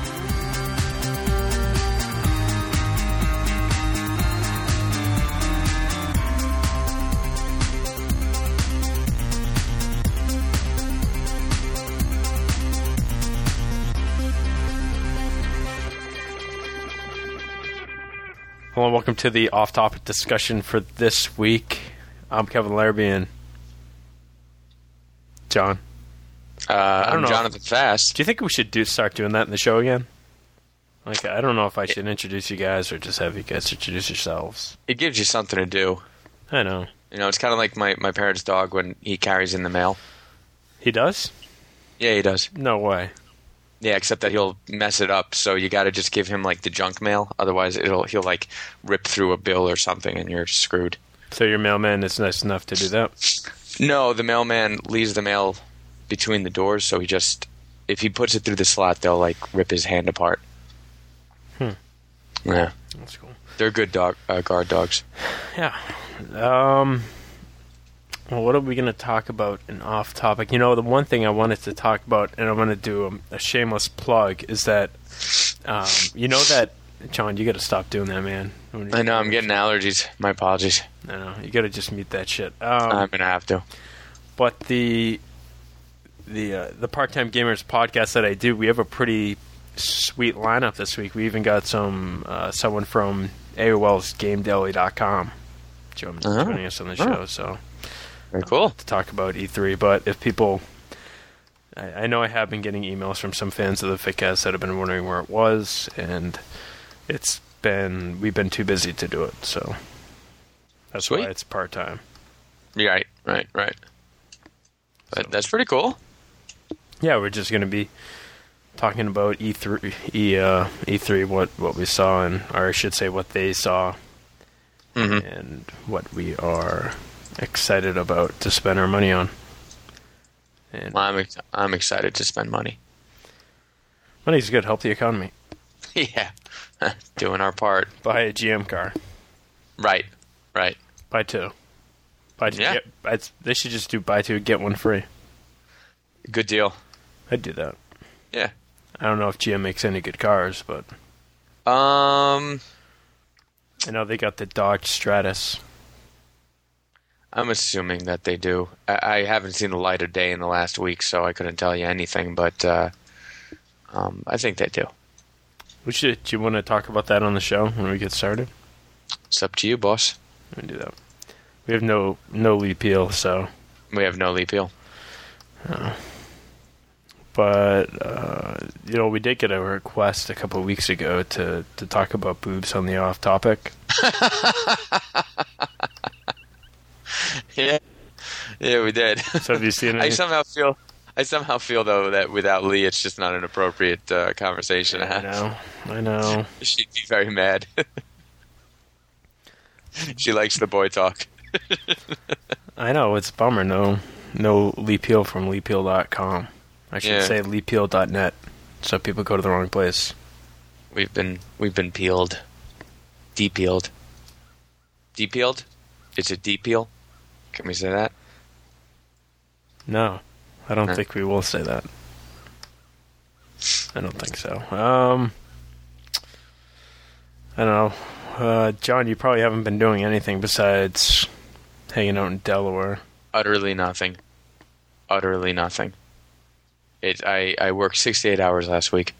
Hello and welcome to the off-topic discussion for this week. I'm Kevin Larrabee and John. Uh, don't I'm know. Jonathan Fast. Do you think we should do start doing that in the show again? Like, I don't know if I should introduce you guys or just have you guys introduce yourselves. It gives you something to do. I know. You know, it's kind of like my, my parents' dog when he carries in the mail. He does? Yeah, he does. No way. Yeah, except that he'll mess it up, so you got to just give him like the junk mail. Otherwise, it'll he'll like rip through a bill or something, and you're screwed. So your mailman is nice enough to do that? No, the mailman leaves the mail between the doors, so he just if he puts it through the slot, they'll like rip his hand apart. Hmm. Yeah, that's cool. They're good dog uh, guard dogs. Yeah. Um. Well, what are we going to talk about in off topic? You know, the one thing I wanted to talk about, and I'm going to do a, a shameless plug, is that, um, you know that, John, you got to stop doing that, man. I know, I'm getting allergies. My apologies. I know, you got to just mute that shit. Um, I'm going to have to. But the the uh, the Part-Time Gamers podcast that I do, we have a pretty sweet lineup this week. We even got some uh, someone from A O L's Game Daily dot com joining oh. us on the show, oh. so... Very cool. To talk about E three, but if people... I, I know I have been getting emails from some fans of the Fitcast that have been wondering where it was, and it's been... We've been too busy to do it, so... That's Sweet. why it's part-time. Right, right, right. But So. that's pretty cool. Yeah, we're just going to be talking about E three, E, uh, E three, what, what we saw, and or I should say what they saw, Mm-hmm. and what we are... excited about to spend our money on. And Well, I'm ex- I'm excited to spend money. money's good, help the economy. Yeah, doing our part. Buy a G M car. Right, right. Buy two. Buy two. Yeah. Get, it's, they should just do buy two, get one free. Good deal. I'd do that. Yeah. I don't know if G M makes any good cars, but Um, I know they got the Dodge Stratus. I'm assuming that they do. I, I haven't seen the light of day in the last week, so I couldn't tell you anything. But uh, um, I think they do. We should, do you want to talk about that on the show when we get started? It's up to you, boss. We can do that. We have no no leap peel, so. We have no leap peel. Uh, but uh, you know, we did get a request a couple of weeks ago to to talk about boobs on the off topic. Yeah, yeah, we did. So have you seen I it? somehow feel, I somehow feel though that without Lee, it's just not an appropriate uh, conversation to I have. know, I know. She'd be very mad. She likes the boy talk. I know, it's a bummer. No, no leap peel from leap peel dot com. I should Yeah. say leap peel dot net, so people go to the wrong place. We've been, we've been peeled, de-peeled, de-peeled. Is it de-peel? Can we say that? No, I don't Huh. think we will say that. I don't think so. Um, I don't know. Uh, John, you probably haven't been doing anything besides hanging out in Delaware. Utterly nothing. Utterly nothing. It. I, I worked sixty-eight hours last week.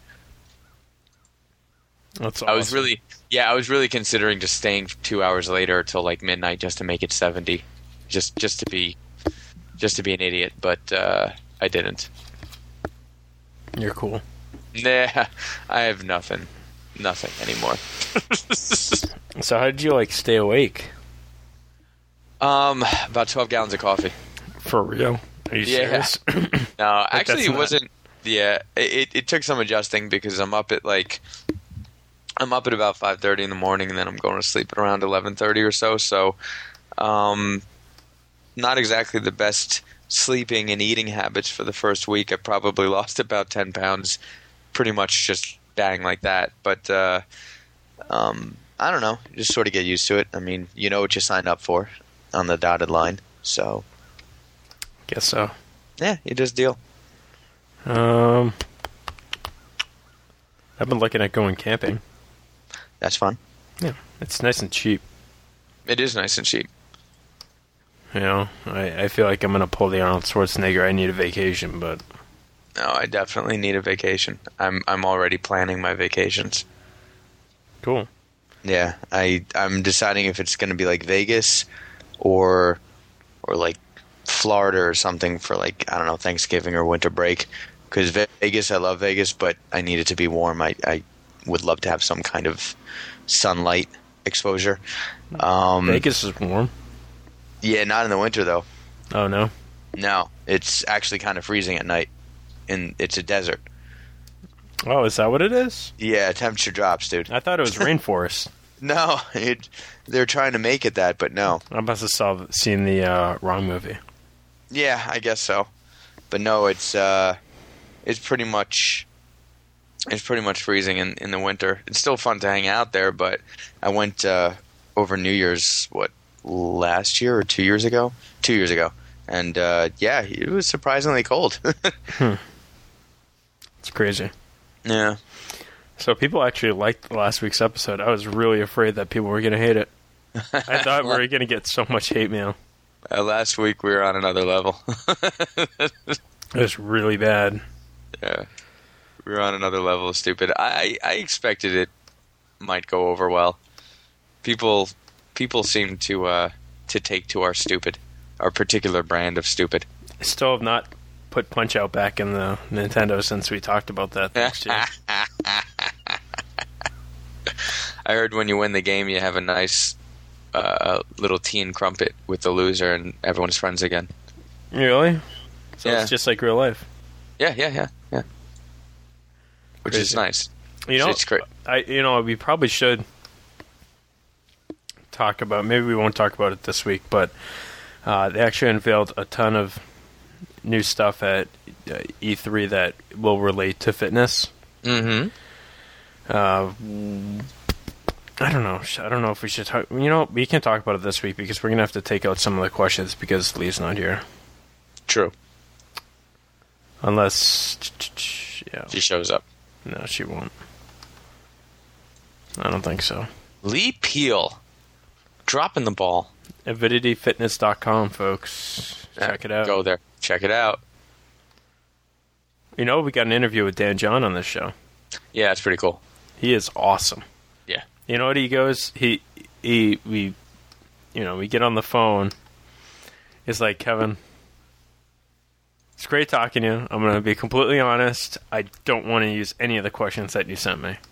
That's I was awesome. really, yeah, I was really considering just staying two hours later till like midnight just to make it seventy, just just to be, just to be an idiot. But uh, I didn't. You're cool. Nah, I have nothing, nothing anymore. So how did you like stay awake? Um, about twelve gallons of coffee. For real? Are you Yeah. serious? No, actually, that's it not- wasn't. Yeah, it it took some adjusting because I'm up at like, I'm up at about five thirty in the morning, and then I'm going to sleep at around eleven thirty or so. So, um, not exactly the best sleeping and eating habits for the first week. I probably lost about ten pounds, pretty much just bang like that. But uh, um, I don't know, just sort of get used to it. I mean, you know what you signed up for on the dotted line, so Guess so. yeah, you just deal. Um, I've been looking at going camping. That's fun. Yeah, it's nice and cheap. It is nice and cheap. You know, I, I feel like I'm gonna pull the Arnold Schwarzenegger. I need a vacation, but No, I definitely need a vacation. I'm I'm already planning my vacations. cool. Yeah, I I'm deciding if it's going to be like Vegas or or like Florida or something for like I don't know Thanksgiving or winter break. Because Vegas, I love Vegas, but I need it to be warm. I I would love to have some kind of sunlight exposure. Um, Vegas is warm. Yeah, not in the winter though. Oh no. No, it's actually kind of freezing at night, and it's a desert. Oh, is that what it is? Yeah, temperature drops, dude. I thought it was rainforest. No, it, they're trying to make it that, but no. I must have saw, seen the uh, wrong movie. Yeah, I guess so. But no, it's uh, it's pretty much it's pretty much freezing in, in the winter. It's still fun to hang out there, but I went uh, over New Year's, what, last year or two years ago? Two years ago. And uh, yeah, it was surprisingly cold. hmm. It's crazy. Yeah. So people actually liked last week's episode. I was really afraid that people were going to hate it. I thought we were going to get so much hate mail. Uh, last week we were on another level. It was really bad. Yeah. We were on another level of stupid. I, I expected it might go over well. People people seem to uh, to take to our stupid, our particular brand of stupid. I still have not put Punch-Out back in the Nintendo since we talked about that next year. I heard when you win the game, you have a nice uh, little tea and crumpet with the loser, and everyone's friends again. Really? So Yeah. it's just like real life. Yeah, yeah, yeah, yeah. Which Crazy. is nice. You know, It's great. I you know we probably should talk about. Maybe we won't talk about it this week, but uh, they actually unveiled a ton of new stuff at uh, E three that will relate to fitness. Mm-hmm. Uh, I don't know. I don't know if we should talk. You know, we can talk about it this week because we're gonna have to take out some of the questions because Lee's not here. True. Unless, yeah, She shows up. no, she won't. I don't think so. Lee Peel. Dropping the ball. avidity fitness dot com, folks. Check it out. Go there. Check it out. You know, we got an interview with Dan John on this show. Yeah, it's pretty cool. He is awesome. Yeah. You know what he goes? He, he, we, you know, we get on the phone. He's like, Kevin, it's great talking to you. I'm going to be completely honest. I don't want to use any of the questions that you sent me.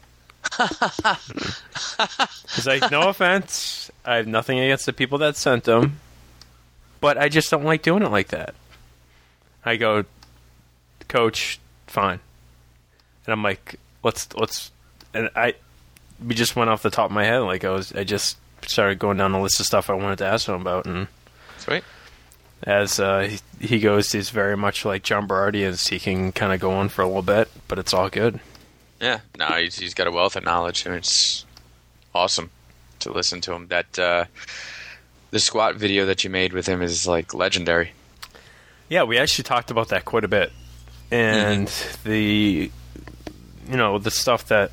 He's like, no offense. I have nothing against the people that sent them. But I just don't like doing it like that. I go, Coach, fine. And I'm like, let's, let's, and I, we just went off the top of my head. Like I was, I just started going down the list of stuff I wanted to ask him about. And Sweet. as uh, he, he goes, he's very much like John Berardi, as he can kind of go on for a little bit, but it's all good. Yeah. No, he's, he's got a wealth of knowledge, and it's awesome to listen to him. That, uh, the squat video that you made with him is, like, legendary. Yeah, we actually talked about that quite a bit. And mm-hmm. the, you know, the stuff that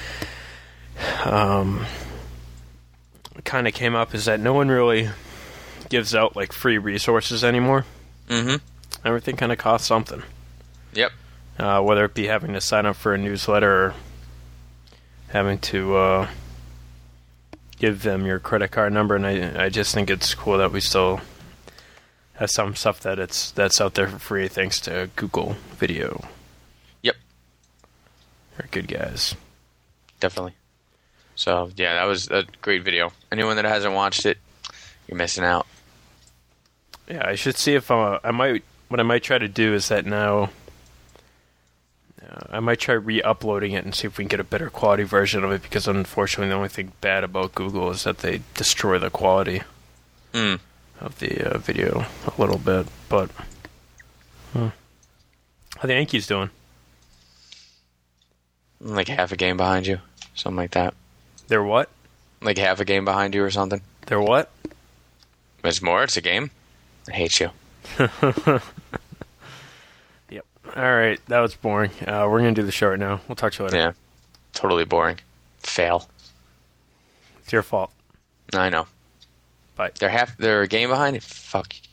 um, kind of came up is that no one really gives out, like, free resources anymore. Mm-hmm. Everything kind of costs something. Yep. Uh, whether it be having to sign up for a newsletter or having to uh, give them your credit card number. And I, I just think it's cool that we still have some stuff that it's that's out there for free thanks to Google Video. Yep. They're good guys. Definitely. So, yeah, that was a great video. Anyone that hasn't watched it, you're missing out. Yeah, I should see if uh, I might. What I might try to do is that now uh, I might try re-uploading it and see if we can get a better quality version of it. Because unfortunately, the only thing bad about Google is that they destroy the quality mm. of the uh, video a little bit. But hmm. how are the Yankees doing? Like half a game behind you, something like that. They're what? Like half a game behind you or something. They're what? It's more. It's a game. I hate you. Yep. All right. That was boring. Uh, we're going to do the show right now. We'll talk to you later. Yeah. Totally boring. Fail. It's your fault. I know. Bye. They're half. They're a game behind. Fuck you.